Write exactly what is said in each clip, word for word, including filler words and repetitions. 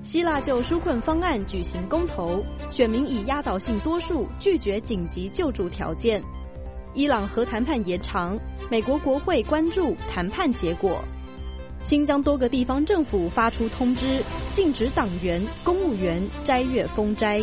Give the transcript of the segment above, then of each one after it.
希腊就纾困方案举行公投，选民以压倒性多数拒绝紧急救助条件。伊朗核谈判延长，美国国会关注谈判结果。新疆多个地方政府发出通知，禁止党员、公务员斋月封斋。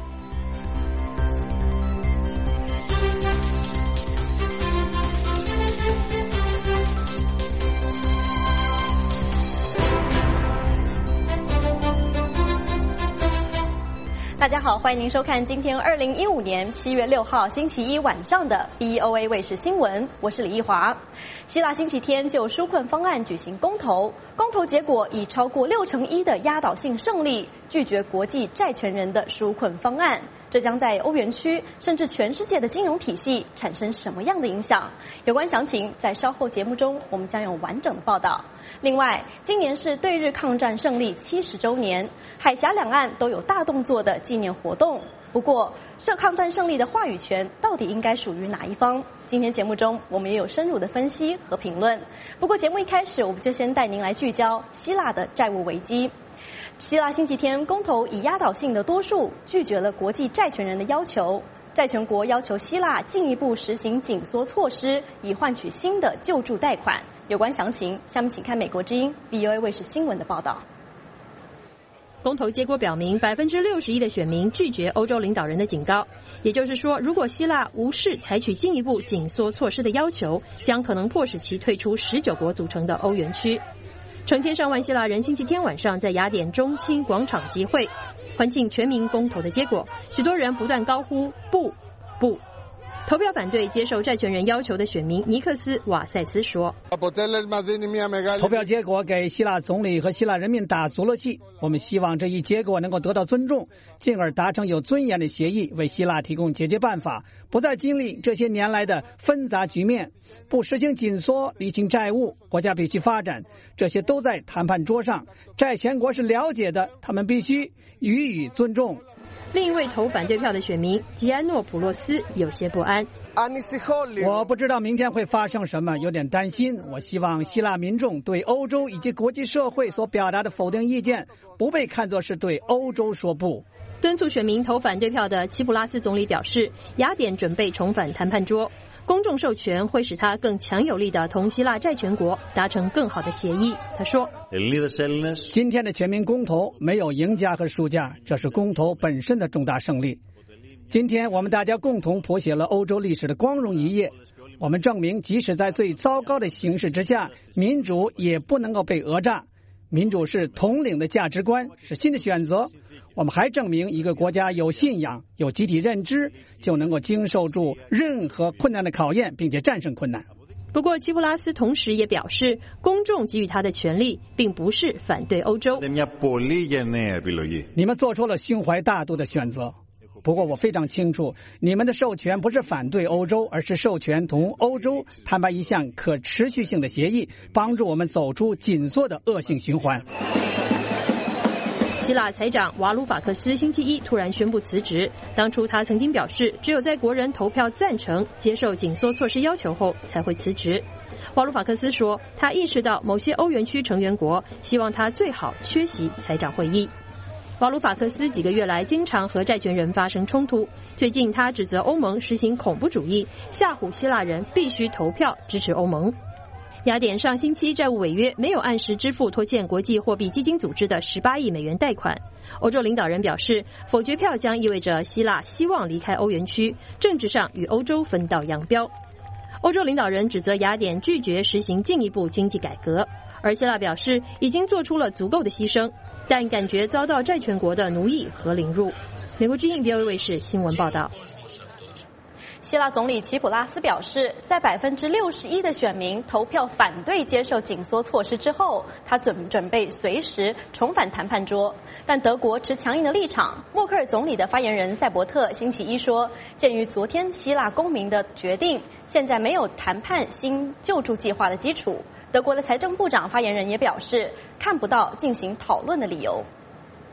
大家好，欢迎您收看今天二零一五年七月六号星期一晚上的 B O A 卫视新闻，我是李奕华。希腊星期天就纾困方案举行公投，公投结果以超过六成一的压倒性胜利，拒绝国际债权人的纾困方案。这将在欧元区甚至全世界的金融体系产生什么样的影响？有关详情在稍后节目中我们将有完整的报道。另外，今年是对日抗战胜利七十周年，海峡两岸都有大动作的纪念活动。不过，涉抗战胜利的话语权到底应该属于哪一方？今天节目中我们也有深入的分析和评论。不过节目一开始，我们就先带您来聚焦希腊的债务危机。希腊星期天公投以压倒性的多数拒绝了国际债权人的要求，债权国要求希腊进一步实行紧缩措施，以换取新的救助贷款。有关详情，下面请看美国之音 B O A 卫视新闻的报道。 公投结果表明，百分之六十一的选民拒绝欧洲领导人的警告，也就是说，如果希腊无视采取进一步紧缩措施的要求，将可能迫使其退出十九国组成的欧元区。成千上万希腊人星期天晚上在雅典中心广场集会，欢庆全民公投的结果。许多人不断高呼不不。投票反对接受债权人要求的选民尼克斯瓦塞茨说， 投票结果给希腊总理和希腊人民打足了气，我们希望这一结果能够得到尊重，进而达成有尊严的协议，为希腊提供解决办法，不再经历这些年来的纷杂局面，不实行紧缩，理清债务，国家必须发展，这些都在谈判桌上，债权国是了解的，他们必须予以尊重。 另一位投反对票的选民吉安诺普洛斯有些不安， 我不知道明天会发生什么，有点担心。我希望希腊民众对欧洲以及国际社会所表达的否定意见不被看作是对欧洲说不。 敦促选民投反对票的齐普拉斯总理表示，雅典准备重返谈判桌，公众授权会使他更强有力地同希腊债权国达成更好的协议。他说， 今天的全民公投没有赢家和输家，这是公投本身的重大胜利。今天我们大家共同谱写了欧洲历史的光荣一页，我们证明即使在最糟糕的形势之下，民主也不能够被讹诈。民主是统领的价值观，是新的选择。我们还证明一个国家有信仰、有集体认知，就能够经受住任何困难的考验，并且战胜困难。 不过基普拉斯同时也表示，公众给予他的权利并不是反对欧洲。 你们做出了胸怀大度的选择，不过我非常清楚，你们的授权不是反对欧洲，而是授权同欧洲谈判一项可持续性的协议，帮助我们走出紧缩的恶性循环。 希腊财长瓦鲁法克斯星期一突然宣布辞职。当初他曾经表示，只有在国人投票赞成接受紧缩措施要求后才会辞职。瓦鲁法克斯说，他意识到某些欧元区成员国希望他最好缺席财长会议。瓦鲁法克斯几个月来经常和债权人发生冲突，最近他指责欧盟实行恐怖主义，吓唬希腊人必须投票支持欧盟。雅典上星期债务违约，没有按时支付拖欠国际货币基金组织的十八亿美元贷款。欧洲领导人表示，否决票将意味着希腊希望离开欧元区，政治上与欧洲分道扬镳。欧洲领导人指责雅典拒绝实行进一步经济改革，而希腊表示已经做出了足够的牺牲，但感觉遭到债权国的奴役和凌辱。美国之音 B O A 卫视新闻报道。 希腊总理齐普拉斯表示，在百分之六十一的选民投票反对接受紧缩措施之后，他准准备随时重返谈判桌。但德国持强硬的立场，默克尔总理的发言人塞伯特星期一说，鉴于昨天希腊公民的决定，现在没有谈判新救助计划的基础。德国的财政部长发言人也表示，看不到进行讨论的理由。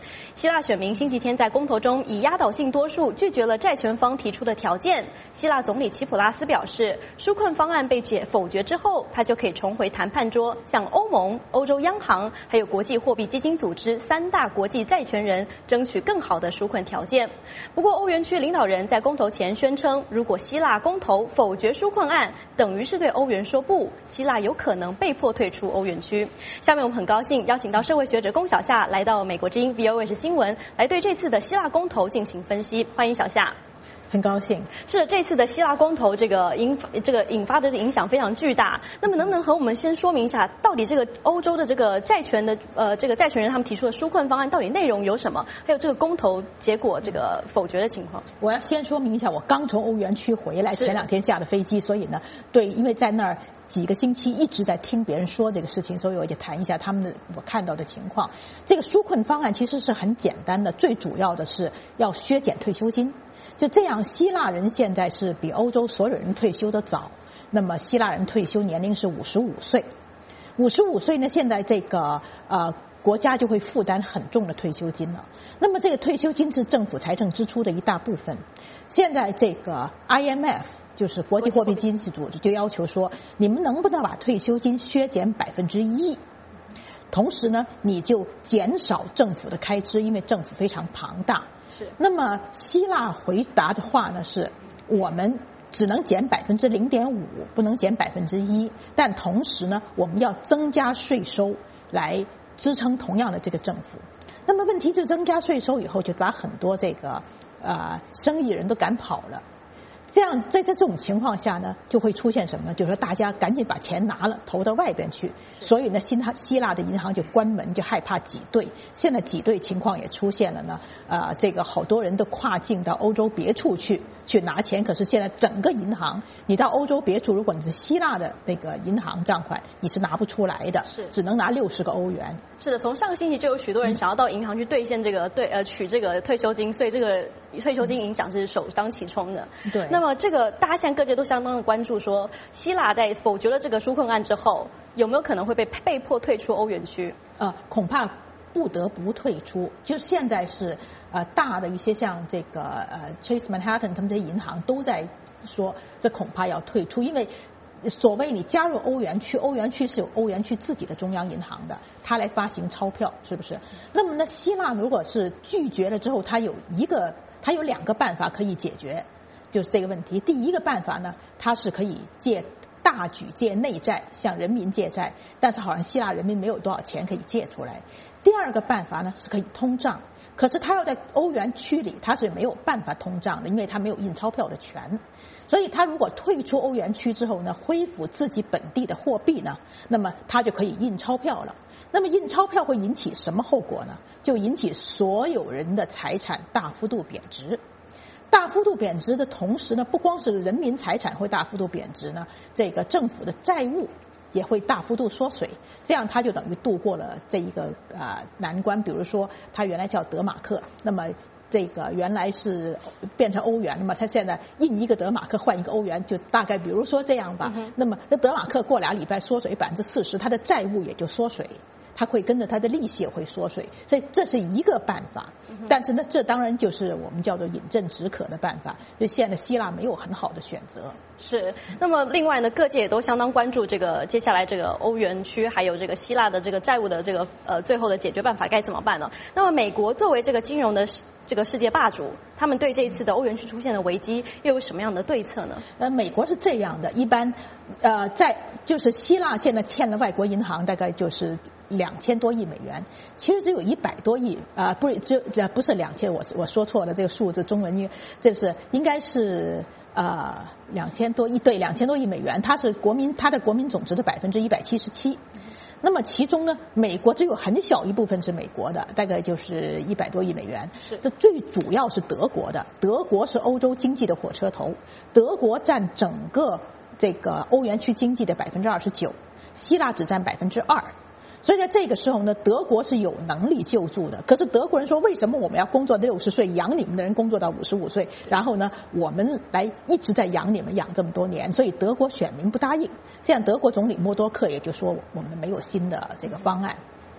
希腊选民星期天在公投中以压倒性多数拒绝了债权方提出的条件。希腊总理齐普拉斯表示，纾困方案被解否决之后，他就可以重回谈判桌，向欧盟、欧洲央行还有国际货币基金组织三大国际债权人争取更好的纾困条件。不过，欧元区领导人在公投前宣称，如果希腊公投否决纾困案，等于是对欧元说不，希腊有可能被迫退出欧元区。下面我们很高兴邀请到社会学者龚小夏来到美国之音 V O A 是新闻，来对这次的希腊公投进行分析。欢迎小夏。 很高兴。 是这次的希腊公投，这个引这个引发的影响非常巨大。那么能不能和我们先说明一下，到底这个欧洲的这个债权的呃这个债权人他们提出的纾困方案到底内容有什么？还有这个公投结果这个否决的情况？ 我要先说明一下，我刚从欧元区回来，前两天下的飞机，所以呢，对，因为在那儿几个星期一直在听别人说这个事情，所以我就谈一下他们的我看到的情况。这个纾困方案其实是很简单的，最主要的是要削减退休金。就这样，希腊人现在是比欧洲所有人退休的早。那么，希腊人退休年龄是五十五岁，五十五岁呢，现在这个呃国家就会负担很重的退休金了。那么，这个退休金是政府财政支出的一大部分。现在这个 I M F 就是国际货币基金组织就要求说，你们能不能把退休金削减百分之一？同时呢，你就减少政府的开支，因为政府非常庞大。 是。 那么希腊回答的话呢是，我们只能减百分之零点五，不能减百分之一。但同时呢，我们要增加税收来支撑同样的这个政府。那么问题就增加税收以后，就把很多这个呃生意人都赶跑了。这样，在这种情况下呢，就会出现什么呢？就是说，大家赶紧把钱拿了，投到外边去。所以呢，希腊希腊的银行就关门，就害怕挤兑。现在挤兑情况也出现了呢。啊、呃，这个好多人都跨境到欧洲别处去去拿钱。可是现在整个银行，你到欧洲别处，如果你是希腊的那个银行账款，你是拿不出来的， 是只能拿六十个欧元。 是的，从上个星期就有许多人想要到银行去兑现这个对呃取这个退休金，所以这个退休金影响是首当其冲的。 对。 那么这个大家现在各界都相当的关注说，希腊在否决了这个纾困案之后，有没有可能会被被迫退出欧元区？ 呃，恐怕不得不退出。就现在是呃大的一些像这个呃 Chase Manhattan 他们这些银行都在说，这恐怕要退出，因为所谓你加入欧元区，欧元区是有欧元区自己的中央银行的，它来发行钞票，是不是？那么呢，希腊如果是拒绝了之后，它有一个，它有两个办法可以解决，就是这个问题。第一个办法呢，它是可以借大举借内债，向人民借债，但是好像希腊人民没有多少钱可以借出来。第二个办法呢，是可以通胀，可是他要在欧元区里，他是没有办法通胀的，因为他没有印钞票的权。所以他如果退出欧元区之后呢，恢复自己本地的货币呢，那么他就可以印钞票了。那么印钞票会引起什么后果呢？就引起所有人的财产大幅度贬值。大幅度贬值的同时呢，不光是人民财产会大幅度贬值呢，这个政府的债务也会大幅度缩水，这样他就等于度过了这一个啊、呃、难关。比如说，他原来叫德马克，那么这个原来是变成欧元，那么他现在印一个德马克换一个欧元，就大概比如说这样吧。嗯、那么那德马克过俩礼拜缩水百分之四十，他的债务也就缩水。它会跟着它的利息也会缩水，所以这是一个办法。但是呢，这当然就是我们叫做饮鸩止渴的办法。就现在希腊没有很好的选择。 是。那么另外呢，各界也都相当关注这个接下来这个欧元区还有这个希腊的这个债务的这个呃最后的解决办法该怎么办呢？那么美国作为这个金融的这个世界霸主，他们对这一次的欧元区出现的危机又有什么样的对策呢？ 呃，美国是这样的，一般呃在就是希腊现在欠了外国银行大概就是两千多亿美元，其实只有一百多亿啊、呃，不是只呃不是两千，我我说错了，这个数字中文因为这是应该是呃两千多亿，对，两千多亿美元，它是国民它的国民总值的百分之一百七十七。那么其中呢，美国只有很小一部分是美国的，大概就是一百多亿美元。 是， 这最主要是德国的，德国是欧洲经济的火车头，德国占整个这个欧元区经济的百分之二十九，希腊只占百分之二。所以在这个时候呢，德国是有能力救助的。可是德国人说，为什么我们要工作六十岁，养你们的人工作到五十五岁，然后呢，我们来一直在养你们，养这么多年？所以德国选民不答应。这样，德国总理默多克也就说，我们没有新的这个方案。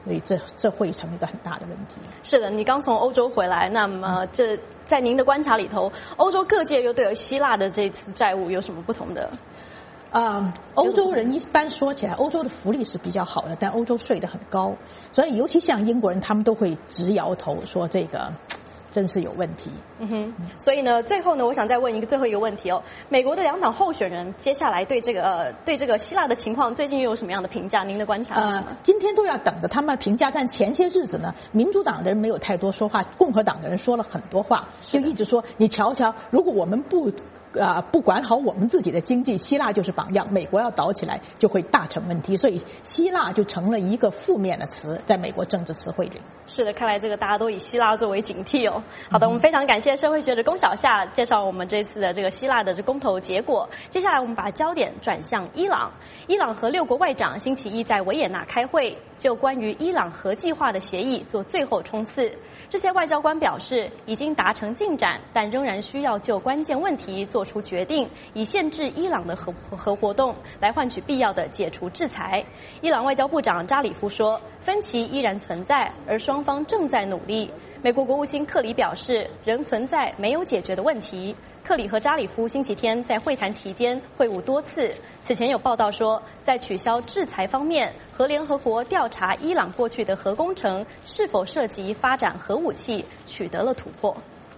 所以这这会成一个很大的问题。 是的，你刚从欧洲回来，那么这在您的观察里头，欧洲各界又对于希腊的这次债务有什么不同的？ 啊、欧洲人一般说起来，欧洲的福利是比较好的，但欧洲税得很高，所以尤其像英国人，他们都会直摇头说这个真是有问题。 嗯哼，所以呢，最后呢，我想再问一个最后一个问题哦，美国的两党候选人接下来对这个、呃、对这个希腊的情况最近又有什么样的评价？您的观察是什么？ 呃，今天都要等着他们评价，但前些日子呢，民主党的人没有太多说话，共和党的人说了很多话，就一直说你瞧瞧，如果我们不啊、呃，不管好我们自己的经济，希腊就是榜样，美国要倒起来就会大成问题，所以希腊就成了一个负面的词，在美国政治词汇里。 是的，看来这个大家都以希腊作为警惕哦。好的，我们非常感谢社会学者龚小夏介绍我们这次的这个希腊的这公投结果。接下来我们把焦点转向伊朗，伊朗和六国外长星期一在维也纳开会，就关于伊朗核计划的协议做最后冲刺。这些外交官表示，已经达成进展，但仍然需要就关键问题做出决定，以限制伊朗的核核活动，来换取必要的解除制裁。伊朗外交部长扎里夫说，分歧依然存在，而双方正在努力。美国国务卿克里表示，仍存在没有解决的问题。克里和扎里夫星期天在会谈期间会晤多次。此前有报道说，在取消制裁方面，和联合国调查伊朗过去的核工程是否涉及发展核武器取得了突破。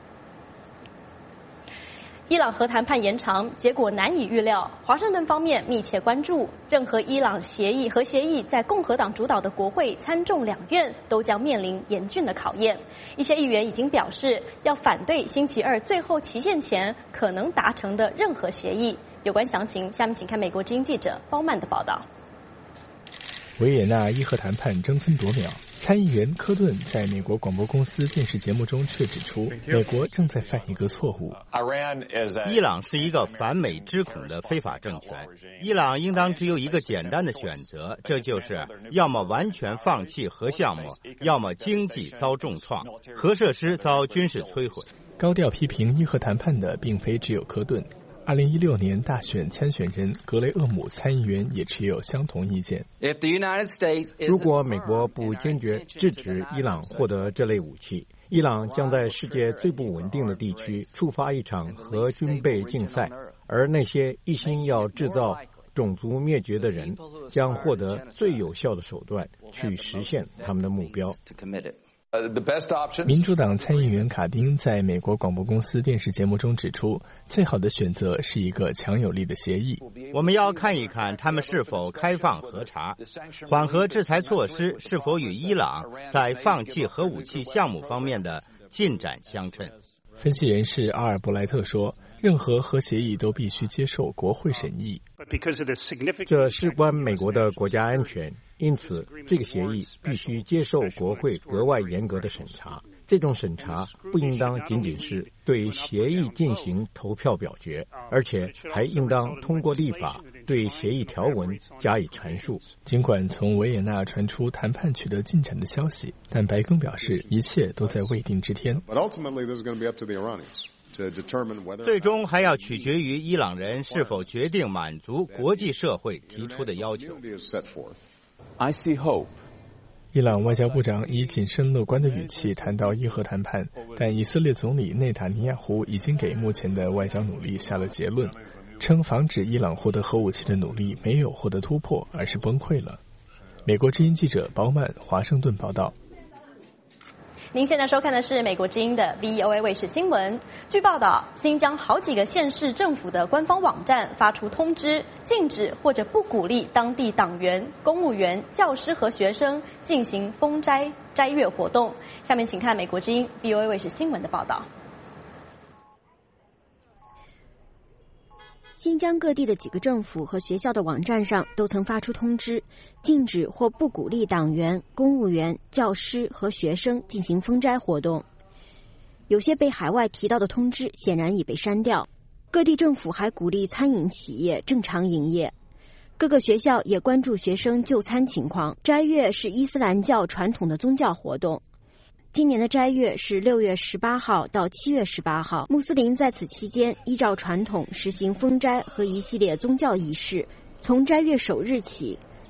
伊朗核谈判延长，结果难以预料。华盛顿方面密切关注，任何伊朗协议核协议在共和党主导的国会参众两院都将面临严峻的考验。一些议员已经表示要反对星期二最后期限前可能达成的任何协议。有关详情，下面请看美国之音记者包曼的报道。 维也纳伊核谈判争分夺秒，参议员科顿在美国广播公司电视节目中却指出，美国正在犯一个错误。 伊朗是一个反美之恐的非法政权，伊朗应当只有一个简单的选择，这就是要么完全放弃核项目，要么经济遭重创，核设施遭军事摧毁。 高调批评伊核谈判的并非只有科顿。二零一六年大选参选人格雷厄姆参议员也持有相同意见。 如果美国不坚决制止伊朗获得这类武器，伊朗将在世界最不稳定的地区触发一场核军备竞赛，而那些一心要制造种族灭绝的人将获得最有效的手段去实现他们的目标。 民主党参议员卡丁在美国广播公司电视节目中指出，最好的选择是一个强有力的协议。 我们要看一看他们是否开放核查，缓和制裁措施是否与伊朗在放弃核武器项目方面的进展相称。 分析人士阿尔伯莱特说，任何核协议都必须接受国会审议， 这事关美国的国家安全，因此这个协议必须接受国会格外严格的审查。这种审查不应当仅仅是对协议进行投票表决，而且还应当通过立法对协议条文加以阐述。 尽管从维也纳传出谈判取得进展的消息，但白宫表示一切都在未定之天。 最终还要取决于伊朗人是否决定满足国际社会提出的要求。 伊朗外交部长以谨慎乐观的语气谈到伊核谈判，但以色列总理内塔尼亚胡已经给目前的外交努力下了结论，称防止伊朗获得核武器的努力没有获得突破，而是崩溃了。美国之音记者包曼华盛顿报道。 您现在收看的是美国之音的 V O A 卫视新闻。据报道，新疆好几个县市政府的官方网站发出通知，禁止或者不鼓励当地党员、公务员、教师和学生进行封斋斋月活动。下面请看美国之音 V O A 卫视新闻的报道。 新疆各地的几个政府和学校的网站上都曾发出通知，禁止或不鼓励党员、公务员、教师和学生进行封斋活动。有些被海外提到的通知显然已被删掉。各地政府还鼓励餐饮企业正常营业。各个学校也关注学生就餐情况。斋月是伊斯兰教传统的宗教活动。今年的斋月是六月十八号到七月十八号，穆斯林在此期间依照传统实行封斋和一系列宗教仪式。从斋月首日起，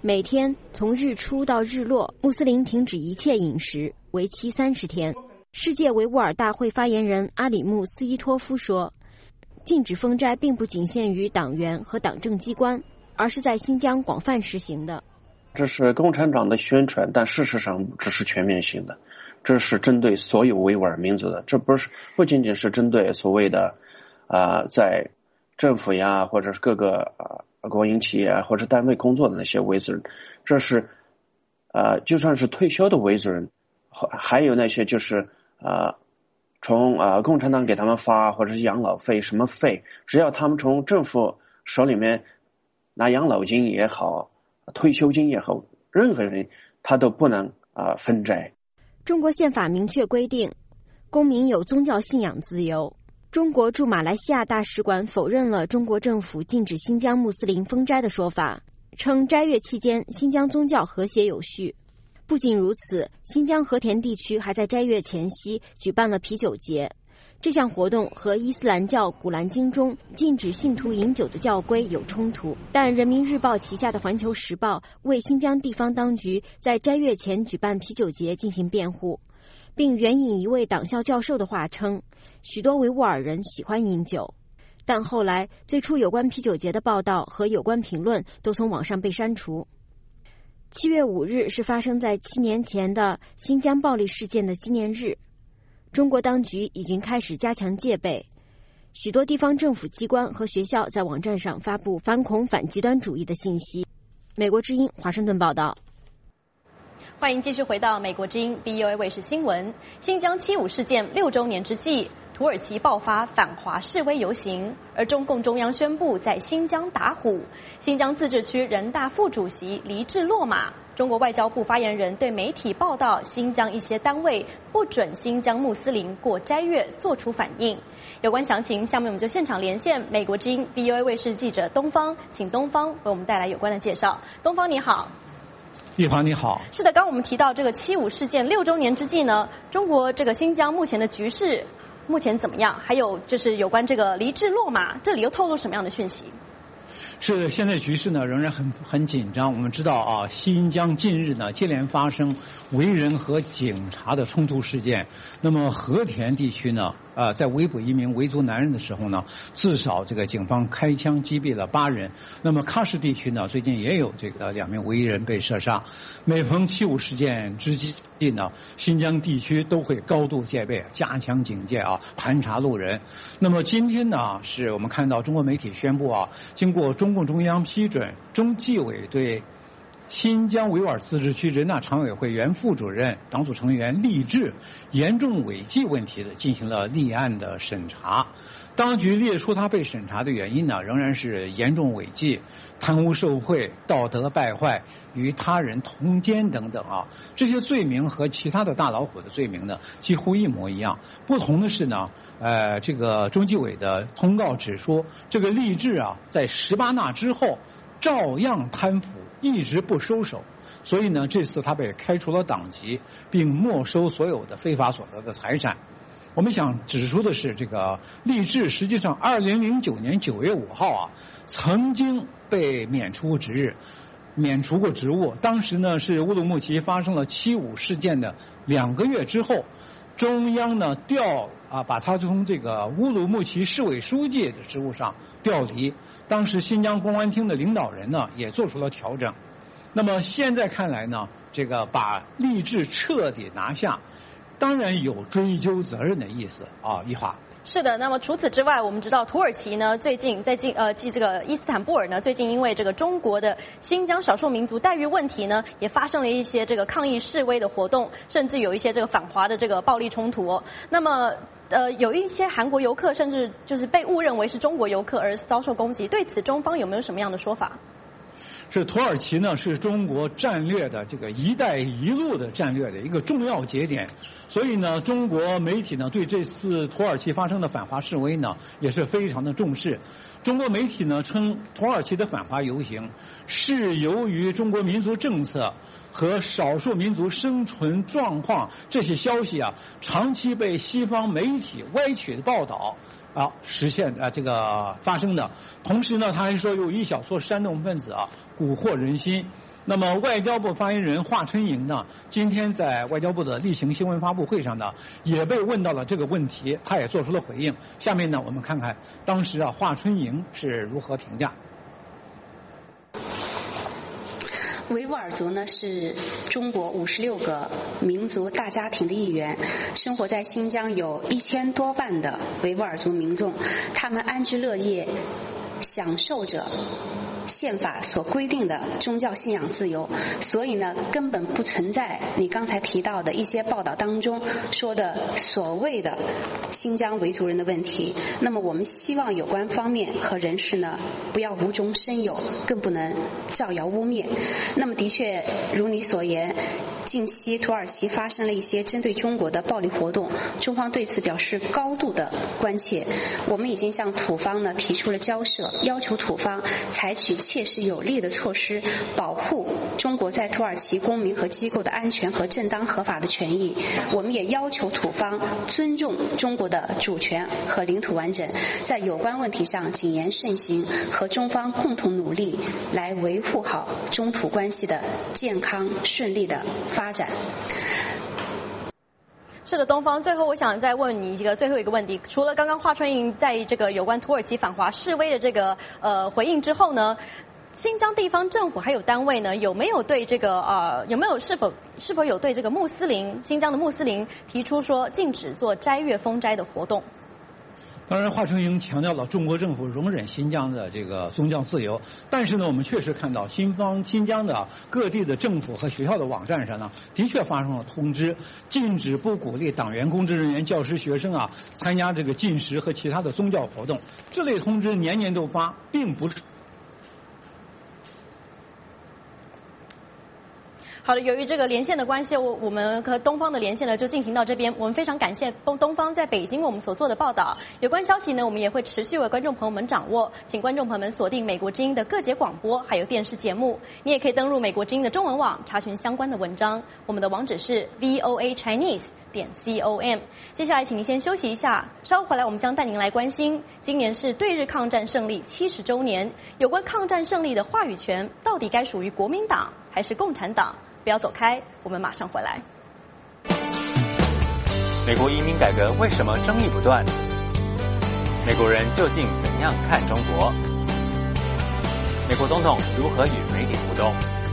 每天从日出到日落，穆斯林停止一切饮食，为期三十天。世界维吾尔大会发言人阿里木斯伊托夫说，禁止封斋并不仅限于党员和党政机关，而是在新疆广泛实行的。 这是共产党的宣传，但事实上这是全面性的，这是针对所有维吾尔民族的，这不是不仅仅是针对所谓的啊、呃、在政府呀或者是各个啊、呃、国营企业啊或者单位工作的那些维族人，这是呃就算是退休的维族人，还有那些就是呃从啊、呃、共产党给他们发或者是养老费什么费，只要他们从政府手里面拿养老金也好，退休金也好，任何人他都不能啊、呃、分斋。 中国宪法明确规定，公民有宗教信仰自由。中国驻马来西亚大使馆否认了中国政府禁止新疆穆斯林封斋的说法，称斋月期间新疆宗教和谐有序。不仅如此，新疆和田地区还在斋月前夕举办了啤酒节。这项活动和伊斯兰教古兰经中禁止信徒饮酒的教规有冲突，但人民日报旗下的环球时报为新疆地方当局在斋月前举办啤酒节进行辩护，并援引一位党校教授的话称，许多维吾尔人喜欢饮酒。但后来最初有关啤酒节的报道和有关评论都从网上被删除。七月五日是发生在七年前的新疆暴力事件的纪念日，中国当局已经开始加强戒备，许多地方政府机关和学校在网站上发布反恐反极端主义的信息。美国之音华盛顿报道。 欢迎继续回到美国之音 B O A 卫视新闻。新疆七五事件六周年之际，土耳其爆发反华示威游行，而中共中央宣布在新疆打虎。新疆自治区人大副主席黎智落马。中国外交部发言人对媒体报道新疆一些单位不准新疆穆斯林过斋月做出反应。有关详情，下面我们就现场连线美国之音 B O A 卫视记者东方，请东方为我们带来有关的介绍。东方你好。 玉华你好。 是的，刚刚我们提到这个七五事件六周年之际呢，中国这个新疆目前的局势目前怎么样？还有就是有关这个黎智落马，这里又透露什么样的讯息？ 是现在局势呢仍然很很紧张。我们知道啊，新疆近日呢接连发生维人和警察的冲突事件。那么和田地区呢，呃，在围捕一名维族男人的时候呢，至少这个警方开枪击毙了八人。那么喀什地区呢，最近也有这个两名维人被射杀。每逢七五事件之际呢，新疆地区都会高度戒备，加强警戒啊，盘查路人。那么今天呢，是我们看到中国媒体宣布啊，经过中共中央批准，中纪委对新疆维吾尔自治区人大常委会原副主任、党组成员励志严重违纪问题的进行了立案的审查。当局列出他被审查的原因呢，仍然是严重违纪、贪污受贿、道德败坏、与他人通奸等等啊。这些罪名和其他的大老虎的罪名呢，几乎一模一样。不同的是呢，呃，这个中纪委的通告指出，这个励志啊，在十八纳之后照样贪腐，一直不收手。所以呢，这次他被开除了党籍，并没收所有的非法所得的财产。我们想指出的是，这个励志实际上二零零九年九月五号啊，曾经被免除职日，免除过职务。当时呢是乌鲁木齐发生了七五事件的两个月之后，中央呢调啊把他从这个乌鲁木齐市委书记的职务上调离。当时新疆公安厅的领导人呢也做出了调整。那么现在看来呢，这个把励志彻底拿下，当然有追究责任的意思啊，一华。 是的，那么除此之外，我们知道土耳其呢，最近在近呃，继这个伊斯坦布尔呢，最近因为这个中国的新疆少数民族待遇问题呢，也发生了一些这个抗议示威的活动，甚至有一些这个反华的这个暴力冲突哦。那么呃，有一些韩国游客甚至就是被误认为是中国游客而遭受攻击，对此中方有没有什么样的说法？ 是土耳其呢，是中国战略的这个“一带一路”的战略的一个重要节点，所以呢，中国媒体呢对这次土耳其发生的反华示威呢也是非常的重视。中国媒体呢称，土耳其的反华游行是由于中国民族政策和少数民族生存状况这些消息啊，长期被西方媒体歪曲的报道啊实现啊这个发生的。同时呢，他还说有一小撮煽动分子啊蛊惑人心。 那么外交部发言人华春莹呢，今天在外交部的例行新闻发布会上呢，也被问到了这个问题，他也做出了回应。下面呢，我们看看当时啊华春莹是如何评价。 维吾尔族呢是中国五十六个民族大家庭的一员，生活在新疆有一千多万的维吾尔族民众，他们安居乐业，享受着宪法所规定的宗教信仰自由，所以呢，根本不存在你刚才提到的一些报道当中说的所谓的新疆维族人的问题。那么我们希望有关方面和人士呢，不要无中生有，更不能造谣污蔑。那么的确，如你所言，近期土耳其发生了一些针对中国的暴力活动，中方对此表示高度的关切。我们已经向土方呢提出了交涉，要求土方采取切实有力的措施，保护中国在土耳其公民和机构的安全和正当合法的权益。我们也要求土方尊重中国的主权和领土完整，在有关问题上谨言慎行，和中方共同努力，来维护好中土关系的健康顺利的发展。 是的，东方。最后，我想再问你一个最后一个问题：除了刚刚华春莹在这个有关土耳其反华示威的这个呃回应之后呢，新疆地方政府还有单位呢，有没有对这个呃有没有是否是否有对这个穆斯林新疆的穆斯林提出说禁止做斋月封斋的活动？ 当然，华春莹强调了中国政府容忍新疆的这个宗教自由，但是呢，我们确实看到新方新疆的各地的政府和学校的网站上呢，的确发生了通知，禁止不鼓励党员、公职人员、教师、学生啊参加这个禁食和其他的宗教活动。这类通知年年都发，并不是。 好的，由于这个连线的关系，我我们和东方的连线呢就进行到这边。我们非常感谢东东方在北京为我们所做的报道。有关消息呢，我们也会持续为观众朋友们掌握，请观众朋友们锁定美国之音的各节广播还有电视节目。你也可以登入美国之音的中文网查询相关的文章。我们的网址是 v o a chinese 点 com。接下来，请您先休息一下，稍后回来我们将带您来关心今年是对日抗战胜利七十周年，有关抗战胜利的话语权到底该属于国民党还是共产党？不要走开，我们马上回来。 美国移民改革为什么争议不断？美国人究竟怎样看中国？美国总统如何与媒体互动？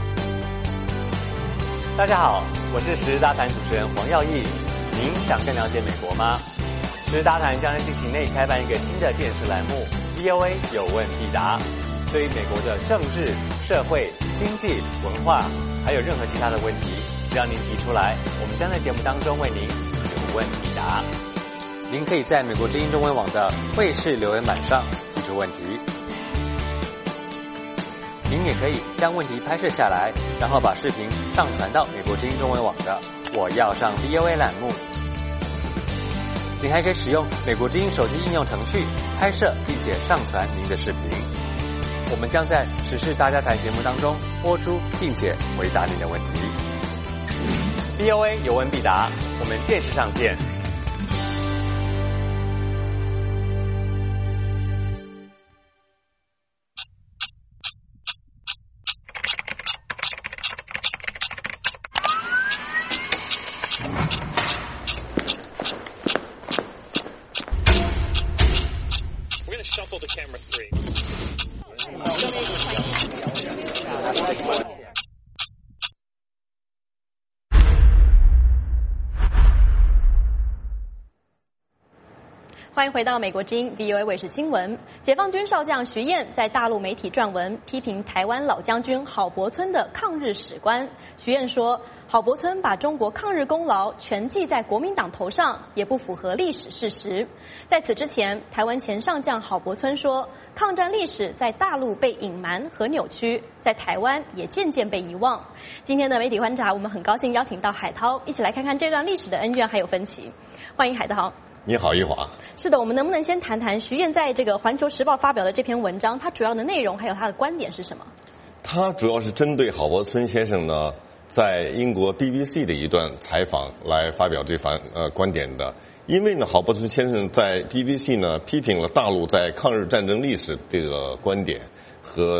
大家好，我是时事大谈主持人黄耀义。您想更了解美国吗？时事大谈将在近期内开办一个新的电视栏目 V O A 有问必答，对于美国的政治、社会、经济、文化还有任何其他的问题，只要您提出来，我们将在节目当中为您有问必答。您可以在美国之音中文网的卫视留言板上提出问题，您也可以将问题拍摄下来，然后把视频上传到美国之音中文网的我要上 V O A 栏目。您还可以使用美国之音手机应用程序拍摄并且上传您的视频。我们将在时事大家谈节目当中播出，并且回答您的问题。V O A 有问必答，我们电视上见。 We're going to shuffle to camera three. 欢迎回到美国之音 V O A 卫视新闻。解放军少将徐燕在大陆媒体撰文批评台湾老将军郝柏村的抗日史观。徐燕说，郝柏村把中国抗日功劳全记在国民党头上，也不符合历史事实。在此之前，台湾前上将郝柏村说，抗战历史在大陆被隐瞒和扭曲，在台湾也渐渐被遗忘。今天的媒体观察，我们很高兴邀请到海涛，一起来看看这段历史的恩怨还有分歧。欢迎海涛。 你好，一华。 是的，我们能不能先谈谈徐燕在这个《环球时报》发表的这篇文章，它主要的内容还有它的观点是什么？ 它主要是针对郝柏村先生呢，在英国 B B C 的一段采访来发表这番呃观点的。因为呢，郝柏村先生在 B B C 呢批评了大陆在抗日战争历史这个观点和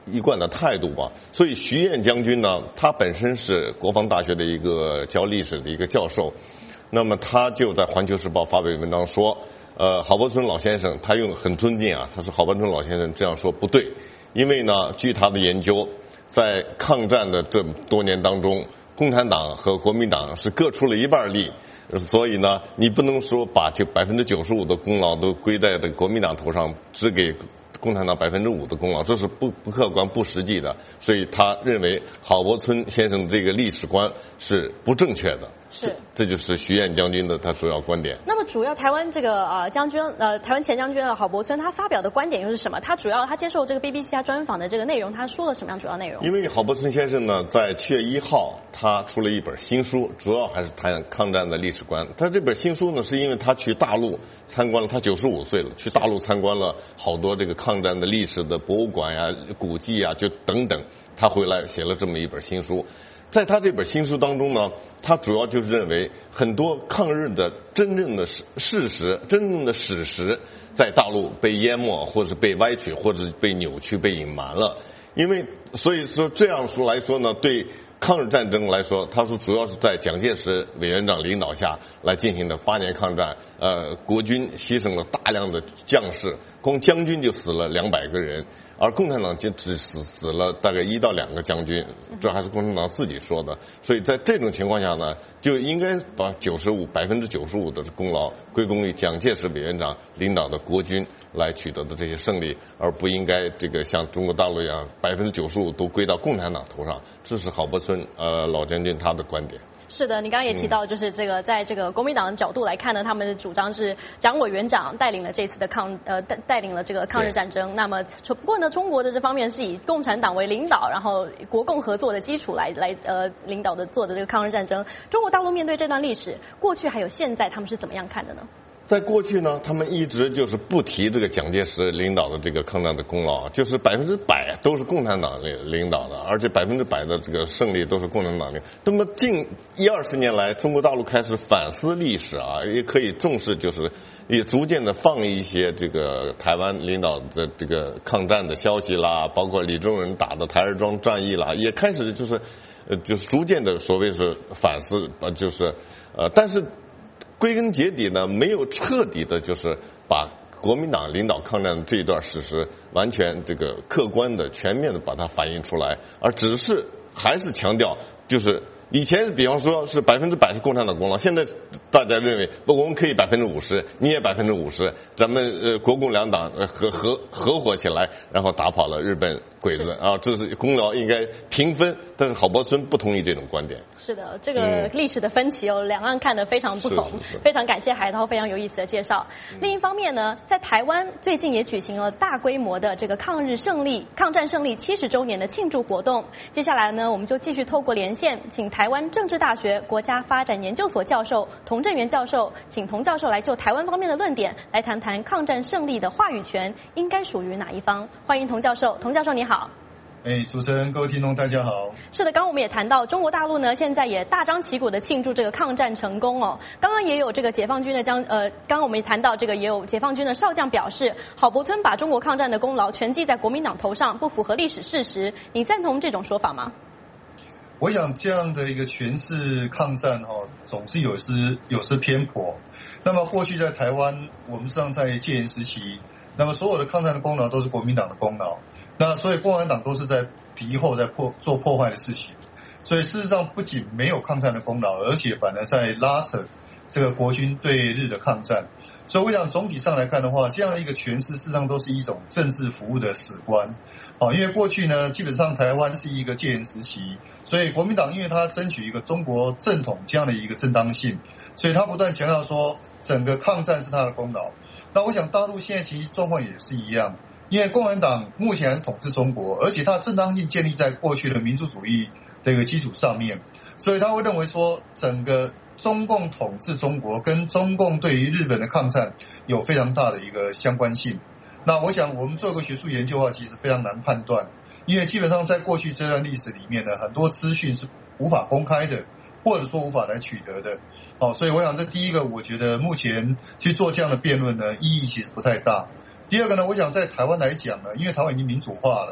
一贯的态度吧。所以徐燕将军呢，他本身是国防大学的一个教历史的一个教授，那么他就在《环球时报》发表文章说，呃，郝柏村老先生，他用很尊敬啊，他说郝柏村老先生这样说不对，因为呢，据他的研究，在抗战的这多年当中，共产党和国民党是各出了一半力。所以呢，你不能说把这百分之九十五的功劳都归在这国民党头上，只给共产党百分之五的功劳，这是不不客观、不实际的。所以他认为郝柏村先生这个历史观是不正确的。 是， 这, 这就是徐燕将军的他主要观点。 那么，主要台湾这个呃将军呃台湾前将军的郝柏村，他发表的观点又是什么？他主要他接受这个 B B C 他专访的这个内容，他说了什么样主要内容？ 因为郝柏村先生呢，在七月一号他出了一本新书，主要还是谈抗战的历史观。他这本新书呢，是因为他去大陆参观了，他九十五岁了，去大陆参观了好多这个抗战的历史的博物馆呀、古迹啊，就等等，他回来写了这么一本新书。在他这本新书当中呢，他主要就是认为很多抗日的真正的事实、真正的史实，在大陆被淹没，或者被歪曲，或者被扭曲、被隐瞒了。因为所以说这样说来说呢，对抗日战争来说，他说主要是在蒋介石委员长领导下来进行的八年抗战，呃，国军牺牲了大量的将士，光将军就死了两百个人。而共产党就只死死了大概一到两个将军，这还是共产党自己说的。所以在这种情况下呢，就应该把九十五百分之九十五的功劳归功于蒋介石委员长领导的国军来取得的这些胜利，而不应该这个像中国大陆一样百分之九十五都归到共产党头上。这是郝柏村呃老将军他的观点。 是的，你刚刚也提到，就是这个在这个国民党的角度来看呢，他们的主张是蒋委员长带领了这次的抗呃带带领了这个抗日战争。那么不过呢，中国的这方面是以共产党为领导，然后国共合作的基础来来呃领导的做的这个抗日战争。中国大陆面对这段历史，过去还有现在，他们是怎么样看的呢？ 在过去呢，他们一直就是不提这个蒋介石领导的这个抗战的功劳，就是百分之百都是共产党领领导的，而且百分之百的这个胜利都是共产党领。那么近一二十年来，中国大陆开始反思历史啊，也可以重视，就是也逐渐的放一些这个台湾领导的这个抗战的消息啦，包括李宗仁打的台儿庄战役啦，也开始就是呃就是逐渐的所谓是反思，呃就是呃但是。归根结底呢，没有彻底的，就是把国民党领导抗战的这一段史实完全这个客观的、全面的把它反映出来，而只是还是强调，就是以前比方说是百分之百是共产党功劳，现在大家认为不，我们可以百分之五十，你也百分之五十，咱们呃国共两党合合合伙起来，然后打跑了日本鬼子啊，这是功劳应该平分。但是郝柏村不同意这种观点。 是的，这个历史的分歧哦，两岸看得非常不同。 是是是， 非常感谢海涛非常有意思的介绍。嗯、另一方面呢，在台湾最近也举行了大规模的这个抗日胜利、抗战胜利七十周年的庆祝活动。接下来呢，我们就继续透过连线，请台湾政治大学国家发展研究所教授童振源教授，请童教授来就台湾方面的论点来谈谈抗战胜利的话语权应该属于哪一方。欢迎童教授，童教授你好。 哎，主持人、各位听众，大家好。 是的，刚刚我们也谈到，中国大陆呢，现在也大张旗鼓的庆祝这个抗战成功哦。刚刚也有这个解放军的将呃，刚刚我们也谈到这个，也有解放军的少将表示，郝柏村把中国抗战的功劳全记在国民党头上，不符合历史事实。你赞同这种说法吗？ 我想这样的一个诠释抗战哦，总是有失有失偏颇。那么过去在台湾，我们实际上在戒严时期，那么所有的抗战的功劳都是国民党的功劳。那所以共产党都是在敌后在破做破坏的事情，所以事实上不仅没有抗战的功劳，而且反而在拉扯这个国军对日的抗战。所以我想总体上来看的话，这样的一个诠释事实上都是一种政治服务的史观。好，因为过去呢，基本上台湾是一个戒严时期，所以国民党因为他争取一个中国正统这样的一个正当性，所以他不断强调说整个抗战是他的功劳。那我想大陆现在其实状况也是一样。因为共产党目前还是统治中国，而且它正当性建立在过去的民族主义的一个基础上面，所以他会认为说整个中共统治中国跟中共对于日本的抗战有非常大的一个相关性。那我想我们做一个学术研究的话，其实非常难判断，因为基本上在过去这段历史里面呢，很多资讯是无法公开的，或者说无法来取得的。好，所以我想这第一个，我觉得目前去做这样的辩论呢，意义其实不太大。第二个呢，我想在台湾来讲呢，因为台湾已经民主化了，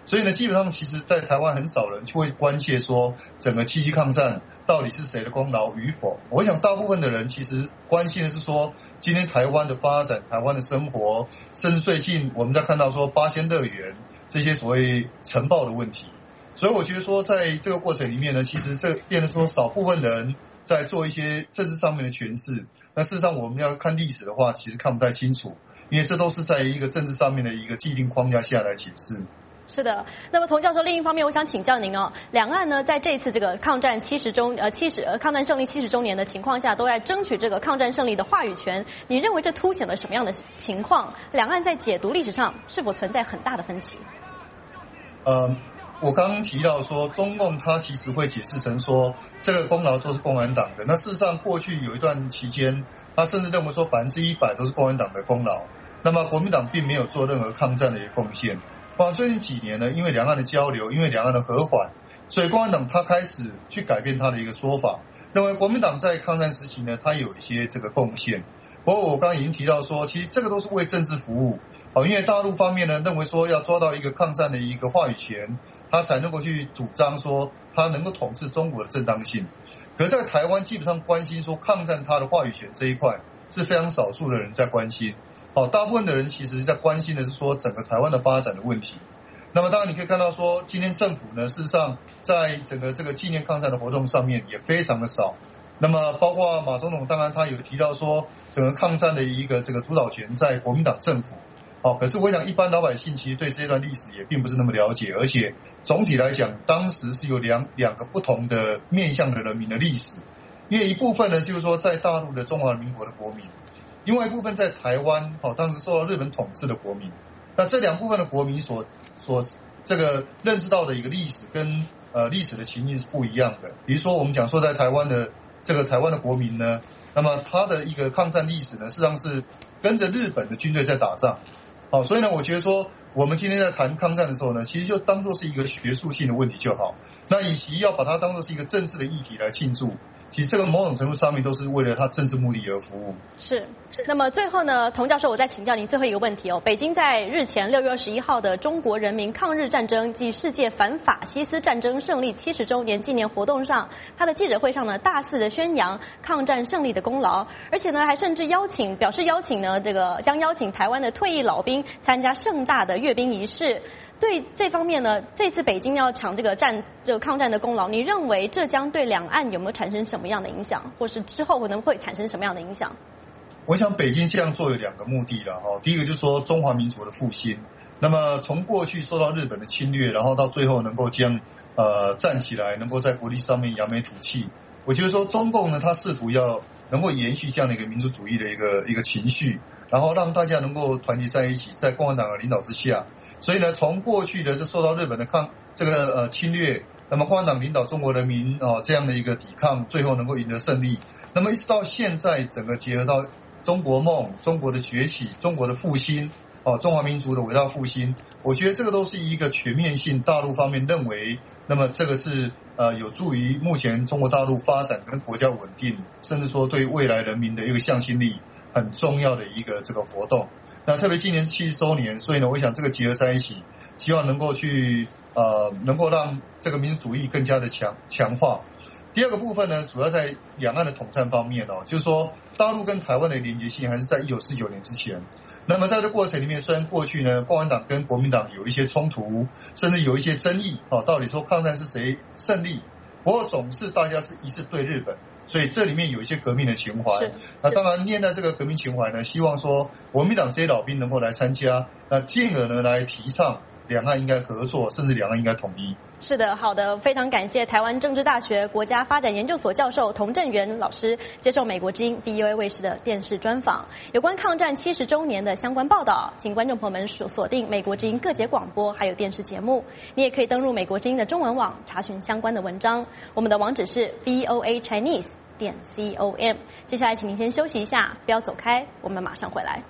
所以呢，基本上其实在台湾很少人就会关切说整个七七抗战到底是谁的功劳与否。我想大部分的人其实关心的是说今天台湾的发展、台湾的生活，甚至最近我们在看到说八仙乐园这些所谓尘爆的问题。所以我觉得说在这个过程里面呢，其实这变得说少部分人在做一些政治上面的诠释。那事实上我们要看历史的话，其实看不太清楚，因为这都是在一个政治上面的一个既定框架下来解释。 是的，那么童教授，另一方面，我想请教您哦，两岸呢在这次这个抗战七十周呃七十呃抗战胜利七十周年的情况下，都在争取这个抗战胜利的话语权。你认为这凸显了什么样的情况？两岸在解读历史上是否存在很大的分歧？ 呃，我刚刚提到说，中共它其实会解释成说，这个功劳都是共产党的。那事实上，过去有一段期间，他甚至认为说百分之一百都是共产党的功劳。那么国民党并没有做任何抗战的一个贡献。包括最近几年呢，因为两岸的交流，因为两岸的和缓，所以共产党他开始去改变他的一个说法，认为国民党在抗战时期呢，他有一些这个贡献。不过我刚刚已经提到说，其实这个都是为政治服务。好，因为大陆方面呢认为说要抓到一个抗战的一个话语权，他才能够去主张说他能够统治中国的正当性。可是在台湾基本上关心说抗战他的话语权这一块是非常少数的人在关心。好，大部分的人其实在关心的是说整个台湾的发展的问题。那么当然你可以看到说，今天政府呢事实上在整个这个纪念抗战的活动上面也非常的少。那么包括马总统当然他有提到说整个抗战的一个这个主导权在国民党政府。好，可是我想一般老百姓其实对这段历史也并不是那么了解，而且总体来讲当时是有两两个不同的面向的人民的历史。因为一部分呢就是说在大陆的中华民国的国民，另外一部分在台湾，好，当时受到日本统治的国民。那这两部分的国民所所这个认知到的一个历史跟呃历史的情境是不一样的。比如说我们讲说在台湾的这个台湾的国民呢，那么他的一个抗战历史呢，事实上是跟着日本的军队在打仗。好，所以呢，我觉得说我们今天在谈抗战的时候呢，其实就当作是一个学术性的问题就好。那与其要把它当作是一个政治的议题来庆祝，其实这个某种程度上面都是为了他政治目的而服务。 是，那么最后呢，童教授，我再请教您最后一个问题哦。北京在日前六月二十一号的中国人民抗日战争暨世界反法西斯战争胜利七十周年纪念活动上，他的记者会上呢，大肆的宣扬抗战胜利的功劳，而且呢，还甚至邀请表示邀请呢，这个将邀请台湾的退役老兵参加盛大的阅兵仪式。对这方面呢，这次北京要抢这个战这个抗战的功劳，你认为这将对两岸有没有产生什么样的影响，或是之后可能会产生什么样的影响？ 我想北京这样做有两个目的了哈。第一个就是说中华民族的复兴，那么从过去受到日本的侵略，然后到最后能够将呃站起来，能够在国际上面扬眉吐气。我觉得说中共呢，他试图要能够延续这样的一个民族主义的一个一个情绪，然后让大家能够团结在一起，在共产党的领导之下。所以呢，从过去的这受到日本的抗这个呃侵略，那么共产党领导中国人民啊、哦、这样的一个抵抗，最后能够赢得胜利。那么一直到现在，整个结合到中国梦、中国的崛起、中国的复兴，哦，中华民族的伟大复兴，我觉得这个都是一个全面性。大陆方面认为，那么这个是呃有助于目前中国大陆发展跟国家稳定，甚至说对未来人民的一个向心力很重要的一个这个活动。那特别今年七十周年，所以呢，我想这个结合在一起，希望能够去呃，能够让这个民族主义更加的强强化。第二个部分呢，主要在两岸的统战方面哦，就是说大陆跟台湾的连结性还是在一九四九年之前。那么在这过程里面，虽然过去呢，共产党跟国民党有一些冲突，甚至有一些争议哦，到底说抗战是谁胜利？不过总是大家是一致对日本。所以这里面有一些革命的情怀，那当然念在这个革命情怀呢，希望说国民党这些老兵能够来参加，那进而呢来提倡两岸应该合作，甚至两岸应该统一。 是的，好的，非常感谢台湾政治大学国家发展研究所教授童振源老师接受美国之音 V O A 卫视的电视专访，有关抗战七十周年的相关报道，请观众朋友们锁锁定美国之音各节广播还有电视节目。你也可以登入美国之音的中文网查询相关的文章，我们的网址是 V O A Chinese 点 C O M。接下来请您先休息一下，不要走开，我们马上回来。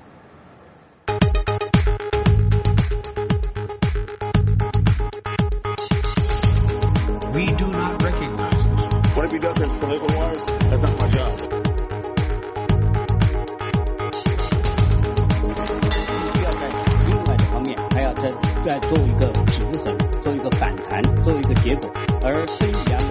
We do not recognize this. What if he doesn't political wise? That's not my job. 需要在另外的方面还要再再做一个平衡。 作为一个结果，而非遗啊。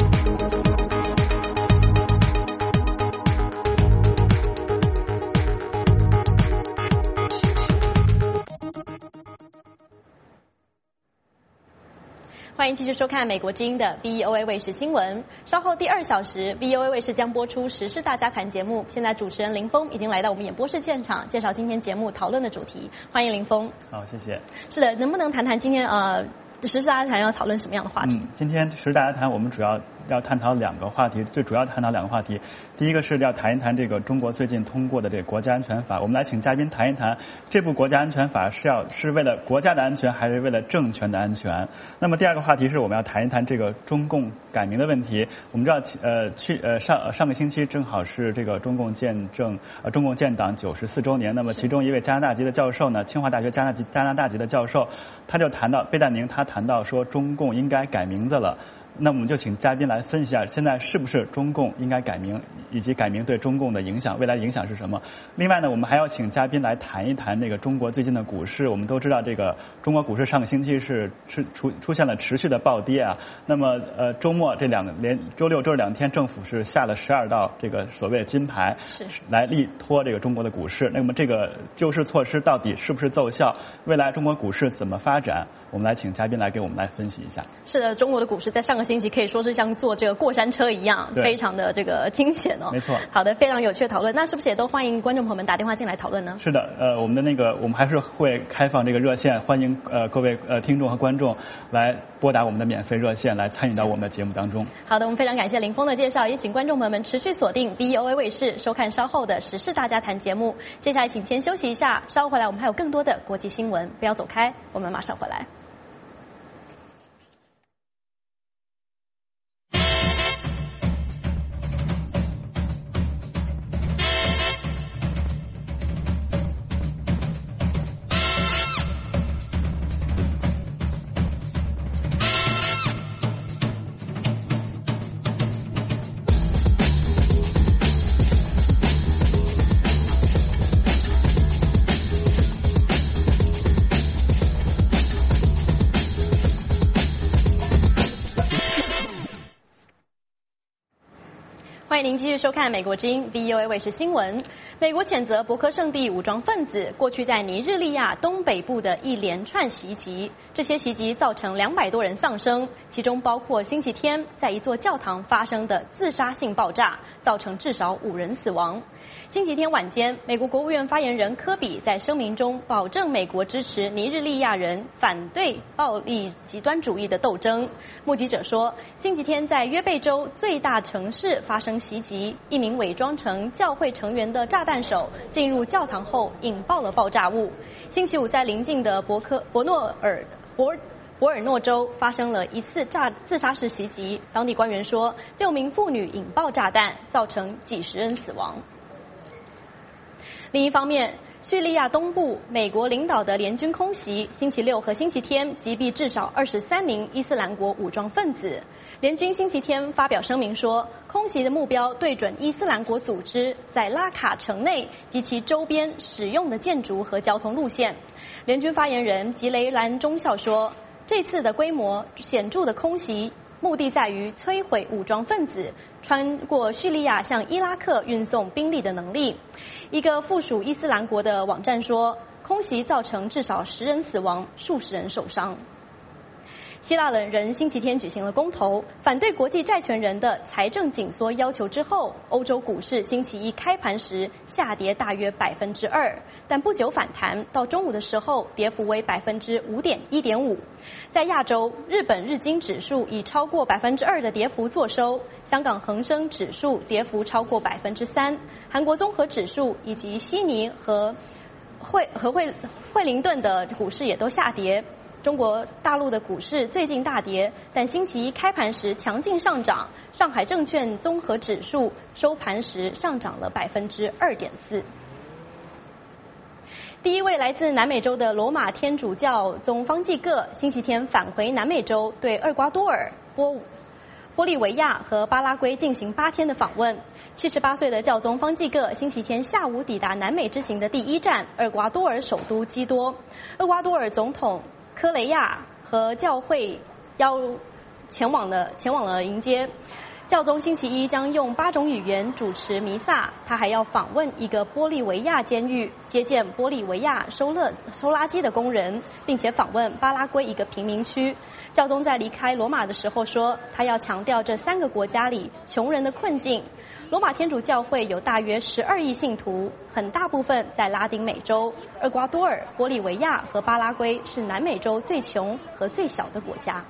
欢迎继续收看美国之音的 V O A 卫视新闻。稍后第二小时 V O A 卫视将播出时事大家谈节目。现在主持人林峰已经来到我们演播室现场，介绍今天节目讨论的主题。欢迎林峰。 好，谢谢。 是的，能不能谈谈今天呃时事大家谈要讨论什么样的话题？ 嗯，今天时事大家谈我们主要要探讨两个话题，最主要探讨两个话题。第一个是要谈一谈这个中国最近通过的这个国家安全法，我们来请嘉宾谈一谈这部国家安全法是要是为了国家的安全，还是为了政权的安全？那么第二个话题是我们要谈一谈这个中共改名的问题。我们知道，呃，去呃上上个星期正好是这个中共建政呃中共建党九十四周年。那么其中一位加拿大籍的教授呢，清华大学加拿大加拿大籍的教授，他就谈到贝淡宁，他谈到说中共应该改名字了。那我们就请嘉宾来分析一下，现在是不是中共应该改名，以及改名对中共的影响，未来影响是什么？另外呢，我们还要请嘉宾来谈一谈那个中国最近的股市。我们都知道，这个中国股市上个星期是是出出现了持续的暴跌啊。那么呃，周末这两个连周六周日两天，政府是下了十二道这个所谓的金牌，来力拖这个中国的股市。那么这个救市措施到底是不是奏效？未来中国股市怎么发展？我们来请嘉宾来给我们来分析一下。 是的，中国的股市在上个星期可以说是像坐这个过山车一样，非常的这个惊险哦。 没错。 好的，非常有趣的讨论。那是不是也都欢迎观众朋友们打电话进来讨论呢？ 是的，呃，我们的那个我们还是会开放这个热线，欢迎呃各位呃听众和观众来拨打我们的免费热线，来参与到我们的节目当中。 好的，我们非常感谢林峰的介绍，也请观众朋友们持续锁定 V O A 卫视，收看稍后的时事大家谈节目。接下来请先休息一下，稍后回来我们还有更多的国际新闻，不要走开，我们马上回来。欢迎您继续收看美国之音 V O A 卫视新闻。美国谴责博科圣地武装分子过去在尼日利亚东北部的一连串袭击，这些袭击造成两百多人丧生，其中包括星期天在一座教堂发生的自杀性爆炸，造成至少五人死亡。星期天晚间，美国国务院发言人科比在声明中保证美国支持尼日利亚人反对暴力极端主义的斗争。目击者说，星期天在约贝州最大城市发生袭击，一名伪装成教会成员的炸弹手进入教堂后引爆了爆炸物。星期五在邻近的博科博诺尔博博尔诺州发生了一次炸自杀式袭击，当地官员说，六名妇女引爆炸弹，造成几十人死亡。另一方面，叙利亚东部美国领导的联军空袭，星期六和星期天击毙至少二十三名伊斯兰国武装分子。联军星期天发表声明说，空袭的目标对准伊斯兰国组织在拉卡城内及其周边使用的建筑和交通路线。联军发言人吉雷兰中校说，这次的规模显著的空袭目的在于摧毁武装分子穿过叙利亚向伊拉克运送兵力的能力。一个附属伊斯兰国的网站说，空袭造成至少十人死亡，数十人受伤。希腊人星期天举行了公投，反对国际债权人的财政紧缩要求之后，欧洲股市星期一开盘时下跌大约百分之二，但不久反弹，到中午的时候跌幅为百分之五点一点五。在亚洲，日本日经指数以超过百分之二的跌幅作收，香港恒生指数跌幅超过百分之三，韩国综合指数以及悉尼和惠和惠惠灵顿的股市也都下跌。中国大陆的股市最近大跌，但星期一开盘时强劲上涨。上海证券综合指数收盘时上涨了百分之二点四。第一位来自南美洲的罗马天主教宗方济各星期天返回南美洲，对厄瓜多尔、波玻利维亚和巴拉圭进行八天的访问。七十八岁的教宗方济各星期天下午抵达南美之行的第一站厄瓜多尔首都基多。厄瓜多尔总统科雷亚和教会要前往了前往了迎接。教宗星期一将用八种语言主持弥撒，他还要访问一个玻利维亚监狱，接见玻利维亚收垃收垃圾的工人，并且访问巴拉圭一个贫民区。教宗在离开罗马的时候说，他要强调这三个国家里穷人的困境。罗马天主教会有大约十二亿信徒，很大部分在拉丁美洲。厄瓜多尔、玻利维亚和巴拉圭是南美洲最穷和最小的国家。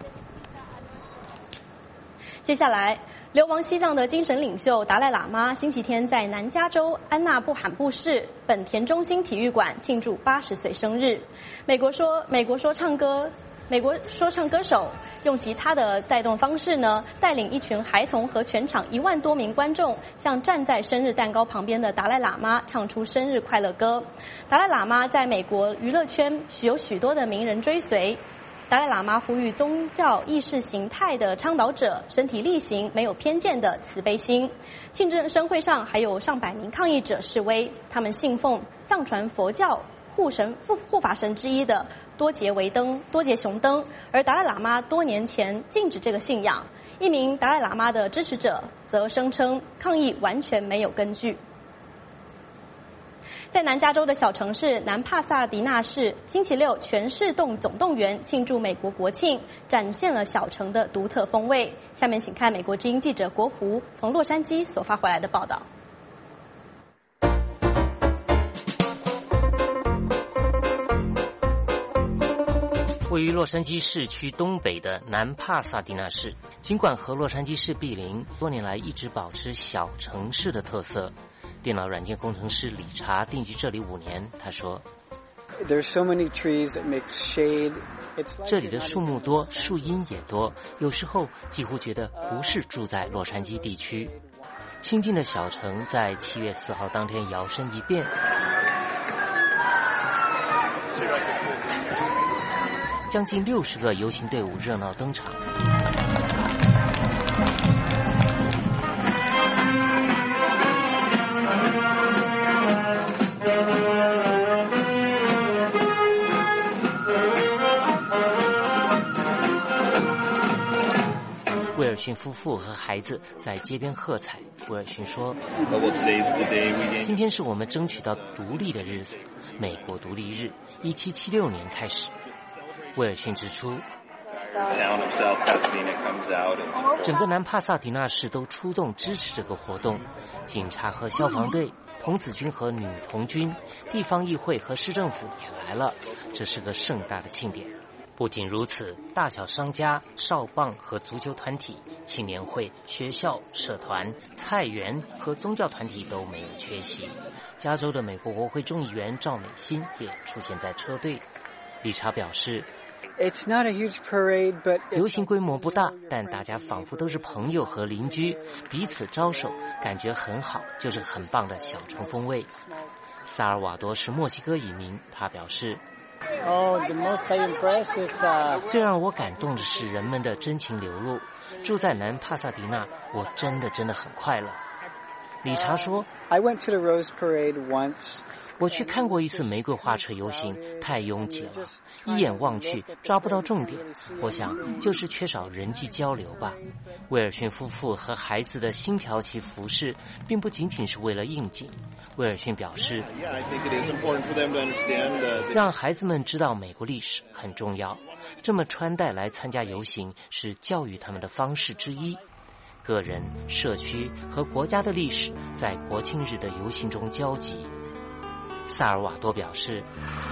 接下来，流亡西藏的精神领袖达赖喇嘛星期天在南加州安纳布罕布市本田中心体育馆庆祝八十岁生日。美国说，美国说唱歌，美国说唱歌手用吉他的带动方式呢，带领一群孩童和全场一万多名观众，向站在生日蛋糕旁边的达赖喇嘛唱出生日快乐歌。达赖喇嘛在美国娱乐圈有许多的名人追随。达赖喇嘛呼吁宗教意识形态的倡导者身体力行，没有偏见的慈悲心。庆祝生会上还有上百名抗议者示威，他们信奉藏传佛教护神护护法神之一的多杰维登多杰雄登，而达赖喇嘛多年前禁止这个信仰。一名达赖喇嘛的支持者则声称抗议完全没有根据。在南加州的小城市南帕萨迪纳市，星期六全市动总动员庆祝美国国庆，展现了小城的独特风味。下面请看美国之音记者国福从洛杉矶所发回来的报道。 位于洛杉矶市区东北的南帕萨迪纳市，尽管和洛杉矶市毗邻，多年来一直保持小城市的特色。电脑软件工程师理查定居这里五年，他说：“这里的树木多，树荫也多，有时候几乎觉得不是住在洛杉矶地区。”清静的小城在七月四号当天摇身一变，将近六十个游行队伍热闹登场。威尔逊夫妇和孩子在街边喝彩。威尔逊说：“今天是我们争取到独立的日子，美国独立日，一七七六年开始。”威尔逊指出，整个南帕萨迪纳市都出动支持这个活动，警察和消防队、童子军和女童军、地方议会和市政府也来了，这是个盛大的庆典。不仅如此，大小商家、少棒和足球团体、青年会、学校、社团、菜园和宗教团体都没有缺席。加州的美国国会众议员赵美心也出现在车队。理查表示，游行规模不大，但大家仿佛都是朋友和邻居，彼此招手，感觉很好，就是很棒的小城风味。萨尔瓦多是墨西哥移民，他表示 Oh, the most I impressed is, uh... 最让我感动的是人们的真情流露。住在南帕萨迪纳，我真的真的很快乐。理查说 I went to the Rose Parade once. 我去看过一次玫瑰花车游行，太拥挤了，一眼望去抓不到重点。我想就是缺少人际交流吧。威尔逊夫妇和孩子的星条旗服饰并不仅仅是为了应景。威尔逊表示，让孩子们知道美国历史很重要，这么穿戴来参加游行是教育他们的方式之一。个人、社区和国家的历史在国庆日的游行中交集。萨尔瓦多表示，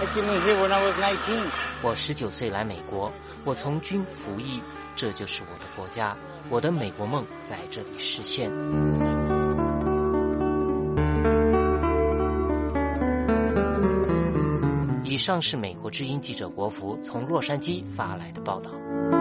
我十九岁来美国，我从军服役，这就是我的国家，我的美国梦在这里实现。以上是美国之音记者国福从洛杉矶发来的报道。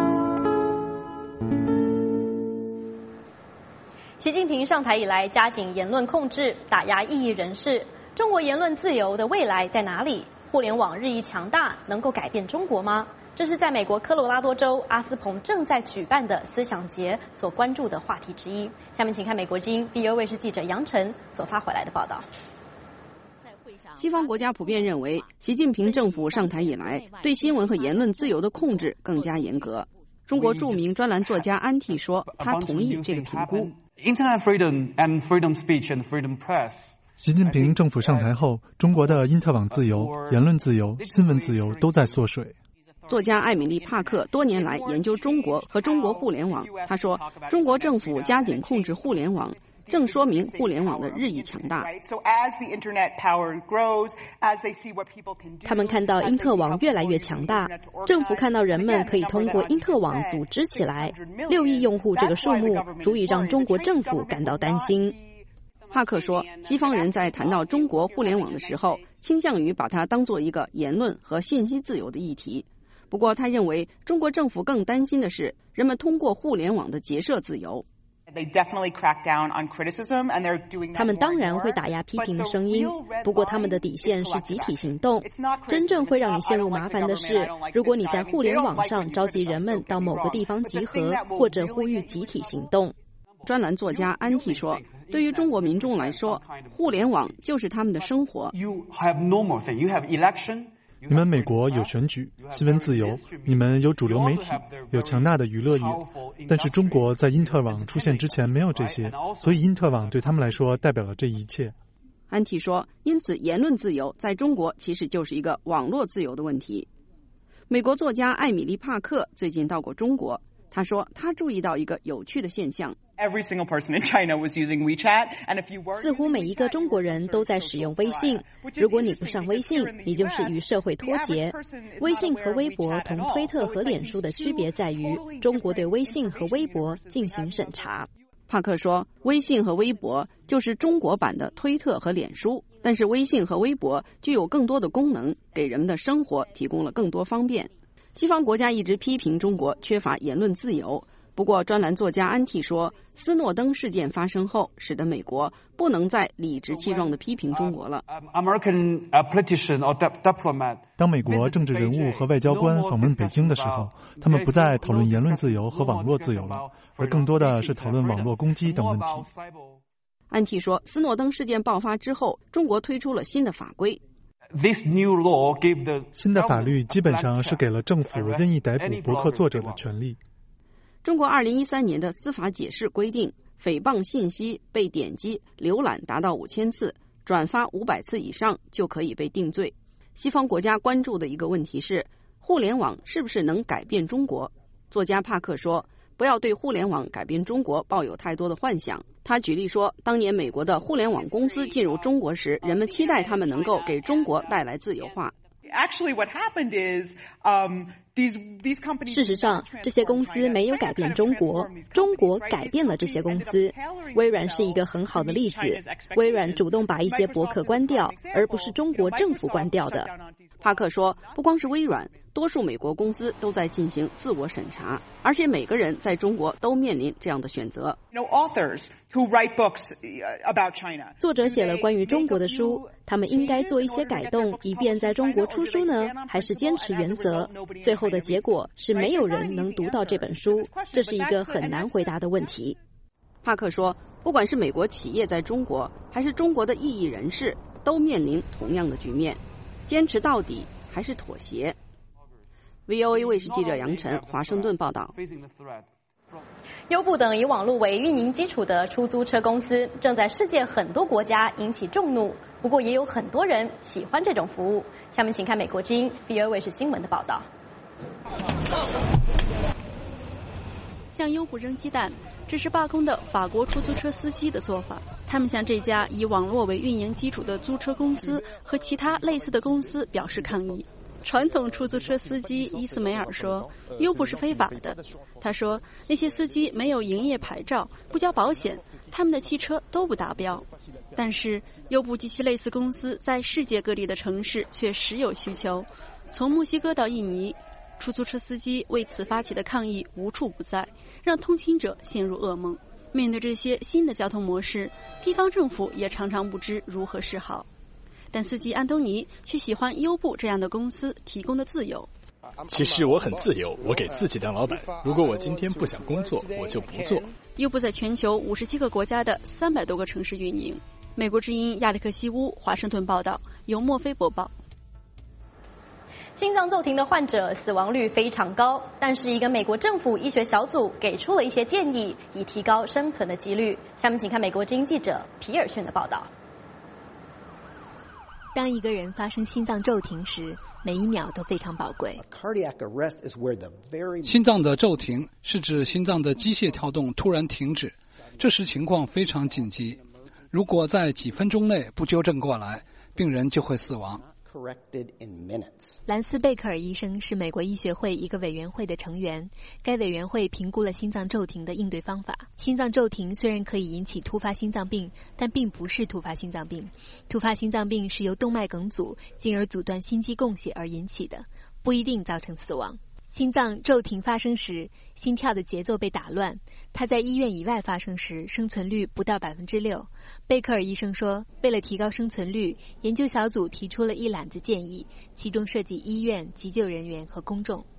习近平上台以来，加紧言论控制，打压异议人士。中国言论自由的未来在哪里？互联网日益强大，能够改变中国吗？这是在美国科罗拉多州阿斯彭正在举办的思想节所关注的话题之一。下面请看美国之音 V O A 卫视记者杨晨所发回来的报道。 西方国家普遍认为，习近平政府上台以来，对新闻和言论自由的控制更加严格。 中国著名专栏作家安娣说，他同意这个评估。 Internet freedom and freedom speech and freedom press。 习近平政府上台后，中国的因特网自由、言论自由、新闻自由都在缩水。 作家艾米丽·帕克多年来研究中国和中国互联网，他说，中国政府加紧控制互联网，正说明互联网的日益强大。 他们看到因特网越来越强大，政府看到人们可以通过因特网组织起来，六亿用户这个数目足以让中国政府感到担心。 帕克说，西方人在谈到中国互联网的时候，倾向于把它当作一个言论和信息自由的议题。不过他认为，中国政府更担心的是人们通过互联网的结社自由。 他们当然会打压批评的声音，不过他们的底线是集体行动。真正会让你陷入麻烦的是，如果你在互联网上召集人们到某个地方集合，或者呼吁集体行动。 专栏作家安娣说，对于中国民众来说，互联网就是他们的生活。 你们美国有选举、新闻自由，你们有主流媒体，有强大的娱乐业，但是中国在因特网出现之前没有这些，所以因特网对他们来说代表了这一切。 安娣说，因此言论自由在中国其实就是一个网络自由的问题。美国作家艾米丽·帕克最近到过中国，他说他注意到一个有趣的现象。 似乎每一个中国人都在使用微信，如果你不上微信，你就是与社会脱节。微信和微博同推特和脸书的区别在于，中国对微信和微博进行审查。 帕克说，微信和微博就是中国版的推特和脸书，但是微信和微博具有更多的功能，给人们的生活提供了更多方便。西方国家一直批评中国缺乏言论自由，不过专栏作家安娣说，斯诺登事件发生后，使得美国不能再理直气壮地批评中国了。 当美国政治人物和外交官访问北京的时候，他们不再讨论言论自由和网络自由了，而更多的是讨论网络攻击等问题。 安娣说，斯诺登事件爆发之后，中国推出了新的法规。 新的法律基本上是给了政府任意逮捕博客作者的权利。 中国二零一三年的司法解释规定，诽谤信息被点击、浏览达到五千次、转发五百次以上就可以被定罪。西方国家关注的一个问题是，互联网是不是能改变中国？作家帕克说，不要对互联网改变中国抱有太多的幻想。他举例说，当年美国的互联网公司进入中国时，人们期待他们能够给中国带来自由化。 事实上，这些公司没有改变中国，中国改变了这些公司。微软是一个很好的例子，微软主动把一些博客关掉，而不是中国政府关掉的。 帕克说，不光是微软，多数美国公司都在进行自我审查，而且每个人在中国都面临这样的选择。 作者写了关于中国的书，他们应该做一些改动，以便在中国出书呢，还是坚持原则？最后的结果是没有人能读到这本书，这是一个很难回答的问题。 帕克说，不管是美国企业在中国，还是中国的异议人士，都面临同样的局面，坚持到底还是妥协。V O A 卫视记者杨晨，华盛顿报道。 优步等以网络为运营基础的出租车公司，正在世界很多国家引起众怒。不过，也有很多人喜欢这种服务。下面请看美国之音 V O A 卫视新闻的报道。 向优步扔鸡蛋，这是罢工的法国出租车司机的做法。他们向这家以网络为运营基础的租车公司和其他类似的公司表示抗议。传统出租车司机伊斯梅尔说，优步是非法的。他说，那些司机没有营业牌照，不交保险，他们的汽车都不达标。但是优步及其类似公司在世界各地的城市却时有需求。从墨西哥到印尼，出租车司机为此发起的抗议无处不在，让通勤者陷入噩梦。面对这些新的交通模式，地方政府也常常不知如何是好。但司机安东尼却喜欢优步这样的公司提供的自由。 其实我很自由，我给自己当老板。如果我今天不想工作，我就不做。 优步在全球五十七个国家的三百多个城市运营。美国之音亚历克西乌华盛顿报道，由莫菲播报。 心脏骤停的患者死亡率非常高，但是一个美国政府医学小组给出了一些建议，以提高生存的几率。下面请看美国之音记者皮尔逊的报道。 当一个人发生心脏骤停时，每一秒都非常宝贵。 心脏的骤停是指心脏的机械跳动突然停止，这时情况非常紧急。如果在几分钟内不纠正过来，病人就会死亡。 兰斯·贝克尔医生是美国医学会一个委员会的成员，该委员会评估了心脏骤停的应对方法。心脏骤停虽然可以引起突发心脏病，但并不是突发心脏病。突发心脏病是由动脉梗阻进而阻断心肌供血而引起的，不一定造成死亡。心脏骤停发生时，心跳的节奏被打乱。它在医院以外发生时，生存率不到百分之六。贝克尔医生说，为了提高生存率，研究小组提出了一揽子建议，其中涉及医院、急救人员和公众。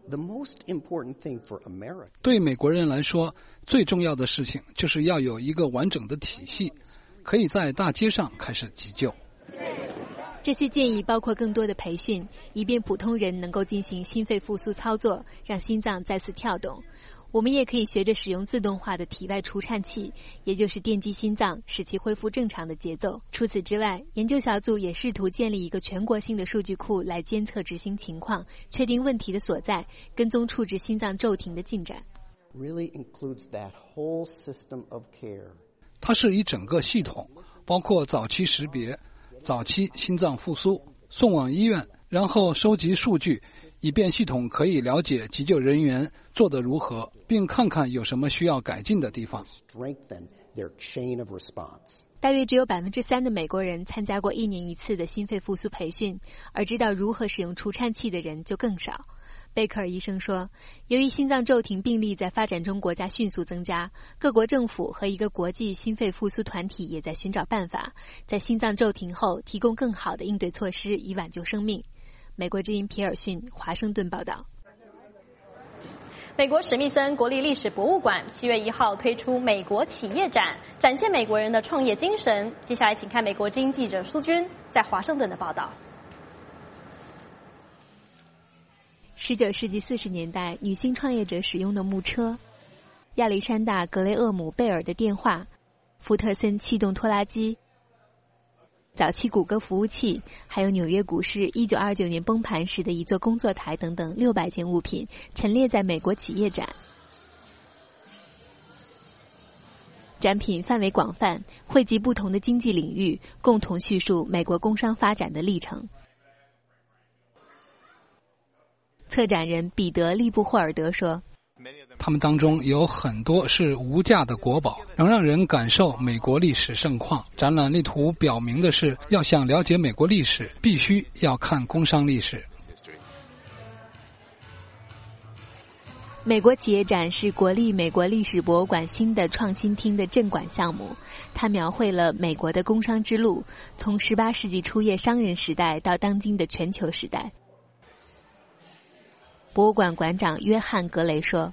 对美国人来说，最重要的事情就是要有一个完整的体系，可以在大街上开始急救。 这些建议包括更多的培训，以便普通人能够进行心肺复苏操作，让心脏再次跳动。我们也可以学着使用自动化的体外除颤器，也就是电击心脏，使其恢复正常的节奏。除此之外，研究小组也试图建立一个全国性的数据库来监测执行情况，确定问题的所在，跟踪处置心脏骤停的进展。 它是一整个系统，包括早期识别、早期心脏复苏、送往医院，然后收集数据，以便系统可以了解急救人员做得如何，并看看有什么需要改进的地方。 大约只有百分之三的美国人参加过一年一次的心肺复苏培训，而知道如何使用除颤器的人就更少。贝克尔医生说，由于心脏骤停病例在发展中国家迅速增加，各国政府和一个国际心肺复苏团体也在寻找办法，在心脏骤停后提供更好的应对措施，以挽救生命。美国之音皮尔逊，华盛顿报道。 美国史密森国立历史博物馆七月一号推出美国企业展，展现美国人的创业精神。接下来请看美国之音记者苏军在华盛顿的报道。 十九世纪四十年代，女性创业者使用的木车，亚历山大·格雷厄姆·贝尔的电话，福特森气动拖拉机，早期谷歌服务器，还有纽约股市一九二九年崩盘时的一座工作台等等六百件物品陈列在美国企业展。展品范围广泛，汇集不同的经济领域，共同叙述美国工商发展的历程。策展人彼得·利布霍尔德说， 他们当中有很多是无价的国宝，能让人感受美国历史盛况。展览力图表明的是，要想了解美国历史，必须要看工商历史。 美国企业展是国立美国历史博物馆新的创新厅的镇馆项目，它描绘了美国的工商之路，从十八世纪初叶商人时代到当今的全球时代。博物馆馆长约翰·格雷说，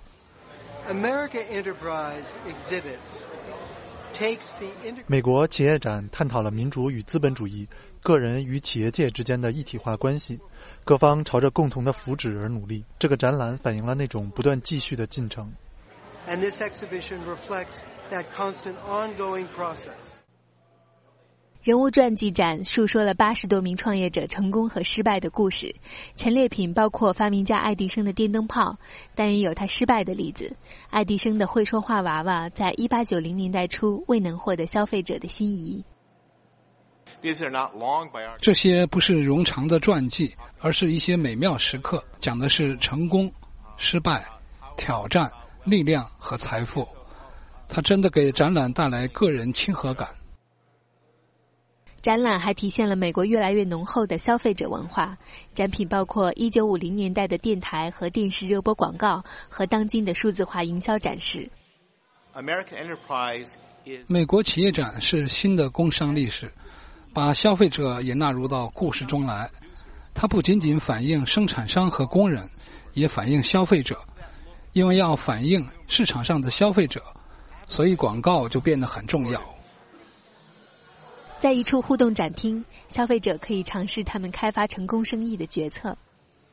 美国企业展探讨了民主与资本主义、个人与企业界之间的一体化关系，各方朝着共同的福祉而努力。这个展览反映了那种不断继续的进程。 And this exhibition reflects that constant ongoing process. 人物传记展述说了八十多名创业者成功和失败的故事，陈列品包括发明家爱迪生的电灯泡，但也有他失败的例子。爱迪生的会说话娃娃在一八九零年代初未能获得消费者的心仪。 这些不是冗长的传记，而是一些美妙时刻，讲的是成功、失败、挑战、力量和财富。它真的给展览带来个人亲和感。 展览还体现了美国越来越浓厚的消费者文化，展品包括一九五零年代的电台和电视热播广告和当今的数字化营销展示。 美国企业展是新的工商历史，把消费者也纳入到故事中来。它不仅仅反映生产商和工人，也反映消费者，因为要反映市场上的消费者，所以广告就变得很重要。 在一处互动展厅，消费者可以尝试他们开发成功生意的决策。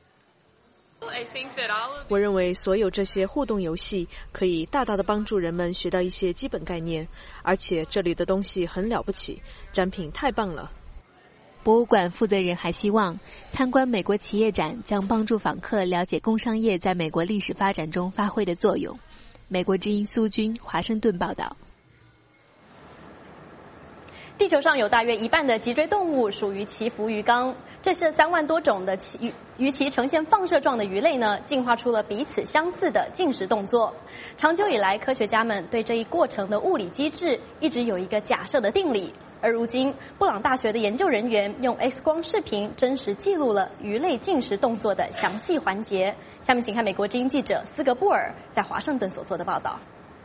我认为所有这些互动游戏可以大大的帮助人们学到一些基本概念，而且这里的东西很了不起，展品太棒了。 博物馆负责人还希望参观美国企业展将帮助访客了解工商业在美国历史发展中发挥的作用。美国之音苏军，华盛顿报道。 地球上有大约一半的脊椎动物属于鳍腹鱼纲，这是三万多种的鳍鱼鳍呈现放射状的鱼类呢，进化出了彼此相似的进食动作。长久以来，科学家们对这一过程的物理机制一直有一个假设的定理，而如今布朗大学的研究人员用 X 光视频真实记录了鱼类进食动作的详细环节。下面请看美国之音记者斯格布尔在华盛顿所做的报道。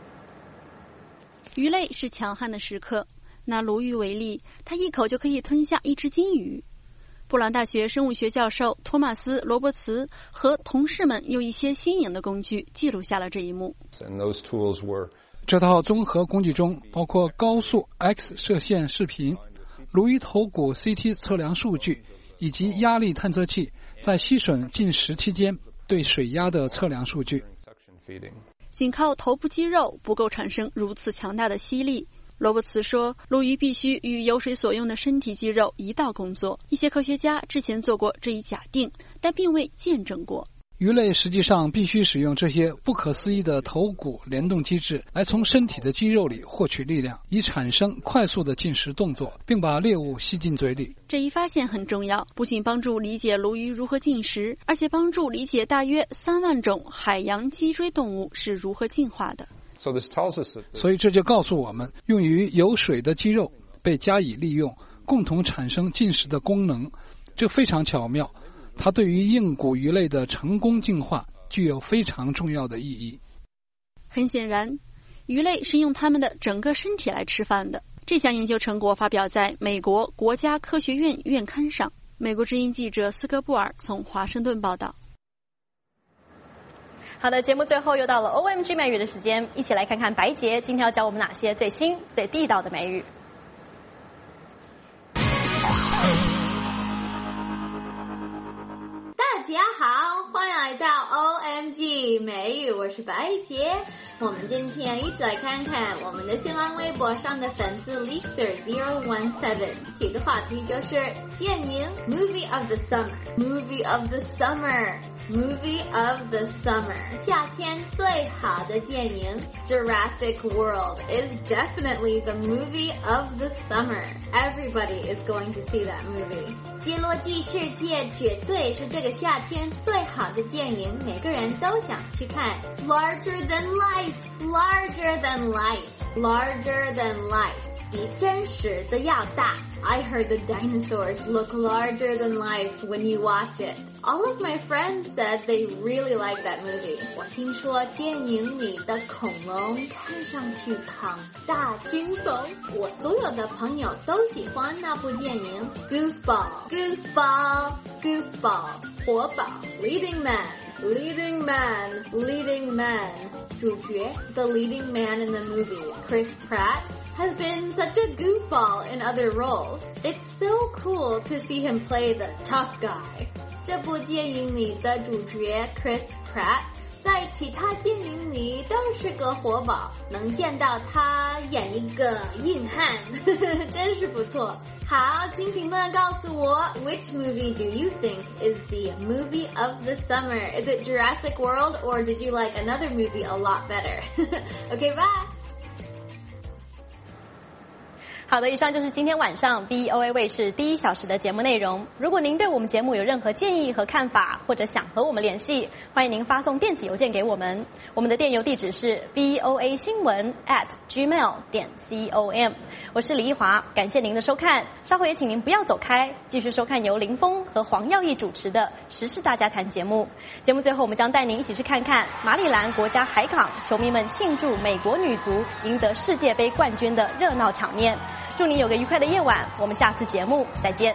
鱼类是强悍的食客。拿鲈鱼为例，它一口就可以吞下一只金鱼。布朗大学生物学教授托马斯·罗伯茨和同事们用一些新颖的工具记录下了这一幕。 这套综合工具中包括高速 X 射线视频、鲈鱼头骨 C T 测量数据，以及压力探测器在吸吮进食期间对水压的测量数据。 仅靠头部肌肉不够产生如此强大的吸力。罗伯茨说，鲈鱼必须与有水所用的身体肌肉一道工作。一些科学家之前做过这一假定，但并未见证过。 鱼类实际上必须使用这些不可思议的头骨联动机制来从身体的肌肉里获取力量，以产生快速的进食动作，并把猎物吸进嘴里。 这一发现很重要，不仅帮助理解鲈鱼如何进食，而且帮助理解大约三万种海洋脊椎动物是如何进化的。 所以这就告诉我们，用于有水的肌肉被加以利用，共同产生进食的功能，这非常巧妙。它对于硬骨鱼类的成功进化具有非常重要的意义。 很显然，鱼类是用它们的整个身体来吃饭的。这项研究成果发表在美国国家科学院院刊上。美国之音记者斯科布尔从华盛顿报道。 好的，节目最后又到了 O M G 美语的时间，一起来看看白洁今天要教我们哪些最新、最地道的美语。 大家好，欢迎来到 O M G 美语，我是白洁。我们今天一起来看看我们的新浪微博上的粉丝 Lixer 零一七提的话题就是电影 Movie of the Summer Movie of the Summer Movie of the Summer 夏天最好的电影 Jurassic World is definitely the movie of the summer. Everybody is going to see that movie. 侏罗纪世界绝对是这个夏天最好的电影，每个人都想去看。Larger than life, larger than life, larger than life. 比真实的要大。I heard the dinosaurs look larger than life when you watch it. All of my friends said they really like that movie. 我听说电影里的恐龙看上去很大惊悚，我所有的朋友都喜欢那部电影。Goofball, Goofball, Goofball. 活宝 Leading Man, Leading Man, Leading Man. 主角 The leading man in the movie, Chris Pratt, has been such a goofball in other roles. It's so cool to see him play the tough guy. 这部电影里的主角 Chris Pratt 在其他电影里都是个活宝，能见到他演一个硬汉真是不错。好，请评论告诉我 Which movie do you think is the movie of the summer? Is it Jurassic World or did you like another movie a lot better? Okay, bye! 好的，以上就是今天晚上 B O A 卫视第一小时的节目内容。如果您对我们节目有任何建议和看法，或者想和我们联系，欢迎您发送电子邮件给我们。我们的电邮地址是 b o a 新闻 at gmail 点 com。我是李一华，感谢您的收看。稍后也请您不要走开，继续收看由林峰和黄耀义主持的时事大家谈节目。节目最后，我们将带您一起去看看马里兰国家海港球迷们庆祝美国女足赢得世界杯冠军的热闹场面。祝你有个愉快的夜晚，我们下次节目再见。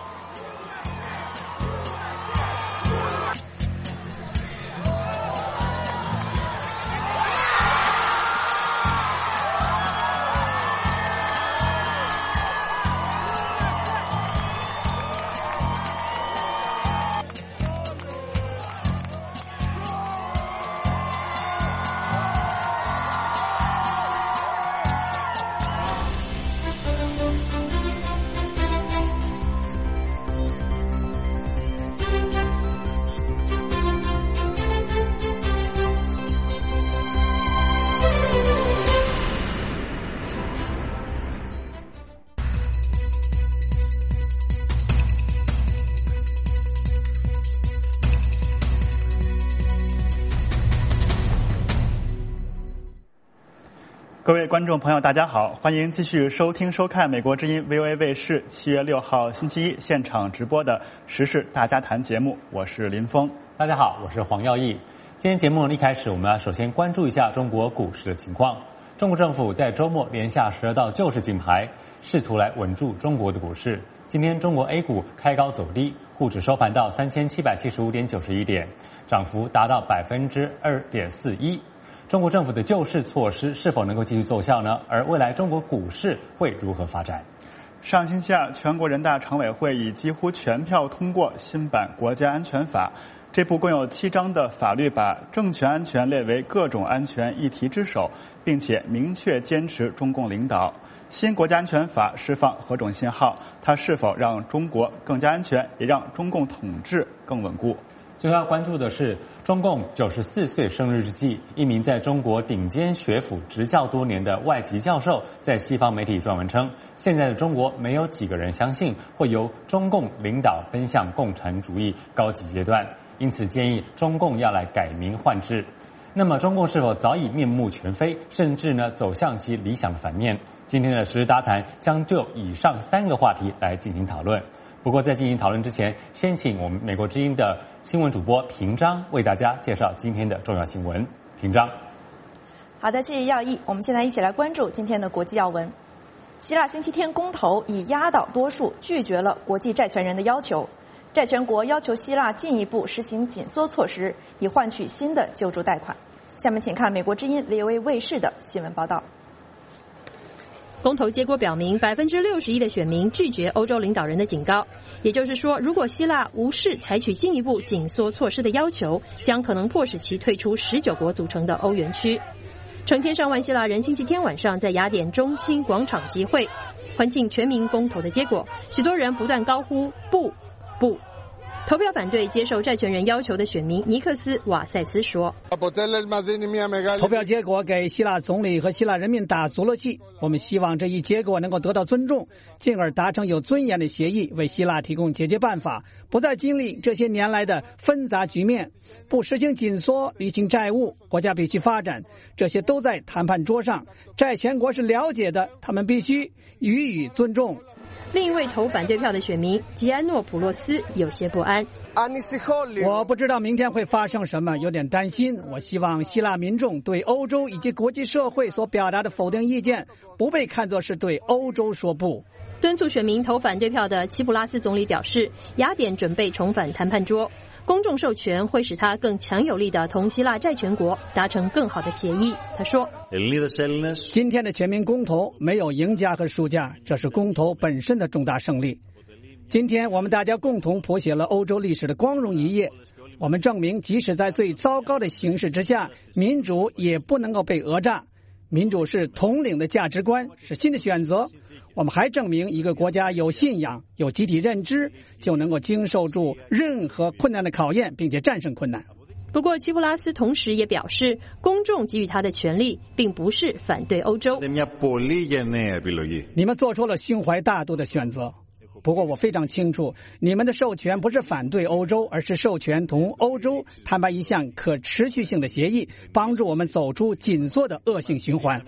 各位观众朋友，大家好，欢迎继续收听收看美国之音 V O A 卫视七月六号星期一现场直播的时事大家谈节目，我是林峰。 大家好，我是黄耀义。今天节目一开始，我们要首先关注一下中国股市的情况。中国政府在周末连下十二道救市金牌，试图来稳住中国的股市。今天中国 A 股开高走低，沪指收盘到三千七百七十五点九十一点，涨幅达到百分之二点四一。中国政府的救市措施是否能够继续奏效呢？而未来中国股市会如何发展？ 上星期二，全国人大常委会以几乎全票通过新版国家安全法。这部共有七章的法律把政权安全列为各种安全议题之首，并且明确坚持中共领导。新国家安全法释放何种信号？它是否让中国更加安全，也让中共统治更稳固？ 最后要关注的是，中共九十四岁生日之际，一名在中国顶尖学府执教多年的外籍教授在西方媒体撰文称，现在的中国没有几个人相信会由中共领导奔向共产主义高级阶段，因此建议中共要来改名换制。那么中共是否早已面目全非，甚至呢走向其理想的反面？今天的时事大谈将就以上三个话题来进行讨论。不过在进行讨论之前，先请我们美国之音的新闻主播平章为大家介绍今天的重要新闻。平章。 好的，谢谢耀义。我们现在一起来关注今天的国际要闻。希腊星期天公投以压倒多数拒绝了国际债权人的要求，债权国要求希腊进一步实行紧缩措施，以换取新的救助贷款。下面请看美国之音 V O A 卫视的新闻报道。 公投结果表明，百分之六十一的选民拒绝欧洲领导人的警告，也就是说，如果希腊无视采取进一步紧缩措施的要求，将可能迫使其退出十九国组成的欧元区。成千上万希腊人星期天晚上在雅典中心广场集会，欢庆全民公投的结果。许多人不断高呼“不，不”。投票反对接受债权人要求的选民尼克斯·瓦塞斯说：“ 投票结果给希腊总理和希腊人民打足了气。我们希望这一结果能够得到尊重，进而达成有尊严的协议，为希腊提供解决办法，不再经历这些年来的纷杂局面。不实行紧缩、履行债务，国家必须发展，这些都在谈判桌上。债权国是了解的，他们必须予以尊重。” 另一位投反对票的选民吉安诺普洛斯有些不安。 我不知道明天会发生什么，有点担心。我希望希腊民众对欧洲以及国际社会所表达的否定意见不被看作是对欧洲说不。 敦促选民投反对票的齐普拉斯总理表示，雅典准备重返谈判桌，公众授权会使他更强有力地同希腊债权国达成更好的协议。他说， 今天的全民公投没有赢家和输家，这是公投本身的重大胜利。今天我们大家共同谱写了欧洲历史的光荣一页，我们证明即使在最糟糕的形势之下，民主也不能够被讹诈。民主是统领的价值观，是新的选择。我们还证明一个国家有信仰、有集体认知，就能够经受住任何困难的考验，并且战胜困难。 不过齐普拉斯同时也表示，公众给予他的权利并不是反对欧洲。 你们做出了胸怀大度的选择。不过我非常清楚，你们的授权不是反对欧洲，而是授权同欧洲谈判一项可持续性的协议，帮助我们走出紧缩的恶性循环。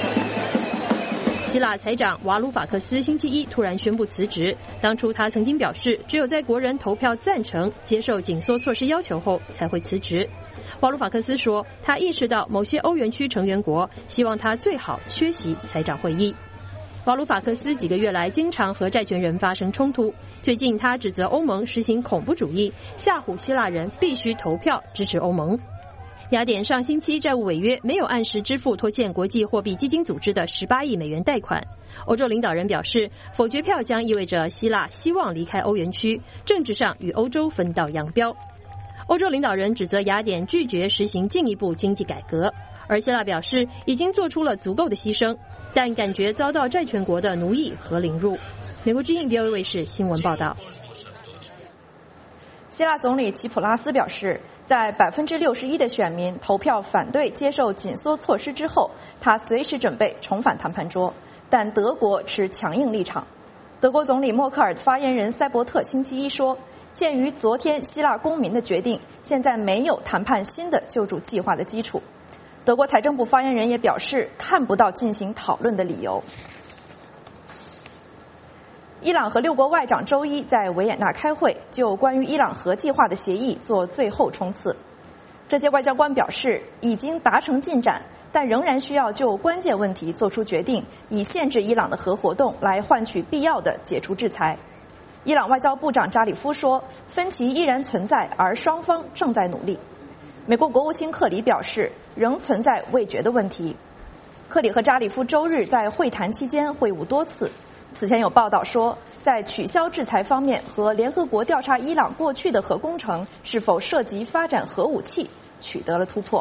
希腊财长瓦鲁法克斯星期一突然宣布辞职。当初他曾经表示，只有在国人投票赞成接受紧缩措施要求后才会辞职。瓦鲁法克斯说，他意识到某些欧元区成员国希望他最好缺席财长会议。瓦鲁法克斯几个月来经常和债权人发生冲突，最近他指责欧盟实行恐怖主义，吓唬希腊人必须投票支持欧盟。雅典上星期债务违约，没有按时支付拖欠国际货币基金组织的十八亿美元贷款。欧洲领导人表示，否决票将意味着希腊希望离开欧元区，政治上与欧洲分道扬镳。欧洲领导人指责雅典拒绝实行进一步经济改革，而希腊表示已经做出了足够的牺牲，但感觉遭到债权国的奴役和凌辱。美国之音 V O A 卫视新闻报道。 希腊总理齐普拉斯表示，在百分之六十一的选民投票反对接受紧缩措施之后，他随时准备重返谈判桌，但德国持强硬立场。德国总理默克尔的发言人塞伯特星期一说，鉴于昨天希腊公民的决定，现在没有谈判新的救助计划的基础。 德国财政部发言人也表示，看不到进行讨论的理由。伊朗和六国外长周一在维也纳开会，就关于伊朗核计划的协议做最后冲刺。这些外交官表示，已经达成进展，但仍然需要就关键问题做出决定，以限制伊朗的核活动来换取必要的解除制裁。伊朗外交部长扎里夫说，分歧依然存在，而双方正在努力。美国国务卿克里表示，仍存在未决的问题。克里和扎里夫周日在会谈期间会晤多次。此前有报道说，在取消制裁方面和联合国调查伊朗过去的核工程是否涉及发展核武器取得了突破。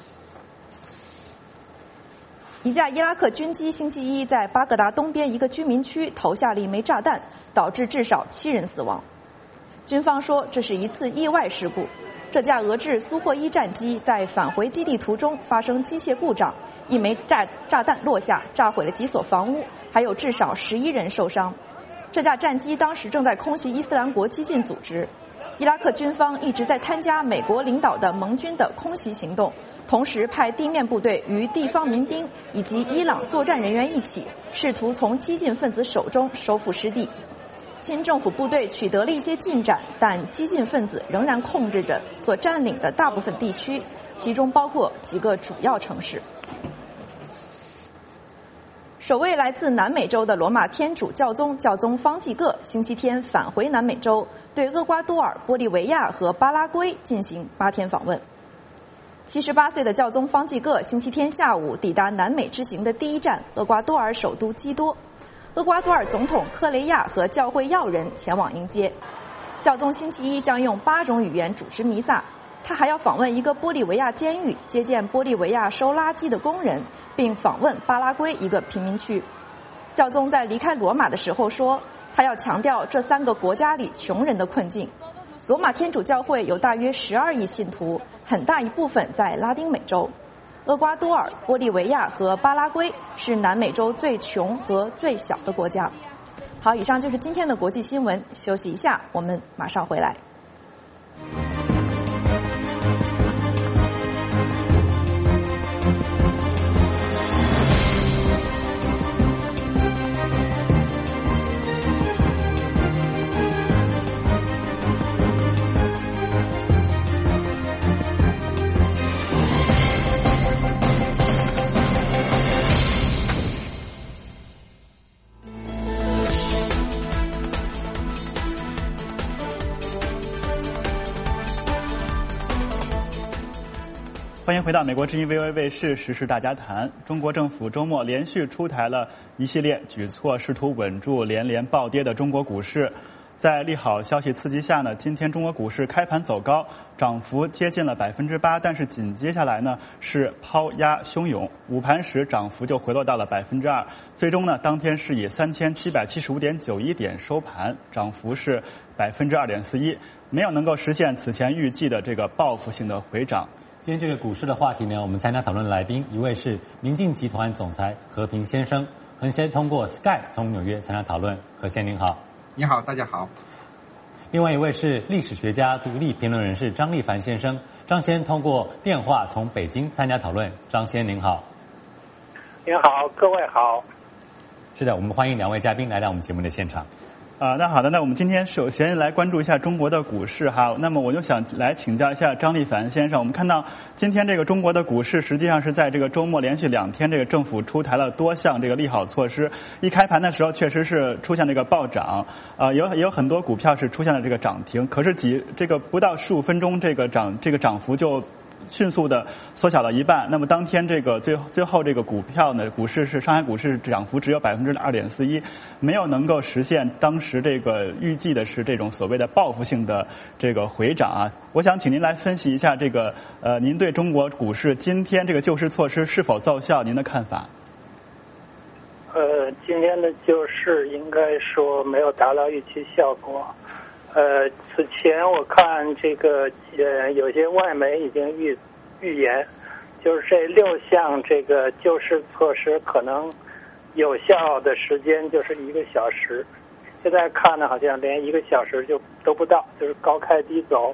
一架伊拉克军机星期一在巴格达东边一个居民区投下了一枚炸弹，导致至少七人死亡。军方说这是一次意外事故。这架俄制苏霍伊战机在返回基地途中发生机械故障，一枚炸炸弹落下，炸毁了几所房屋，还有至少十一人受伤。这架战机当时正在空袭伊斯兰国激进组织。伊拉克军方一直在参加美国领导的盟军的空袭行动，同时派地面部队与地方民兵以及伊朗作战人员一起，试图从激进分子手中收复失地。亲政府部队取得了一些进展，但激进分子仍然控制着所占领的大部分地区，其中包括几个主要城市。首位来自南美洲的罗马天主教宗教宗方济各星期天返回南美洲，对厄瓜多尔、玻利维亚和巴拉圭进行八天访问。七十八岁的教宗方济各星期天下午抵达南美之行的第一站厄瓜多尔首都基多。厄瓜多尔总统科雷亚和教会要人前往迎接。教宗星期一将用八种语言主持弥撒，他还要访问一个玻利维亚监狱，接见玻利维亚收垃圾的工人，并访问巴拉圭一个贫民区。教宗在离开罗马的时候说，他要强调这三个国家里穷人的困境。罗马天主教会有大约十二亿信徒，很大一部分在拉丁美洲。厄瓜多尔、玻利维亚和巴拉圭是南美洲最穷和最小的国家。好，以上就是今天的国际新闻，休息一下，我们马上回来。 欢迎回到美国之音 V O A 卫视时事大家谈。中国政府周末连续出台了一系列举措，试图稳住连连暴跌的中国股市。在利好消息刺激下呢，今天中国股市开盘走高，涨幅接近了百分之八，但是紧接下来呢是抛压汹涌，午盘时涨幅就回落到了百分之二，最终呢当天是以三千七百七十五点九一点收盘，涨幅是百分之二点四一，没有能够实现此前预计的这个报复性的回涨。 今天这个股市的话题呢，我们参加讨论的来宾，一位是明镜集团总裁何平先生，很先通过 Skype 从纽约参加讨论。何先您好。 你好，大家好。 另外一位是历史学家、独立评论人士张立凡先生，张先通过电话从北京参加讨论。张先您好。 您好，各位好。 是的，我们欢迎两位嘉宾来到我们节目的现场。 啊、呃，那好的，那我们今天首先来关注一下中国的股市哈。那么我就想来请教一下张立凡先生，我们看到今天这个中国的股市实际上是在这个周末连续两天，这个政府出台了多项这个利好措施。一开盘的时候确实是出现这个暴涨，呃，有也有很多股票是出现了这个涨停，可是几这个不到十五分钟，这个涨这个涨幅就迅速的缩小了一半。那么当天这个最最后这个股票呢，股市是上海股市涨幅只有百分之二点四一，没有能够实现当时这个预计的是这种所谓的报复性的这个回涨啊。我想请您来分析一下这个呃，您对中国股市今天这个救市措施是否奏效，您的看法？ 呃，今天的救市应该说没有达到预期效果。呃，此前我看这个呃有些外媒已经预预言，就是这六项这个救市措施可能有效的时间就是一个小时。现在看呢，好像连一个小时就都不到，就是高开低走。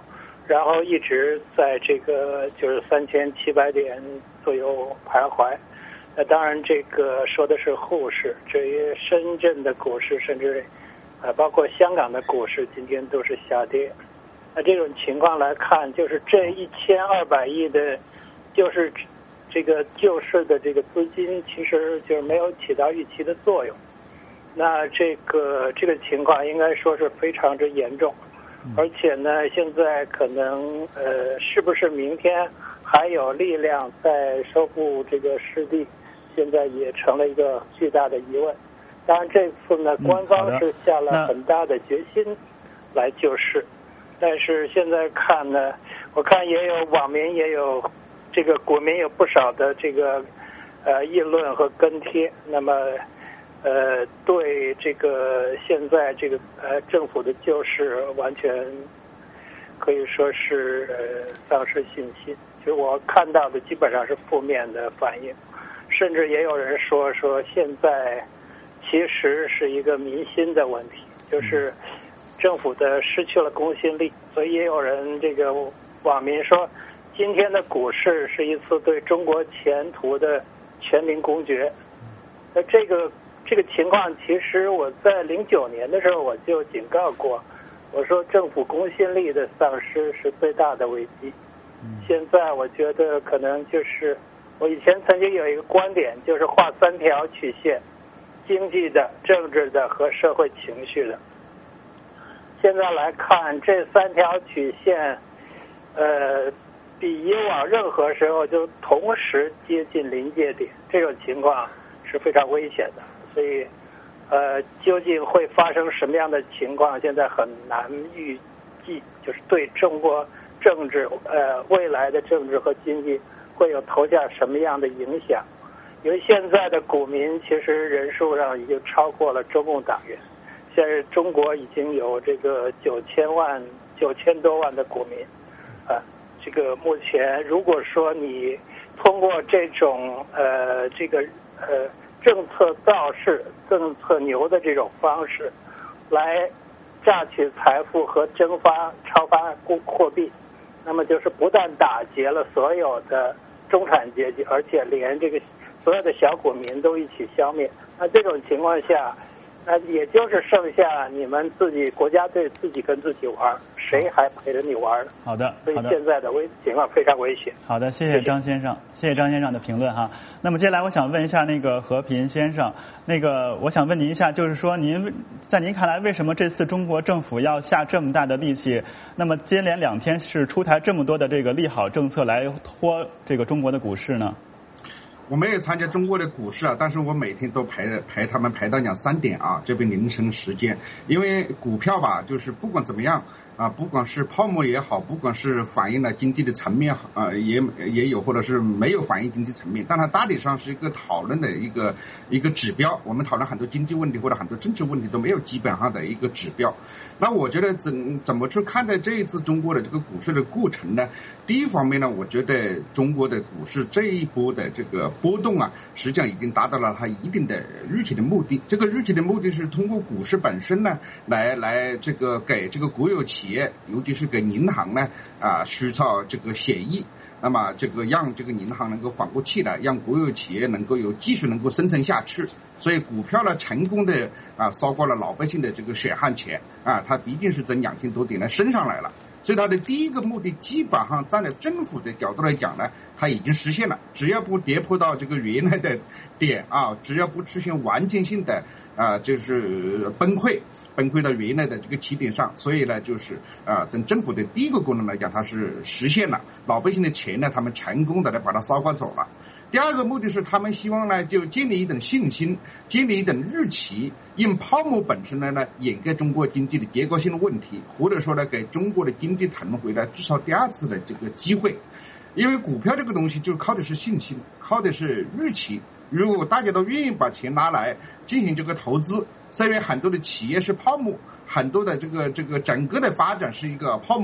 然后一直在这个就是三千七百点左右徘徊。那当然，这个说的是沪市，至于深圳的股市，甚至呃包括香港的股市，今天都是下跌。那这种情况来看，就是这一千二百亿的，就是这个救市的这个资金，其实就是没有起到预期的作用。那这个这个情况应该说是非常之严重，而且呢，现在可能呃，是不是明天还有力量再收复这个失地，现在也成了一个巨大的疑问。当然，这次呢，官方是下了很大的决心来救市，但是现在看呢，我看也有网民也有这个股民有不少的这个呃议论和跟贴，那么。呃，对这个现在这个呃政府的救市完全可以说是呃丧失信心。其实我看到的基本上是负面的反应，甚至也有人说说现在其实是一个民心的问题，就是政府的失去了公信力，所以也有人这个网民说，今天的股市是一次对中国前途的全民公决。那这个。这个情况其实我在零九年的时候我就警告过，我说政府公信力的丧失是最大的危机。现在我觉得可能就是我以前曾经有一个观点，就是画三条曲线，经济的、政治的和社会情绪的。现在来看这三条曲线，呃，比以往任何时候就同时接近临界点，这种情况是非常危险的。所以，呃，究竟会发生什么样的情况，现在很难预计。就是对中国政治，呃，未来的政治和经济会有投下什么样的影响？因为现在的股民其实人数上已经超过了中共党员，现在中国已经有这个九千万、九千多万的股民，啊、呃，这个目前如果说你通过这种呃这个呃。政策造势、政策牛的这种方式，来榨取财富和蒸发、超发货币，那么就是不但打劫了所有的中产阶级，而且连这个所有的小股民都一起消灭。那这种情况下，那也就是剩下你们自己国家队自己跟自己玩，谁还陪着你玩呢？ 好的， 所以现在的危情况非常危险。 好的，谢谢张先生，谢谢张先生的评论哈。那么接下来我想问一下那个和平先生，那个我想问您一下，就是说您在您看来，为什么这次中国政府要下这么大的力气？那么接连两天是出台这么多的这个利好政策来拖这个中国的股市呢？ 我没有参加中国的股市啊，但是我每天都排排他们排到两三点啊，这边凌晨时间，因为股票吧，就是不管怎么样啊，不管是泡沫也好，不管是反映了经济的层面啊，也也有，或者是没有反映经济层面，但它大体上是一个讨论的一个一个指标。我们讨论很多经济问题或者很多政治问题都没有基本上的一个指标。那我觉得怎怎么去看待这一次中国的这个股市的过程呢？第一方面呢，我觉得中国的股市这一波的这个波动啊，实际上已经达到了它一定的预期的目的。这个预期的目的是通过股市本身呢，来来这个给这个国有企业，尤其是给银行呢啊虚造这个险意。那么这个让这个银行能够缓过气来，让国有企业能够有继续能够生存下去。所以股票呢，成功的啊烧光了老百姓的这个血汗钱啊，它毕竟是从两千多点呢升上来了。所以它的第一个目的，基本上站在政府的角度来讲呢，它已经实现了。只要不跌破到这个原来的点啊，只要不出现完全性的啊，就是崩溃，崩溃到原来的这个起点上，所以呢，就是啊，从政府的第一个功能来讲，它是实现了老百姓的钱呢，他们成功的来把它烧光走了。第二个目的是他们希望呢，就建立一种信心，建立一种预期，用泡沫本身呢呢掩盖中国经济的结构性的问题，或者说呢给中国的经济腾回来至少第二次的这个机会。因为股票这个东西就靠的是信心，靠的是预期。如果大家都愿意把钱拿来进行这个投资，虽然很多的企业是泡沫，很多的这个这个整个的发展是一个泡沫，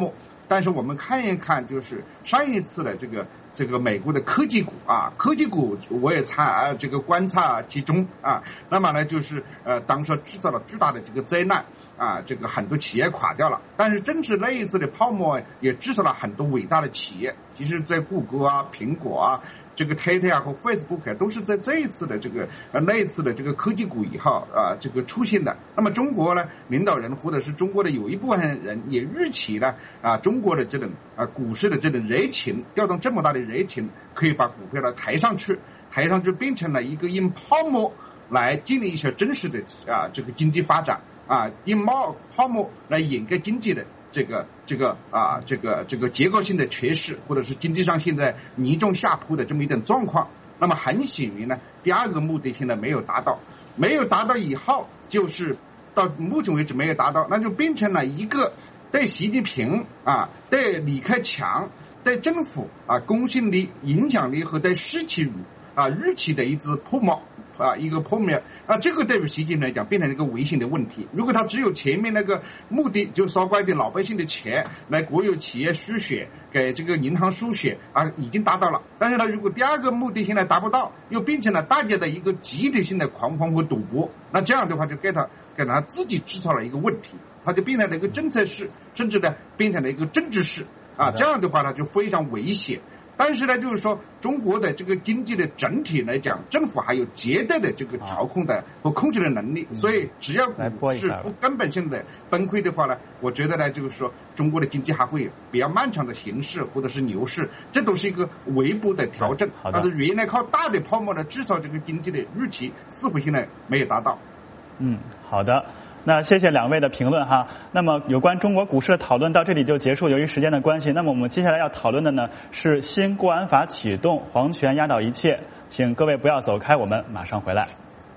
但是我们看一看，就是上一次的这个这个美国的科技股啊，科技股我也参啊这个观察其中啊，那么呢就是呃当时制造了巨大的这个灾难啊，这个很多企业垮掉了，但是正是那一次的泡沫也制造了很多伟大的企业，其实在谷歌啊、苹果啊。这个 Twitter 啊和 Facebook 啊都是在这一次的这个呃那一次的这个科技股以后啊这个出现的。那么中国呢领导人或者是中国的有一部分人也预期呢啊中国的这种啊股市的这种热情，调动这么大的热情，可以把股票呢抬上去，抬上去变成了一个用泡沫来建立一些真实的啊这个经济发展啊，用泡泡沫来掩盖经济的。这个这个啊，这个这个结构性的缺失，或者是经济上现在严重下坡的这么一种状况，那么很显然呢，第二个目的现在没有达到，没有达到以后，就是到目前为止没有达到，那就变成了一个对习近平啊、对李克强、对政府啊公信力、影响力和对士气啊预期的一只破锚。啊，一个破灭啊，这个对于习近平来讲变成一个危险的问题。如果他只有前面那个目的，就烧光一点老百姓的钱来国有企业输血，给这个银行输血啊，已经达到了。但是呢，如果第二个目的现在达不到，又变成了大家的一个集体性的狂欢和赌博，那这样的话就给他给他自己制造了一个问题，他就变成了一个政策市，甚至呢变成了一个政治市啊，这样的话呢就非常危险。但是呢，就是说中国的这个经济的整体来讲，政府还有绝对的这个调控的和控制的能力，所以只要股市不根本性的崩溃的话呢，我觉得呢，就是说中国的经济还会比较漫长的形势或者是牛市，这都是一个微波的调整。但是原来靠大的泡沫来制造这个经济的预期，似乎现在没有达到。 嗯，好的。那谢谢两位的评论哈。那么有关中国股市的讨论到这里就结束，由于时间的关系，那么我们接下来要讨论的呢是新国安法启动，皇权压倒一切，请各位不要走开，我们马上回来。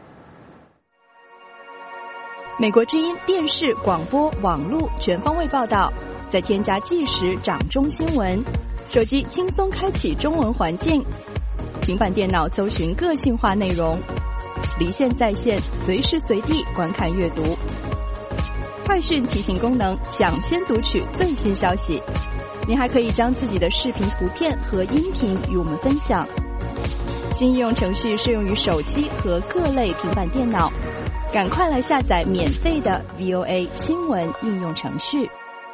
美国之音电视、广播、网络全方位报道，再添加即时掌中新闻，手机轻松开启中文环境，平板电脑搜寻个性化内容，离线在线，随时随地观看阅读。快讯提醒功能，抢先读取最新消息。您还可以将自己的视频、图片和音频与我们分享。新应用程序适用于手机和各类平板电脑，赶快来下载免费的 V O A 新闻应用程序。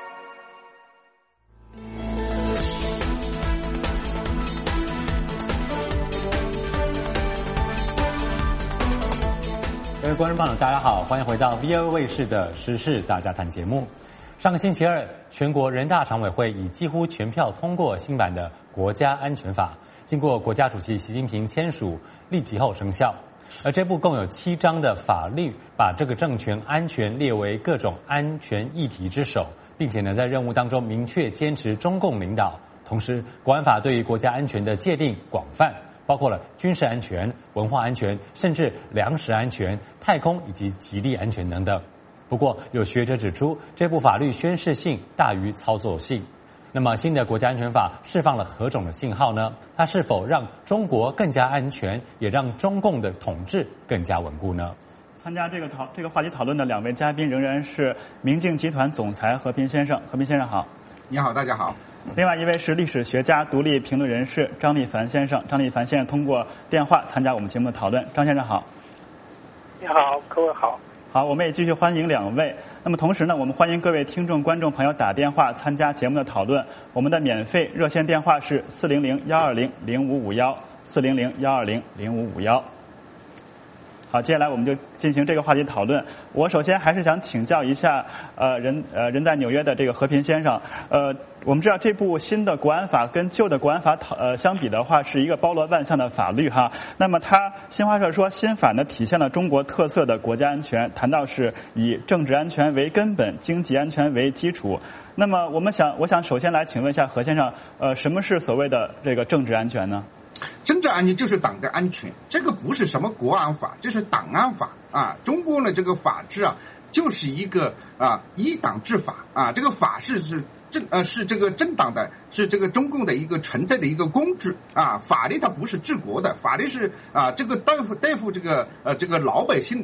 各位观众朋友，大家好，欢迎回到 V O A 卫视的时事大家谈节目。上个星期二，全国人大常委会以几乎全票通过新版的国家安全法，经过国家主席习近平签署，立即后生效。而这部共有七章的法律，把这个政权安全列为各种安全议题之首，并且呢，在任务当中明确坚持中共领导。同时，国安法对于国家安全的界定广泛，包括了军事安全、文化安全，甚至粮食安全、太空以及极地安全等等。不过，有学者指出，这部法律宣示性大于操作性。那么，新的国家安全法释放了何种的信号呢？它是否让中国更加安全，也让中共的统治更加稳固呢？ 参加这个讨这个话题讨论的两位嘉宾仍然是明镜集团总裁何平先生。何平先生好。 你好，大家好。 另外一位是历史学家、独立评论人士张立凡先生。张立凡先生通过电话参加我们节目的讨论。张先生好。 你好，各位好。 好，我们也继续欢迎两位。那么同时呢，我们欢迎各位听众、观众朋友打电话参加节目的讨论。我们的免费热线电话是四零零幺二零零五五幺，四零零幺二零零五五幺。好，接下来我们就进行这个话题讨论。我首先还是想请教一下，呃，人呃人在纽约的这个和平先生，呃，我们知道这部新的国安法跟旧的国安法讨呃相比的话，是一个包罗万象的法律哈。那么它新华社说，新法呢体现了中国特色的国家安全，谈到是以政治安全为根本，经济安全为基础。那么我们想，我想首先来请问一下何先生，呃，什么是所谓的这个政治安全呢？ 政治安全就是党的安全，这个不是什么国安法，这是党安法啊。中国的这个法治啊，就是一个啊依党治法啊，这个法是是政呃是这个政党的，是这个中共的一个存在的一个工具啊。法律它不是治国的，法律是啊这个对付对付这个呃这个老百姓的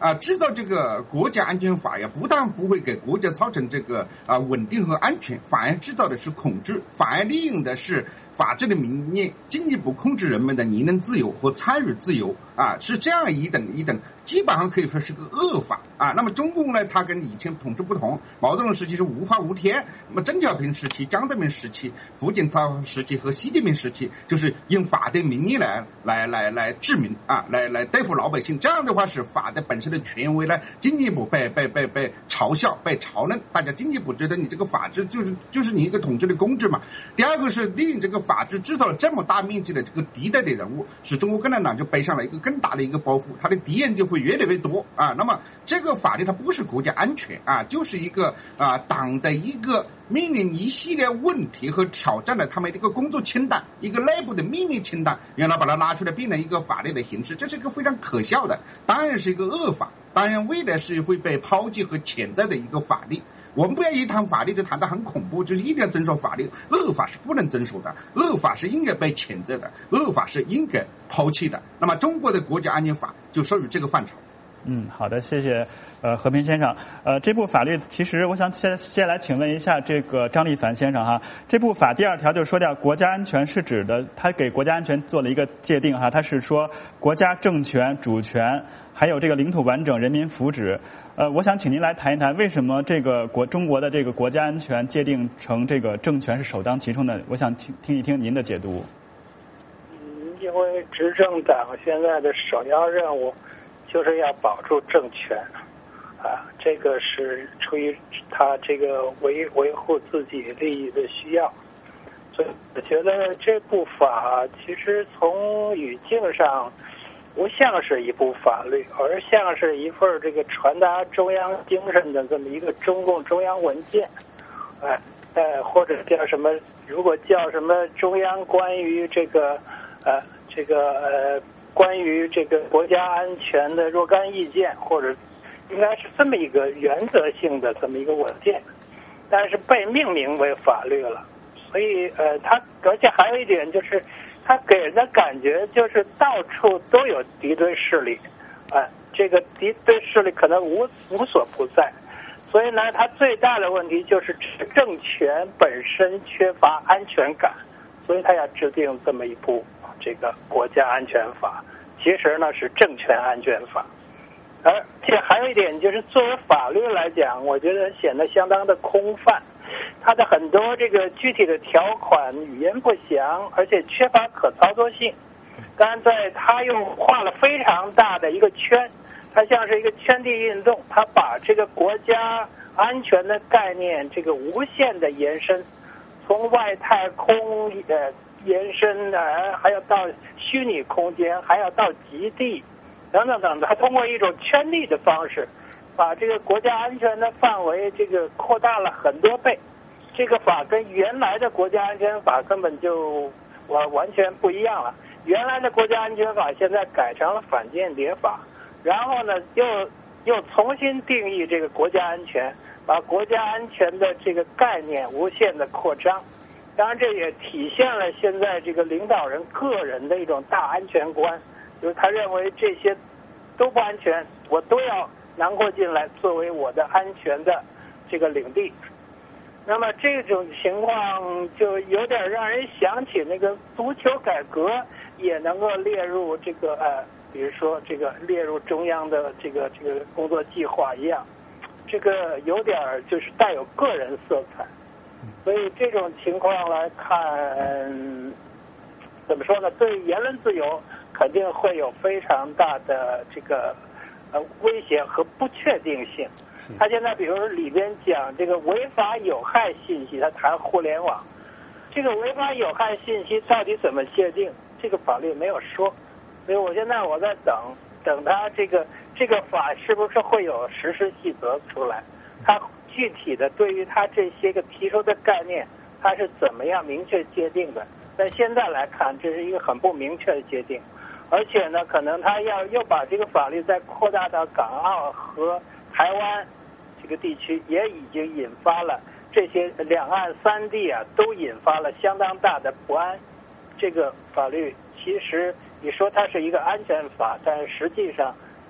啊，制造这个国家安全法呀，不但不会给国家造成这个啊稳定和安全，反而制造的是恐惧，反而利用的是法治的名义进一步控制人们的言论自由和参与自由啊，是这样一等一等，基本上可以说是个恶法啊。那么中共呢，它跟以前统治不同，毛泽东时期是无法无天，那么邓小平时期、江泽民时期、胡锦涛时期和习近平时期，就是用法的名义来来来来治民啊，来来对付老百姓。这样的话，使法的本身的权威呢进一步被被被被嘲笑、被嘲弄，大家进一步觉得你这个法治就是就是你一个统治的工具嘛。第二个是利用这个法治制造了这么大面积的这个敌对的人物，使中国共产党就背上了一个更大的一个包袱，他的敌人就会越来越多啊。那么这个法律它不是国家安全啊，就是一个啊党的一个面临一系列问题和挑战的他们的一个工作清单，一个内部的秘密清单，原来把它拉出来变成一个法律的形式，这是一个非常可笑的，当然是一个恶法，当然未来是会被抛弃和谴责的一个法律。我们不要一谈法律就谈得很恐怖，就是一定要遵守法律，恶法是不能遵守的，恶法是应该被谴责的，恶法是应该抛弃的。那么中国的国家安全法就属于这个范畴。 嗯，好的，谢谢，呃，和平先生。呃，这部法律其实我想先先来请问一下这个张立凡先生哈，这部法第二条就说掉国家安全是指的，他给国家安全做了一个界定哈，他是说国家政权、主权，还有这个领土完整、人民福祉。呃，我想请您来谈一谈，为什么这个国中国的这个国家安全界定成这个政权是首当其冲的？我想听听一听您的解读。 嗯，因为执政党现在的首要任务就是要保住政权，啊，这个是出于他这个维维护自己利益的需要，所以我觉得这部法其实从语境上不像是一部法律，而像是一份这个传达中央精神的这么一个中共中央文件，哎，呃，或者叫什么，如果叫什么中央关于这个呃这个呃。关于这个国家安全的若干意见，或者应该是这么一个原则性的这么一个文件，但是被命名为法律了。所以呃，它而且还有一点就是，它给人的感觉就是到处都有敌对势力，啊、呃，这个敌对势力可能无无所不在。所以呢，它最大的问题就是政权本身缺乏安全感，所以它要制定这么一部这个国家安全法，其实呢是政权安全法。而且还有一点就是，作为法律来讲，我觉得显得相当的空泛，它的很多这个具体的条款语言不详，而且缺乏可操作性。当然，在它又画了非常大的一个圈，它像是一个圈地运动，它把这个国家安全的概念这个无限的延伸，从外太空呃。延伸啊，还要到虚拟空间，还要到极地，等等等等，它通过一种圈地的方式，把这个国家安全的范围这个扩大了很多倍。这个法跟原来的国家安全法根本就完完全不一样了。原来的国家安全法现在改成了反间谍法，然后呢又又重新定义这个国家安全，把国家安全的这个概念无限的扩张。当然，这也体现了现在这个领导人个人的一种大安全观，就是他认为这些都不安全，我都要囊括进来作为我的安全的这个领地。那么这种情况就有点让人想起那个足球改革也能够列入这个呃，比如说这个列入中央的这个这个工作计划一样，这个有点就是带有个人色彩。所以这种情况来看，怎么说呢？对言论自由肯定会有非常大的这个呃威胁和不确定性。他现在比如说里边讲这个违法有害信息，他谈互联网，这个违法有害信息到底怎么界定？这个法律没有说，所以我现在我在等等他这个这个法是不是会有实施细则出来？他具体的对于他这些个提出的概念，他是怎么样明确界定的？在现在来看，这是一个很不明确的界定，而且呢，可能他要又把这个法律再扩大到港澳和台湾这个地区，也已经引发了这些两岸三地啊，都引发了相当大的不安。这个法律其实你说它是一个安全法，但是实际上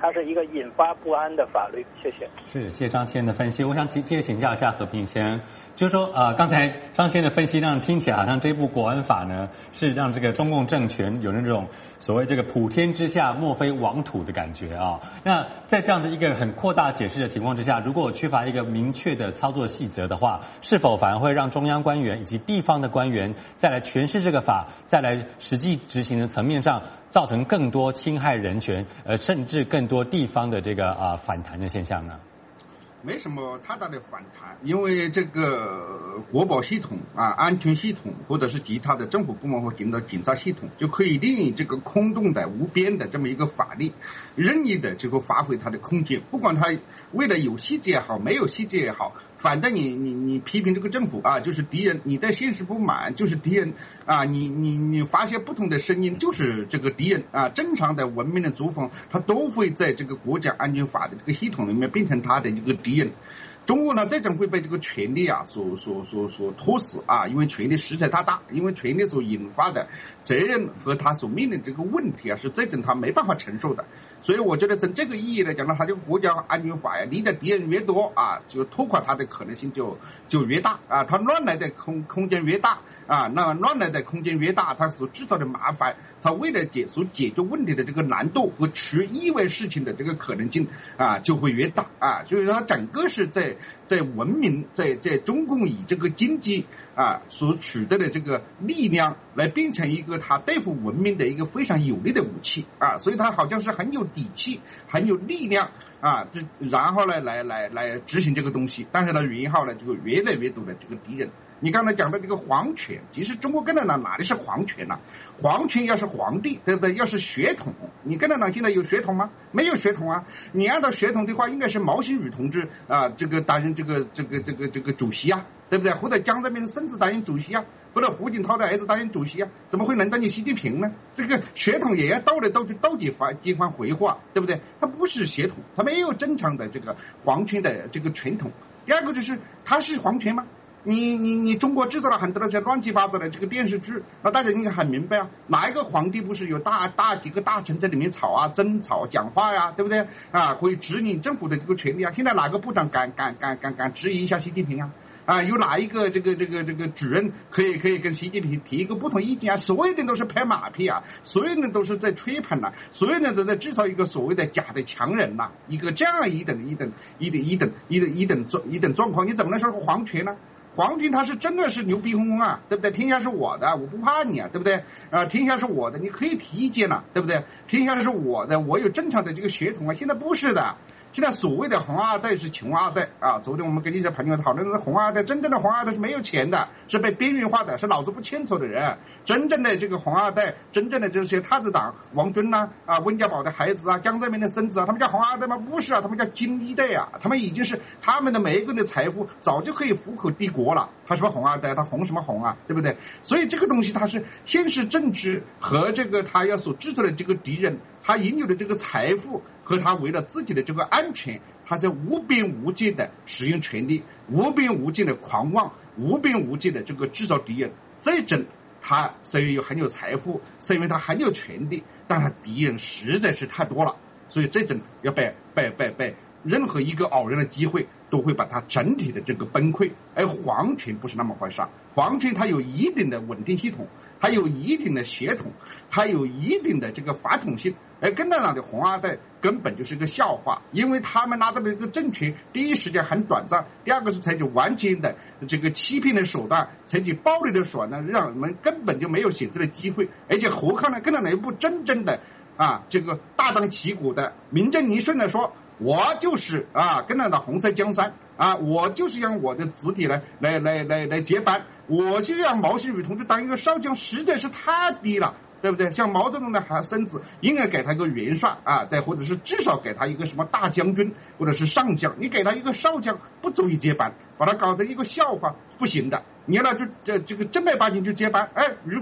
它是一个引发不安的法律。谢谢。 是，谢谢张先生的分析。我想接接着请教一下和平先生，就是说，呃，刚才张先生的分析让听起来好像这部国安法呢，是让这个中共政权有那种所谓这个普天之下莫非王土的感觉啊。那在这样的一个很扩大解释的情况之下，如果缺乏一个明确的操作细则的话，是否反而会让中央官员以及地方的官员再来诠释这个法，再来实际执行的层面上，造成更多侵害人权，呃，甚至更多地方的这个啊、呃、反弹的现象呢？ 没什么太大的反弹，因为这个国保系统啊、安全系统，或者是其他的政府部门或警的警察系统，就可以利用这个空洞的、无边的这么一个法律，任意的这个发挥它的空间。不管它为了有细节也好，没有细节也好，反正你你你批评这个政府啊，就是敌人；你对现实不满，就是敌人啊；你你你发现不同的声音，就是这个敌人啊。正常的文明的作风，它都会在这个国家安全法的这个系统里面变成它的一个敌人。中国呢，这种会被这个权力啊所所所所拖死啊，因为权力实在太大，因为权力所引发的责任和他所面临的这个问题啊，是这种他没办法承受的。所以我觉得从这个意义来讲呢，他这个国家安全法呀，离的敌人越多啊，就拖垮他的可能性就就越大啊，他乱来的空空间越大啊，那乱来的空间越大，他所制造的麻烦，他为了解所解决问题的这个难度和出意外事情的这个可能性啊，就会越大啊。所以说，他整个是在在文明，在在中共以这个经济啊所取得的这个力量，来变成一个他对付文明的一个非常有力的武器啊，所以他好像是很有底气、很有力量啊，这然后呢来来来执行这个东西，但是呢，然后呢，这个越来越多的这个敌人。你刚才讲的这个皇权，其实中国共产党哪里是皇权呢、啊？皇权要是皇帝，对不对？要是血统，你共产党现在有血统吗？没有血统啊！你按照血统的话，应该是毛新宇同志啊、呃，这个担任这个这个这个这个主席啊，对不对？或者江泽民的孙子担任主席啊，或者胡锦涛的儿子担任主席啊，怎么会轮到你习近平呢？这个血统也要倒来倒去，倒几番几番回话，对不对？他不是血统，他没有正常的这个皇权的这个传统。第二个就是，他是皇权吗？你你你中国制造了很多的这乱七八糟的这个电视剧，那大家应该很明白啊，哪一个皇帝不是有大大几个大臣在里面吵啊、争吵、讲话呀、啊，对不对啊？会指引政府的这个权利啊。现在哪个部长敢敢敢敢敢质疑一下习近平啊？啊，有哪一个这个这个这个主任可以可以跟习近平提一个不同意见啊？所有人都是拍马屁啊，所有人都是在吹捧呐，所有人都在制造一个所谓的假的强人呐、啊，一个这样一等一等一等一等一等一等状一等状况，你怎么能说皇权呢？皇帝他是真的是牛逼哄哄啊，对不对？天下是我的，我不怕你啊，对不对？啊，天下是我的，你可以提意见了，对不对？天下是我的，我有正常的这个血统啊，现在不是的。现在所谓的红二代是穷二代啊！昨天我们跟一些朋友讨论的红二代，真正的红二代是没有钱的，是被边缘化的，是脑子不清楚的人。真正的这个红二代，真正的这些太子党王军呐、啊、啊温家宝的孩子啊、江泽民的孙子啊，他们叫红二代吗？不是啊，他们叫金一代啊！他们已经是他们的每一个人的财富早就可以富可敌国了。他什么红二代？他红什么红啊？对不对？所以这个东西它是现实政治和这个他要所制造的这个敌人，他拥有的这个财富和他为了自己的这个安全，他在无边无际的使用权力，无边无际的狂妄，无边无际的这个制造敌人。这种他虽然有很有财富，虽然他很有权力，但他敌人实在是太多了，所以这种要被被被被任何一个偶然的机会都会把它整体的这个崩溃。而皇权不是那么回事，皇权它有一定的稳定系统，它有一定的血统，它有一定的这个法统性。而共产党的红二代根本就是个笑话，因为他们拿到的这个政权，第一时间很短暂，第二个是采取完全的这个欺骗的手段，采取暴力的手段，让我们根本就没有选择的机会。而且何况呢，共产党一部真正的啊这个大张旗鼓的名正言顺的说，我就是啊共产党红色江山啊，我就是让我的子弟来来来来来接班，我就让毛新宇同志当一个少将，实在是太低了，对不对？像毛泽东的孙子应该给他一个元帅啊，对，或者是至少给他一个什么大将军或者是上将，你给他一个少将不足以接班，把他搞成一个笑话不行的。你要他就这这个正儿八经就接班，哎，如果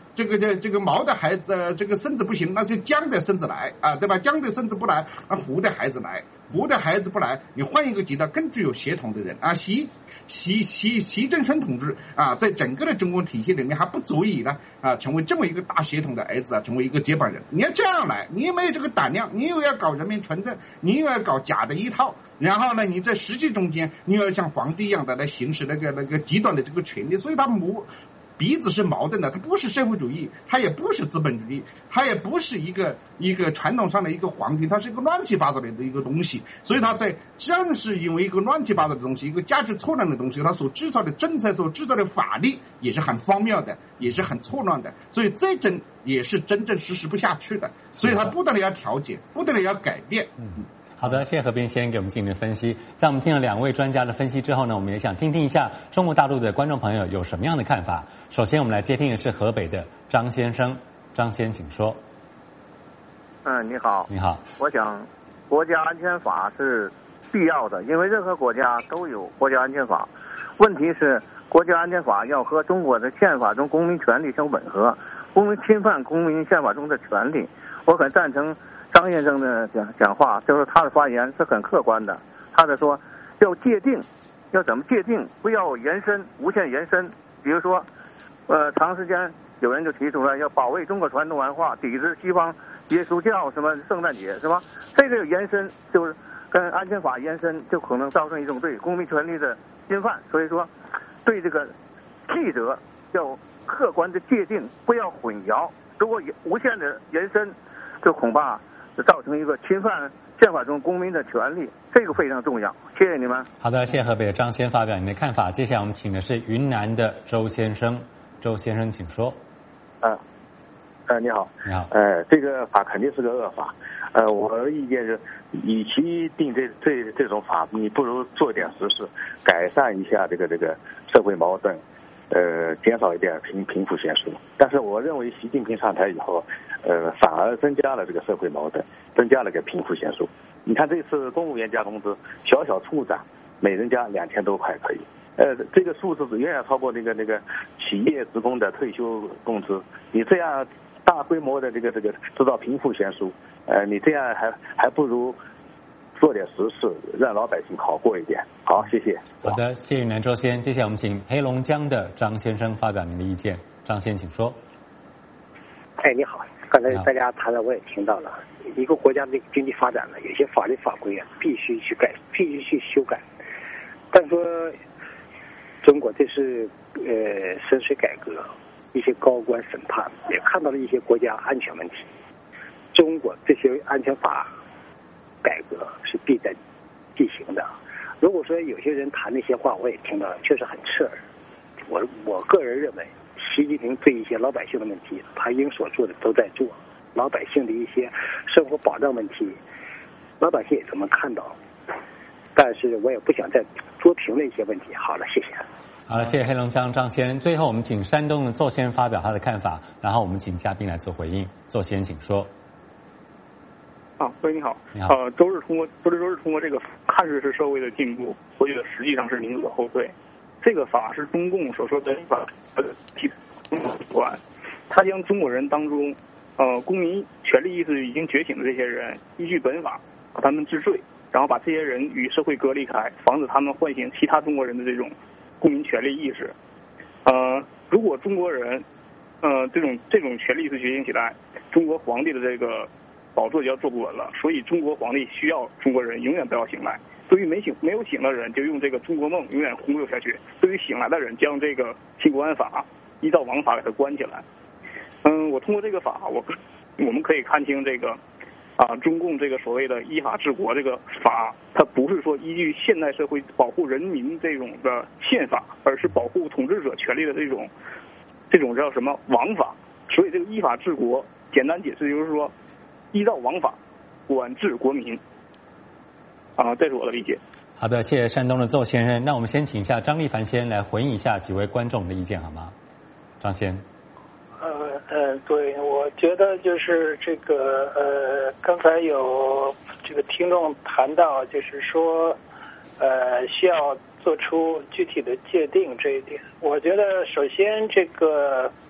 这个这这个毛的孩子这个生子不行，那是姜的生子来啊，对吧？姜的生子不来，那胡的孩子来，胡的孩子不来，你换一个极端更具有血统的人啊，习习习习正春同志啊，在整个的中国体系里面还不足以呢啊，成为这么一个大血统的儿子啊，成为一个接班人。你要这样来，你也没有这个胆量，你又要搞人民纯正，你又要搞假的一套，然后呢，你在实际中间，你又要像皇帝一样的来行使那个那个极端的这个权利，所以他母。鼻子是矛盾的，它不是社会主义，它也不是资本主义，它也不是一个一个传统上的一个皇帝，它是一个乱七八糟的一个东西。所以它在正是因为一个乱七八糟的东西，一个价值错乱的东西，它所制造的政策、所制造的法律也是很荒谬的，也是很错乱的。所以这真也是真正实施不下去的。所以它不断的要调节，不断的要改变。 嗯。好的，谢谢何斌先给我们进行分析。在我们听了两位专家的分析之后呢，我们也想听听一下中国大陆的观众朋友有什么样的看法。首先，我们来接听的是河北的张先生，张先请说。 嗯，你好。 你好。 我想，国家安全法是必要的，因为任何国家都有国家安全法。问题是，国家安全法要和中国的宪法中公民权利相吻合，不能侵犯公民宪法中的权利。我很赞成张先生的讲讲话，就是他的发言是很客观的。他的说要界定，要怎么界定？不要延伸，无限延伸。比如说，呃，长时间有人就提出来要保卫中国传统文化，抵制西方耶稣教什么圣诞节是吧？这个延伸就是跟安全法延伸，就可能造成一种对公民权利的侵犯。所以说，对这个记者要客观的界定，不要混淆。如果无限的延伸，就恐怕造成一个侵犯宪法中公民的权利，这个非常重要。谢谢你们。 好的，谢谢河北的张先发表你的看法。接下来我们请的是云南的周先生，周先生请说。 呃，呃，你好。 你好。 呃，这个法肯定是个恶法。呃，我的意见是，与其定这这这种法，你不如做点实事，改善一下这个这个社会矛盾。呃，减少一点贫贫富悬殊，但是我认为习近平上台以后，呃，反而增加了这个社会矛盾，增加了个贫富悬殊。你看这次公务员加工资，小小处长每人加两千多块可以，呃，这个数字远远超过那个那个企业职工的退休工资。你这样大规模的这个这个制造贫富悬殊，呃，你这样还还不如做点实事，让老百姓好过一点。好，谢谢。 好的，谢谢南周先。接下来我们请黑龙江的张先生发表您的意见。张先，请说。 哎，你好，刚才大家谈的我也听到了，一个国家的经济发展呢，有些法律法规啊必须去改，必须去修改。但说中国这是呃深水改革，一些高官审判也看到了一些国家安全问题。中国这些安全法改革是必在进行的。如果说有些人谈那些话，我也听到了，确实很刺耳。我我个人认为，习近平对一些老百姓的问题，他应所做的都在做。老百姓的一些生活保障问题，老百姓也这么看到。但是我也不想再多评论一些问题。好了，谢谢。 好了，谢谢黑龙江张先。最后我们请山东的邹先发表他的看法，然后我们请嘉宾来做回应。邹先，请说。 啊，喂，你好。 你好。 呃，周日通过，周日周日通过这个，看似是社会的进步，我觉得实际上是民主的后退。这个法是中共所说的法呃提管，他将中国人当中，呃，公民权利意识已经觉醒的这些人，依据本法把他们治罪，然后把这些人与社会隔离开，防止他们唤醒其他中国人的这种公民权利意识。呃，如果中国人，呃，这种这种权利意识觉醒起来，中国皇帝的这个宝座就要坐不稳了。所以中国皇帝需要中国人永远不要醒来。对于没醒没有醒的人，就用这个中国梦永远忽悠下去；对于醒来的人，将这个新国安法依照王法给他关起来。嗯，我通过这个法，我我们可以看清这个啊，中共这个所谓的依法治国这个法，它不是说依据现代社会保护人民这种的宪法，而是保护统治者权利的这种这种叫什么王法。所以这个依法治国，简单解释就是说，依照王法管治国民。啊，这是我的理解。 好的，谢谢山东的邹先生。那我们先请一下张立凡先来回应一下几位观众的意见，好吗？张先。 呃呃，对，我觉得就是这个呃，刚才有这个听众谈到，就是说呃，需要做出具体的界定这一点。我觉得首先这个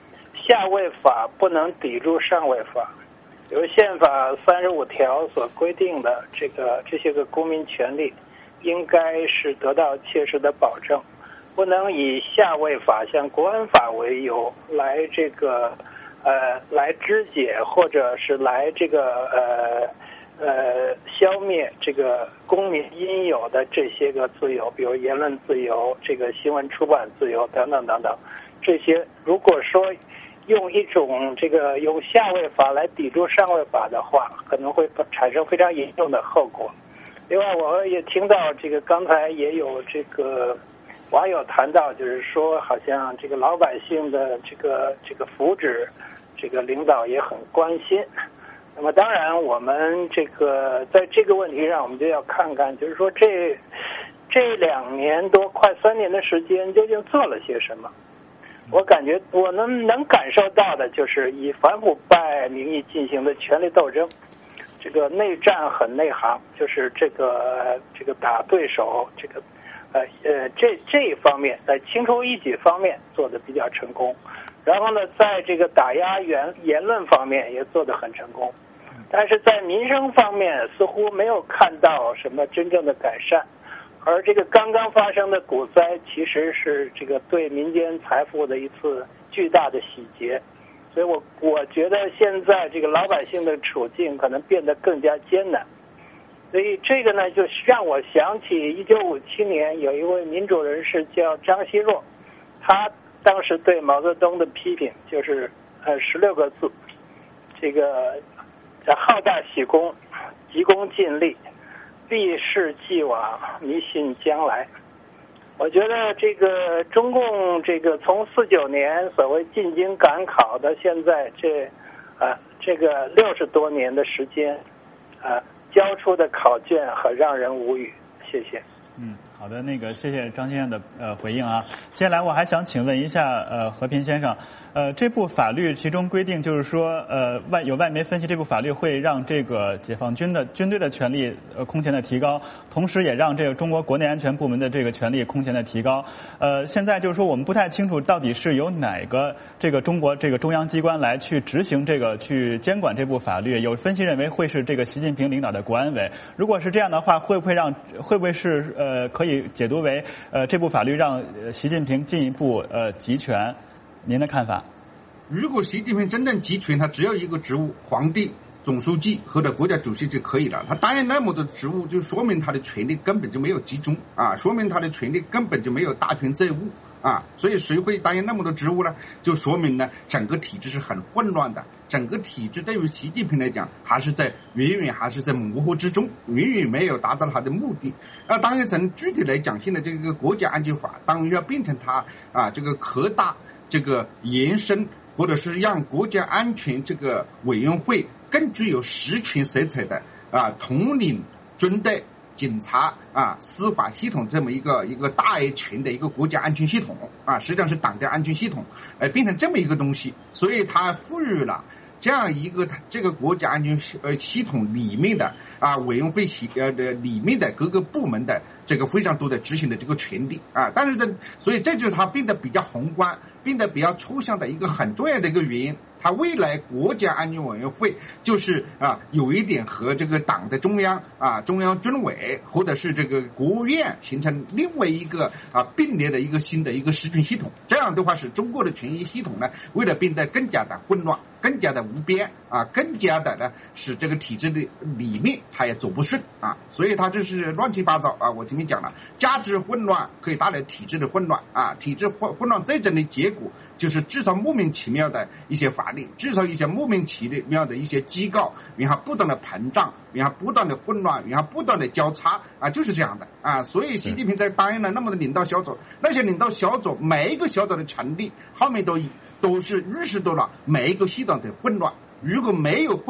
下位法不能抵住上位法，比如宪法三十五条所规定的这个这些个公民权利，应该是得到切实的保证，不能以下位法像国安法为由来这个呃来肢解或者是来这个呃呃消灭这个公民应有的这些个自由，比如言论自由、这个新闻出版自由等等等等。这些如果说用一种这个用下位法来抵住上位法的话，可能会产生非常严重的后果。另外，我也听到这个刚才也有这个网友谈到，就是说好像这个老百姓的这个这个福祉，这个领导也很关心。那么当然，我们这个在这个问题上，我们就要看看，就是说这这两年多快三年的时间，究竟做了些什么？我感觉我能能感受到的就是以反腐败名义进行的权力斗争，这个内战很内行，就是这个这个打对手，这个呃呃这这一方面在清除异己方面做得比较成功，然后呢，在这个打压言言论方面也做得很成功，但是在民生方面似乎没有看到什么真正的改善。而这个刚刚发生的股灾，其实是这个对民间财富的一次巨大的洗劫，所以我我觉得现在这个老百姓的处境可能变得更加艰难。所以这个呢，就让我想起一九五七年有一位民主人士叫张奚若，他当时对毛泽东的批评就是呃十六个字，这个叫好大喜功，急功近利，避世既往，迷信将来。我觉得这个中共这个从四九年所谓进京赶考到现在这啊这个六十多年的时间啊，交出的考卷很让人无语。谢谢。 嗯，好的，那个谢谢张先生的呃回应啊。接下来我还想请问一下呃和平先生，呃这部法律其中规定就是说呃外有外媒分析这部法律会让这个解放军的军队的权力呃空前的提高，同时也让这个中国国内安全部门的这个权力空前的提高。呃现在就是说我们不太清楚到底是由哪个这个中国这个中央机关来去执行这个去监管这部法律，有分析认为会是这个习近平领导的国安委。如果是这样的话，会不会让会不会是呃呃，可以解读为呃这部法律让习近平进一步呃集权，您的看法？ 如果习近平真正集权，他只有一个职务，皇帝、总书记或者国家主席就可以了。他担任那么多职务，就说明他的权力根本就没有集中啊，说明他的权力根本就没有大权在握啊。所以谁会担任那么多职务呢？就说明呢，整个体制是很混乱的。整个体制对于习近平来讲，还是在远远还是在模糊之中，远远没有达到他的目的。那当然从具体来讲，现在这个国家安全法当然要变成他啊这个扩大这个延伸，或者是让国家安全这个委员会更具有实权色彩的啊统领军队、警察啊司法系统这么一个一个大而全的一个国家安全系统啊，实际上是党的安全系统，呃变成这么一个东西，所以它赋予了这样一个这个国家安全呃系统里面的啊委员会系呃的里面的各个部门的这个非常多的执行的这个权利啊，但是呢，所以这就是它变得比较宏观，变得比较抽象的一个很重要的一个原因。它未来国家安全委员会就是啊有一点和这个党的中央啊中央军委或者是这个国务院形成另外一个啊并列的一个新的一个实权系统。这样的话，使中国的权益系统呢，为了变得更加的混乱、更加的无边啊，更加的呢使这个体制的里面它也走不顺啊，所以它就是乱七八糟啊。我前面讲了，价值混乱可以带来体制的混乱啊，体制混混乱最终的结果就是制造莫名其妙的一些法律，制造一些莫名其妙的一些机构，然后不断的膨胀，然后不断的混乱，然后不断的交叉啊，就是这样的啊。所以习近平在担任了那么多领导小组，那些领导小组每一个小组的成立后面都都是预示到了每一个系统的混乱。如果没有混乱，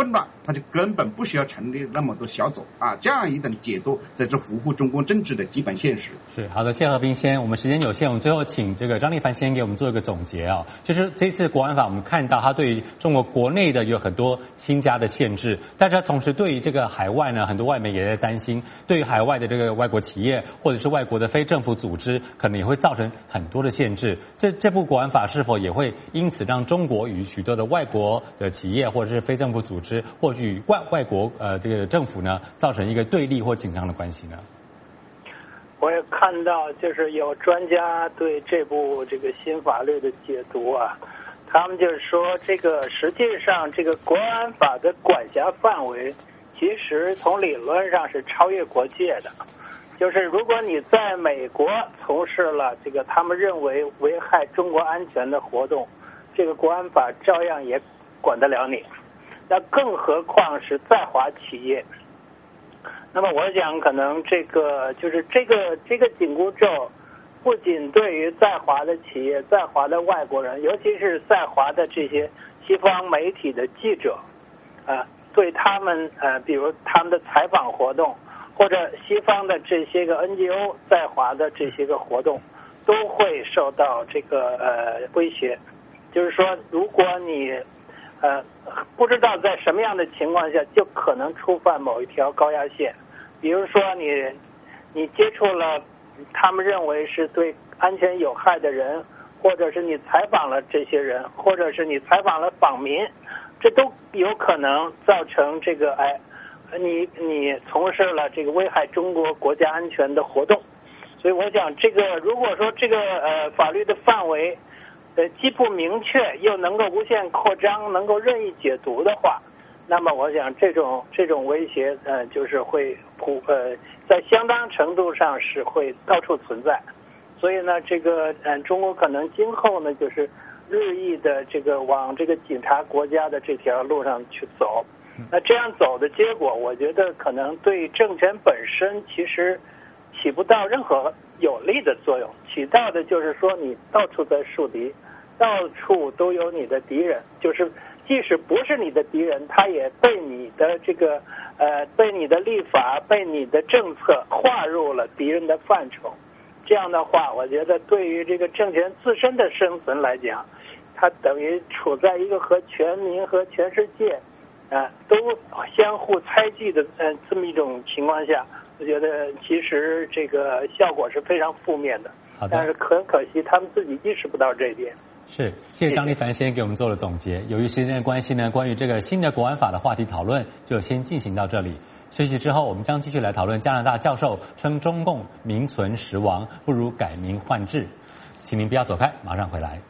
他就根本不需要成立那么多小组啊。这样一种解读才是符合中共政治的基本现实。 是好的，谢和平先，我们时间有限，我们最后请这个张立凡先给我们做一个总结啊。就是这次国安法，我们看到它对于中国国内的有很多新加的限制，但是它同时对于这个海外呢，很多外媒也在担心，对于海外的这个外国企业或者是外国的非政府组织，可能也会造成很多的限制。这这部国安法是否也会因此让中国与许多的外国的企业或者是非政府组织，或者与外外国呃这个政府呢，造成一个对立或紧张的关系呢？ 我也看到，就是有专家对这部这个新法律的解读啊，他们就是说，这个实际上这个国安法的管辖范围，其实从理论上是超越国界的。就是如果你在美国从事了这个他们认为危害中国安全的活动，这个国安法照样也管得了你。那更何况是在华企业。那么我想可能这个就是这个这个紧箍咒不仅对于在华的企业，在华的外国人，尤其是在华的这些西方媒体的记者啊，对他们呃比如他们的采访活动，或者西方的这些个 N G O 在华的这些个活动，都会受到这个呃威胁。就是说，如果你呃不知道在什么样的情况下，就可能触犯某一条高压线。比如说你你接触了他们认为是对安全有害的人，或者是你采访了这些人，或者是你采访了访民，这都有可能造成这个哎。你你从事了这个危害中国国家安全的活动，所以我想这个如果说这个呃法律的范围呃既不明确又能够无限扩张，能够任意解读的话，那么我想这种这种威胁呃就是会普呃在相当程度上是会到处存在。所以呢，这个呃中国可能今后呢就是日益的这个往这个警察国家的这条路上去走。那这样走的结果，我觉得可能对政权本身其实起不到任何有利的作用，起到的就是说你到处在树敌，到处都有你的敌人，就是即使不是你的敌人，他也被你的这个呃被你的立法、被你的政策划入了敌人的范畴。这样的话，我觉得对于这个政权自身的生存来讲，它等于处在一个和全民和全世界啊，都相互猜忌的呃这么一种情况下，我觉得其实这个效果是非常负面的。 好的。 但是很可惜，他们自己意识不到这一点。 是，谢谢张立凡先给我们做了总结。由于时间的关系呢，关于这个新的国安法的话题讨论就先进行到这里。休息之后，我们将继续来讨论加拿大教授称中共名存实亡，不如改名换制。请您不要走开，马上回来。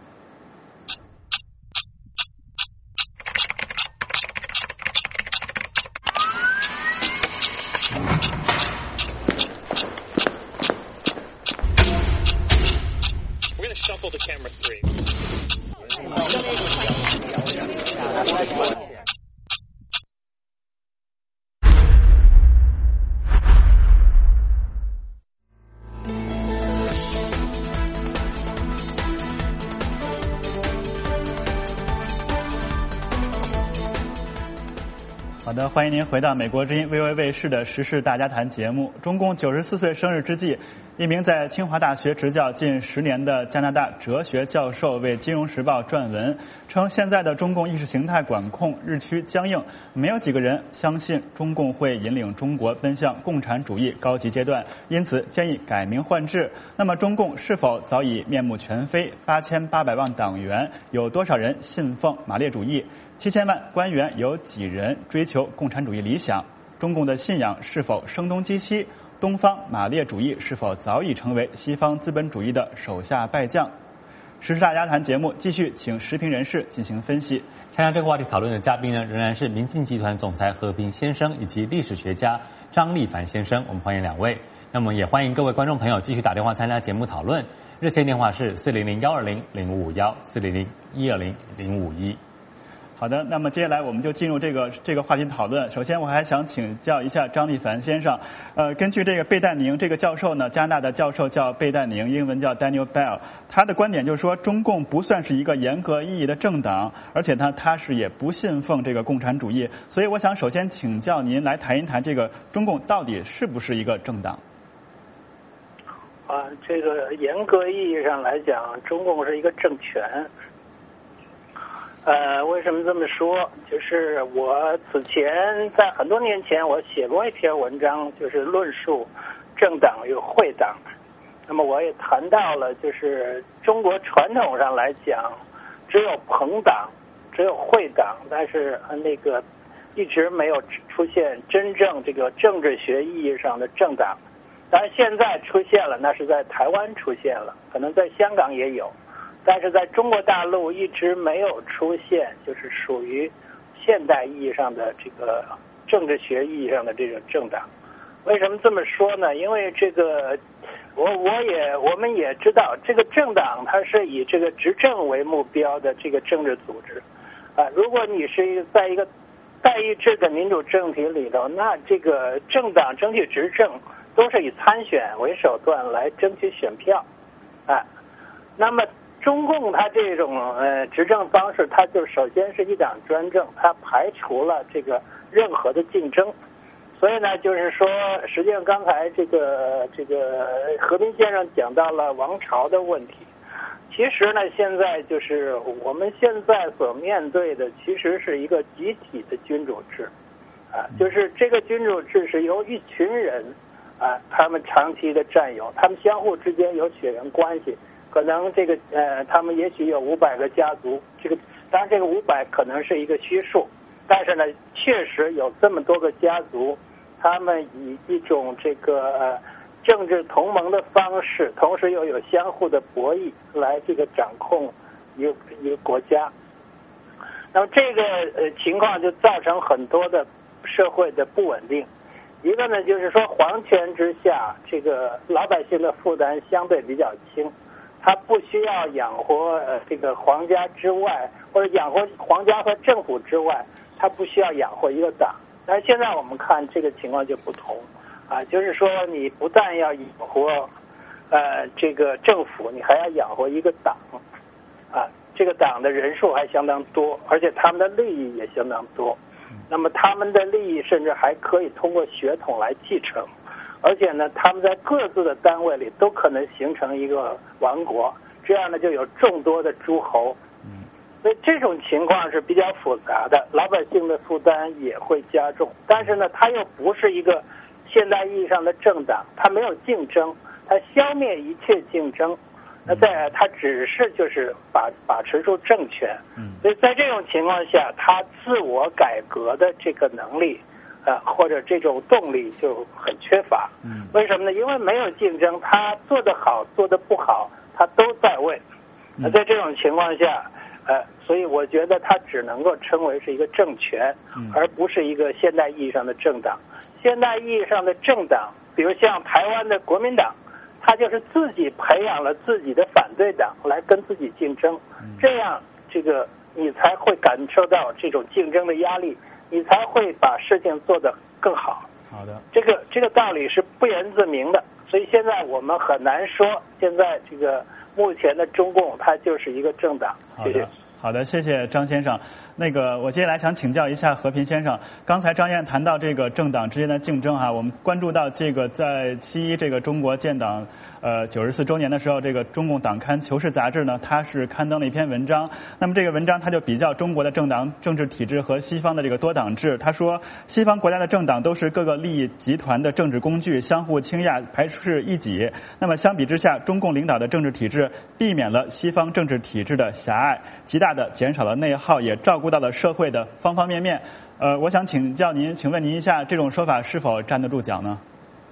Shuffle to camera three. 好的，欢迎您回到美国之音 V O A 卫视的时事大家谈节目。中共九十四岁生日之际，一名在清华大学执教近十年的加拿大哲学教授为《金融时报》撰文，称现在的中共意识形态管控日趋僵硬，没有几个人相信中共会引领中国奔向共产主义高级阶段，因此建议改名换制。那么中共是否早已面目全非？八千八百万党员，有多少人信奉马列主义？七千万官员，有几人追求共产主义理想？中共的信仰是否声东击西？东方马列主义是否早已成为西方资本主义的手下败将？时事大家谈节目继续请时评人士进行分析。 参加这个话题讨论的嘉宾呢，仍然是明镜集团总裁和平先生以及历史学家张立凡先生，我们欢迎两位。那么也欢迎各位观众朋友继续打电话参加节目讨论，热线电话是四零零幺二零零五五幺四零零一二零零五一。 好的，那么接下来我们就进入这个这个话题讨论。首先，我还想请教一下张立凡先生，呃，根据这个贝淡宁这个教授呢，加拿大的教授叫贝淡宁，英文叫 Daniel Bell， 他的观点就是说，中共不算是一个严格意义的政党，而且呢，他是也不信奉这个共产主义。所以，我想首先请教您来谈一谈这个中共到底是不是一个政党？ 啊，这个严格意义上来讲，中共是一个政权。呃，为什么这么说？就是我此前在很多年前，我写过一篇文章，就是论述政党与会党。那么我也谈到了，就是中国传统上来讲，只有朋党，只有会党，但是那个一直没有出现真正这个政治学意义上的政党。当然现在出现了，那是在台湾出现了，可能在香港也有。但是在中国大陆一直没有出现，就是属于现代意义上的这个政治学意义上的这种政党。为什么这么说呢？因为这个，我我也我们也知道，这个政党它是以这个执政为目标的这个政治组织啊。如果你是一个在一个代议制的民主政体里头，那这个政党争取执政都是以参选为手段来争取选票啊。那么中共它这种呃执政方式，它就首先是一党专政，它排除了这个任何的竞争，所以呢，就是说，实际上刚才这个这个和平先生讲到了王朝的问题，其实呢，现在就是我们现在所面对的，其实是一个集体的君主制，啊，就是这个君主制是由一群人啊，他们长期的占有，他们相互之间有血缘关系。可能这个呃，他们也许有五百个家族，这个当然这个五百可能是一个虚数，但是呢，确实有这么多个家族，他们以一种这个呃政治同盟的方式，同时又有相互的博弈来这个掌控一个一个国家。那么这个呃情况就造成很多的社会的不稳定。一个呢，就是说皇权之下，这个老百姓的负担相对比较轻。他不需要养活呃这个皇家之外，或者养活皇家和政府之外，他不需要养活一个党。但是现在我们看这个情况就不同啊，就是说你不但要养活呃这个政府，你还要养活一个党啊，这个党的人数还相当多，而且他们的利益也相当多。那么他们的利益甚至还可以通过血统来继承。而且呢，他们在各自的单位里都可能形成一个王国，这样呢就有众多的诸侯。所以这种情况是比较复杂的，老百姓的负担也会加重。但是呢，它又不是一个现代意义上的政党，它没有竞争，它消灭一切竞争。那在它只是就是把把持住政权。所以在这种情况下，它自我改革的这个能力。呃，或者这种动力就很缺乏。嗯，为什么呢？因为没有竞争，他做得好，做得不好，他都在位。那、嗯、在这种情况下，呃，所以我觉得它只能够称为是一个政权，嗯、而不是一个现代意义上的政党。现代意义上的政党，比如像台湾的国民党，他就是自己培养了自己的反对党来跟自己竞争，嗯、这样这个你才会感受到这种竞争的压力。你才会把事情做得更好。 好的， 这个这个道理是不言自明的，所以现在我们很难说，现在这个目前的中共它就是一个政党。谢谢。 好的，谢谢张先生。那个，我接下来想请教一下和平先生。刚才张燕谈到这个政党之间的竞争哈，我们关注到这个在七一这个中国建党呃九十四周年的时候，这个中共党刊《求是》杂志呢，它是刊登了一篇文章。那么这个文章它就比较中国的政党政治体制和西方的这个多党制。他说，西方国家的政党都是各个利益集团的政治工具，相互倾轧，排斥异己。那么相比之下，中共领导的政治体制避免了西方政治体制的狭隘，极大的减少了内耗，也照顾到了社会的方方面面。呃，我想请教您，请问您一下，这种说法是否站得住脚呢？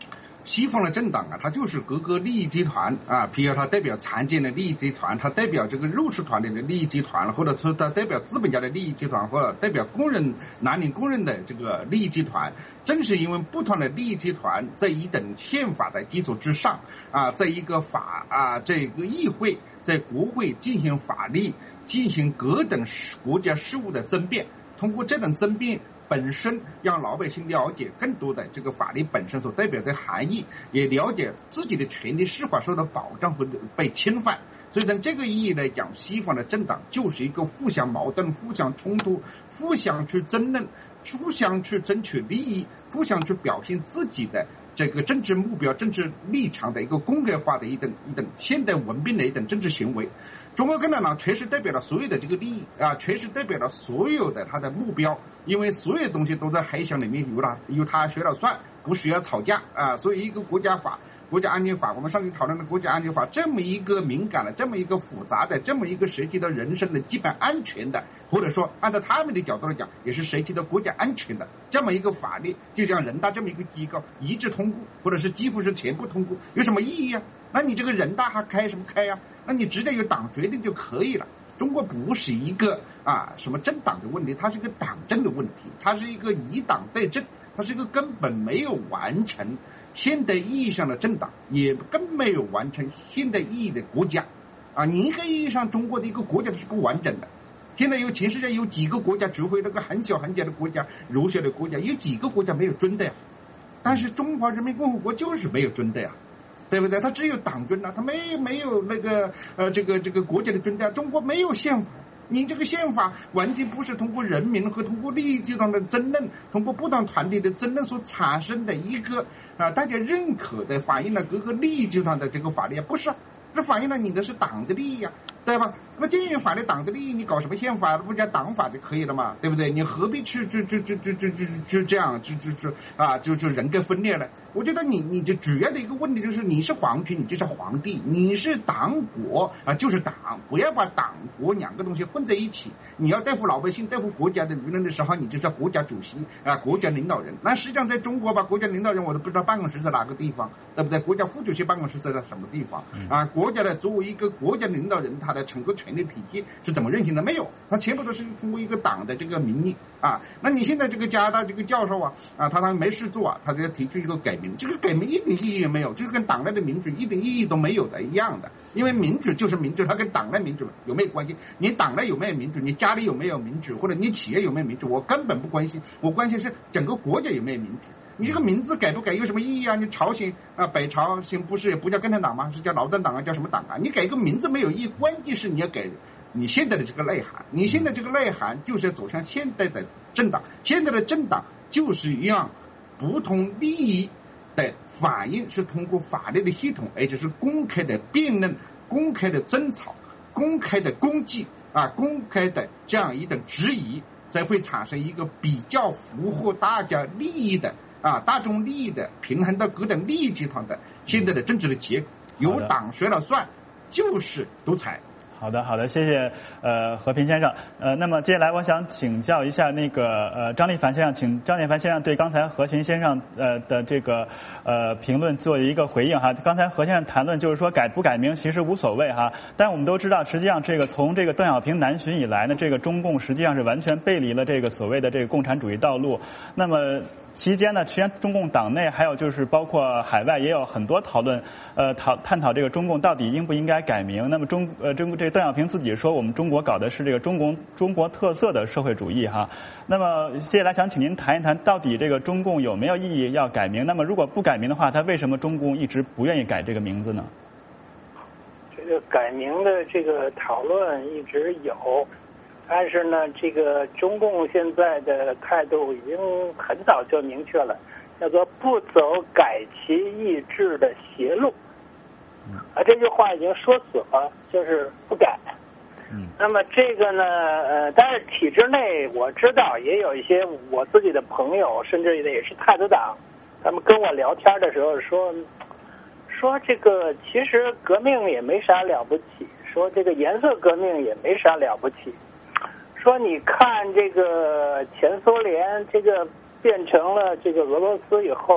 西方的政党啊，它就是各个利益集团啊，比如它代表残疾人的利益集团，它代表这个弱势团体的利益集团，或者说它代表资本家的利益集团，或者代表工人、蓝领工人的这个利益集团。正是因为不同的利益集团在一等宪法的基础之上啊，在一个法啊，这个议会在国会进行法律，进行各等国家事务的争辩，通过这种争辩本身让老百姓了解更多的这个法律本身所代表的含义，也了解自己的权利是否受到保障或者被侵犯。所以从这个意义来讲，西方的政党就是一个互相矛盾、互相冲突、互相去争论、互相去争取利益、互相去表现自己的这个政治目标、政治立场的一个公开化的一等一等现代文明的一等政治行为。中国共产党确实代表了所有的这个利益啊，确实代表了所有的他的目标，因为所有东西都在黑箱里面由他由他说了算，不需要吵架啊。所以一个国家法、国家安全法，我们上次讨论的国家安全法，这么一个敏感的、这么一个复杂的、这么一个涉及到人身的基本安全的，或者说按照他们的角度来讲，也是涉及到国家安全的这么一个法律，就像人大这么一个机构一致通过，或者是几乎是全部通过，有什么意义啊？那你这个人大还开什么开啊？那你直接由党决定就可以了。中国不是一个啊什么政党的问题，它是一个党政的问题，它是一个以党代政，它是一个根本没有完成现代意义上的政党，也更没有完成现代意义的国家啊！你一个意义上中国的一个国家是不完整的。现在有全世界有几个国家指挥那个很小很小的国家、弱小的国家，有几个国家没有军的呀？但是中华人民共和国就是没有军的呀。对不对？它只有党军啊，它没没有那个呃这个这个国家的军队。中国没有宪法，你这个宪法完全不是通过人民和通过利益集团的争论，通过不同团体的争论所产生的一个啊、呃、大家认可的反映了各个利益集团的这个法律，不是，这反映了你的是党的利益啊，对吧？那既然反映党的利益，你搞什么宪法，不叫党法就可以了嘛，对不对？你何必去去去去去去去去这样就就就啊就就人格分裂了？我觉得你你的主要的一个问题就是你是皇权，你就是皇帝；你是党国啊，就是党。不要把党国两个东西混在一起。你要对付老百姓、对付国家的舆论的时候，你就叫国家主席啊，国家领导人。那实际上在中国吧，国家领导人我都不知道办公室在哪个地方，对不对？国家副主席办公室在什么地方啊？国家的作为一个国家领导人，他的整个权力体系是怎么运行的？没有，他全部都是通过一个党的这个名义啊。那你现在这个加拿大这个教授啊啊，他他没事做啊，他就要提出一个改名，这个改名一点意义也没有，就是跟党内的民主一点意义都没有的一样的。因为民主就是民主，它跟党内民主有没有关系？你党内有没有民主？你家里有没有民主？或者你企业有没有民主？我根本不关心，我关心是整个国家有没有民主。你这个名字改不改有什么意义啊？你朝鲜啊，北朝鲜不是也不叫共产党吗？是叫劳动党啊，叫什么党啊？你改个名字没有意义，关键是你要改你现在的这个内涵。你现在这个内涵就是要走向现代的政党，现在的政党就是让不同利益的反应是通过法律的系统，而且是公开的辩论、公开的争吵、公开的攻击啊、公开的这样一种质疑，才会产生一个比较符合大家利益的啊大众利益的平衡到各种利益集团的现在的政治的结果。由党说了算，就是独裁。 好的，好的，谢谢呃和平先生。呃，那么接下来我想请教一下那个呃张立凡先生，请张立凡先生对刚才何群先生呃的这个呃评论做一个回应哈。刚才何先生谈论就是说改不改名其实无所谓哈，但我们都知道，实际上这个从这个邓小平南巡以来呢，这个中共实际上是完全背离了这个所谓的这个共产主义道路。那么期间呢，实际上中共党内还有就是包括海外也有很多讨论，呃，讨探讨这个中共到底应不应该改名。那么中呃中这个邓小平自己说，我们中国搞的是这个中国中国特色的社会主义哈。那么接下来想请您谈一谈，到底这个中共有没有意义要改名？那么如果不改名的话，他为什么中共一直不愿意改这个名字呢？ 这个改名的这个讨论一直有。但是呢，这个中共现在的态度已经很早就明确了，叫做不走改其意志的邪路。啊，这句话已经说死了，就是不改。嗯。那么这个呢，呃，但是体制内我知道也有一些我自己的朋友，甚至也是太子党，他们跟我聊天的时候说，说这个其实革命也没啥了不起，说这个颜色革命也没啥了不起。说你看这个前苏联这个变成了这个俄罗斯以后，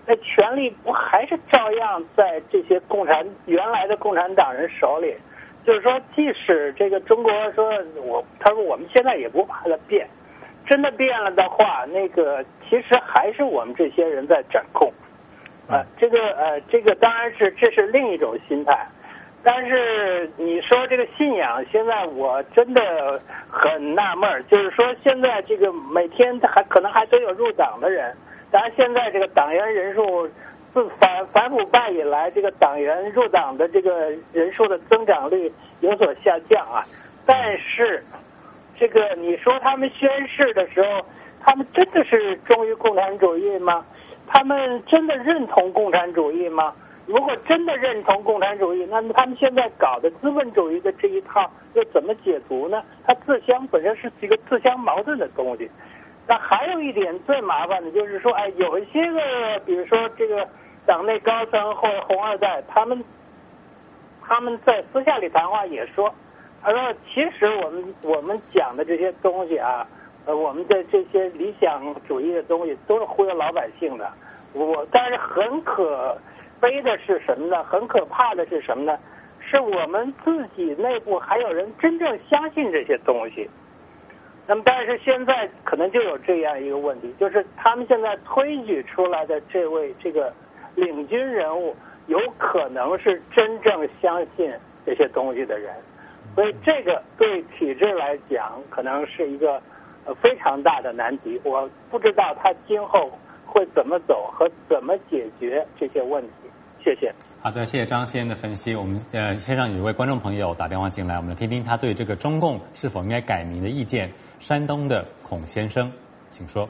那权力不还是照样在这些共产原来的共产党人手里？就是说，即使这个中国说我，他说我们现在也不怕它变，真的变了的话，那个其实还是我们这些人在掌控。啊，这个呃，这个当然是这是另一种心态。但是你说这个信仰，现在我真的很纳闷，就是说现在这个每天还可能还都有入党的人，当然现在这个党员人数自反反腐败以来，这个党员入党的这个人数的增长率有所下降啊。但是这个你说他们宣誓的时候，他们真的是忠于共产主义吗？他们真的认同共产主义吗？如果真的认同共产主义，那么他们现在搞的资本主义的这一套又怎么解读呢？它自相本身是一个自相矛盾的东西。那还有一点最麻烦的就是说，哎，有一些个，比如说这个党内高层或者红二代，他们他们在私下里谈话也说，他说其实我们我们讲的这些东西啊，呃，我们的这些理想主义的东西都是忽悠老百姓的。我但是很可悲的是什么呢？很可怕的是什么呢？是我们自己内部还有人真正相信这些东西。那么，但是现在可能就有这样一个问题，就是他们现在推举出来的这位这个领军人物，有可能是真正相信这些东西的人，所以这个对体制来讲，可能是一个呃非常大的难题。我不知道他今后会怎么走和怎么解决这些问题。谢谢。 好的，谢谢张先生的分析。我们呃线上有一位观众朋友打电话进来，我们来听听他对这个中共是否应该改名的意见。山东的孔先生，请说。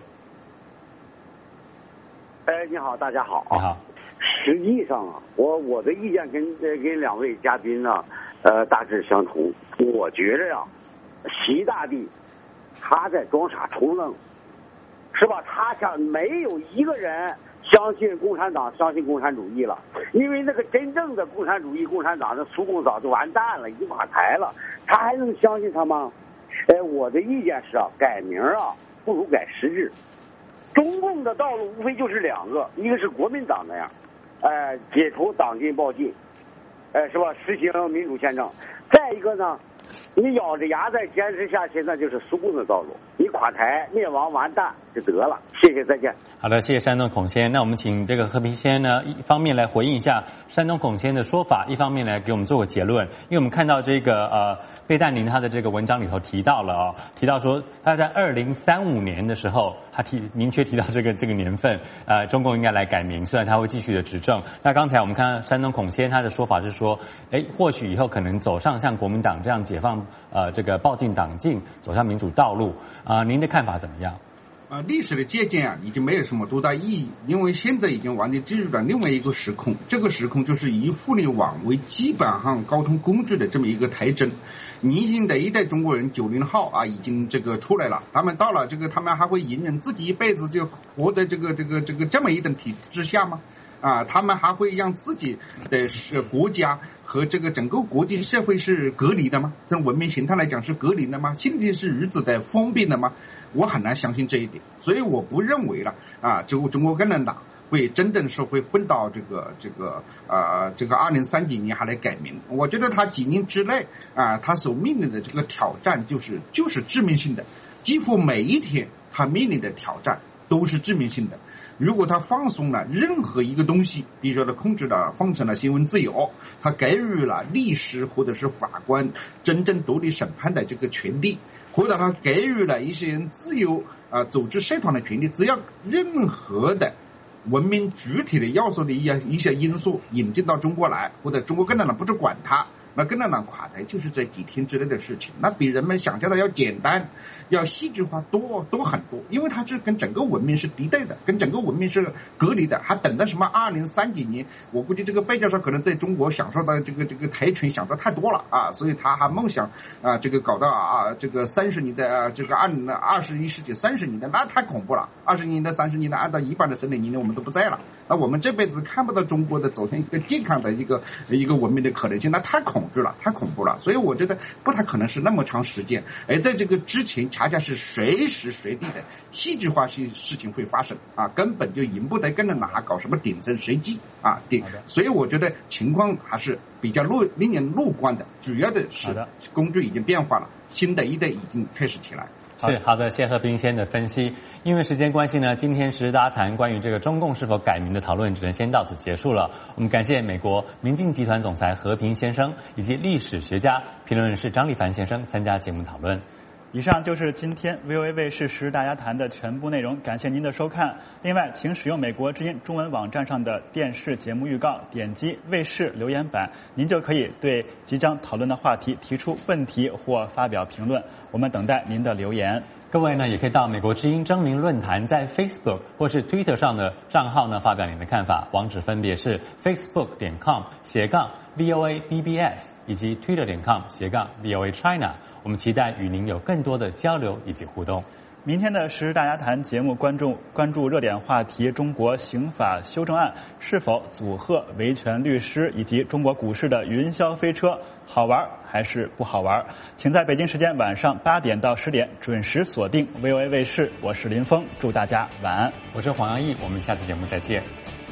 哎，你好，大家好。 你好。 实际上啊，我我的意见跟呃跟两位嘉宾呢，呃大致相同。我觉着呀，习大帝他在装傻充愣，是吧？他想没有一个人相信共产党，相信共产主义了，因为那个真正的共产主义共产党的苏共早就完蛋了，已经垮台了，他还能相信他吗？哎，我的意见是啊，改名啊不如改实质。中共的道路无非就是两个，一个是国民党那样，哎、呃，解除党禁报禁，哎、呃，是吧？实行民主宪政。再一个呢，你咬着牙再坚持下去，那就是苏共的道路。你垮台、灭亡、完蛋就得了。谢谢，再见。 好的，谢谢山东孔先。那我们请这个和平先呢，一方面来回应一下山东孔先的说法，一方面来给我们做个结论。因为我们看到这个呃贝淡宁他的这个文章里头提到了哦，提到说他在二零三五年的时候，他提明确提到这个这个年份，呃，中共应该来改名，虽然他会继续的执政。那刚才我们看到山东孔先他的说法是说，哎，或许以后可能走上像国民党这样解放呃这个报禁党禁，走向民主道路啊、呃，您的看法怎么样？ 呃，历史的借鉴啊，已经没有什么多大意义，因为现在已经完全进入了另外一个时空，这个时空就是以互联网为基本上交通工具的这么一个台征。年轻的一代中国人九零后啊，已经这个出来了，他们到了这个，他们还会隐忍自己一辈子就活在这个这个这个这么一种体制之下吗？啊，他们还会让自己的是国家和这个整个国际社会是隔离的吗？从文明形态来讲是隔离的吗？经济是如此的封闭的吗？我很难相信这一点，所以我不认为了啊，这个中国共产党会真正是会混到这个这个呃这个二零三几年还来改名。我觉得他几年之内啊，他所面临的这个挑战就是就是致命性的，几乎每一天他面临的挑战都是致命性的。如果他放松了任何一个东西，比如说他控制了放松了新闻自由，他给予了律师或者是法官真正独立审判的这个权利，或者他给予了一些人自由啊、呃、组织社团的权利，只要任何的文明主体的要素的一些一些因素引进到中国来，或者中国共产党不去管它，那共产党垮台就是在几天之内的事情，那比人们想象的要简单，要细致化多多很多，因为它是跟整个文明是敌对的，跟整个文明是隔离的，还等到什么二零三几年？我估计这个贝教授可能在中国享受到这个这个台权享受太多了啊，所以他还梦想啊这个搞到啊这个三十年的、啊、这个二零二十一世纪三十年的，那太恐怖了，二十年的三十年的按照一般的生理年龄我们都不在了，那我们这辈子看不到中国的走向一个健康的一个一个文明的可能性，那太恐怖。 恐惧了，太恐怖了。所以我觉得不太可能是那么长时间。而在这个之前，恰恰是随时随地的戏剧化性事情会发生啊，根本就引不得跟着哪搞什么顶层随机啊顶。所以我觉得情况还是比较乐令人乐观的。主要的是工具已经变化了，新的一代已经开始起来。 是好的，谢和平先的分析。因为时间关系呢，今天时事大家谈关于这个中共是否改名的讨论只能先到此结束了。我们感谢美国明镜集团总裁和平先生以及历史学家、评论人士张立凡先生参加节目讨论。 以上就是今天 V O A 卫视时事大家谈的全部内容，感谢您的收看。另外，请使用美国之音中文网站上的电视节目预告，点击卫视留言板，您就可以对即将讨论的话题提出问题或发表评论。我们等待您的留言。 各位呢，也可以到美国之音征名论坛在 Facebook 或是 Twitter 上的账号呢发表您的看法，网址分别是 facebook 点 com 斜杠 V O A B B S 以及 Twitter 点 com 斜杠 V O A China。我们期待与您有更多的交流以及互动。 明天的时事大家谈节目关注关注热点话题：中国刑法修正案是否阻吓维权律师，以及中国股市的云霄飞车好玩还是不好玩？请在北京时间晚上八点到十点准时锁定 V O A 卫视。我是林峰，祝大家晚安。 我是黄阳毅，我们下次节目再见。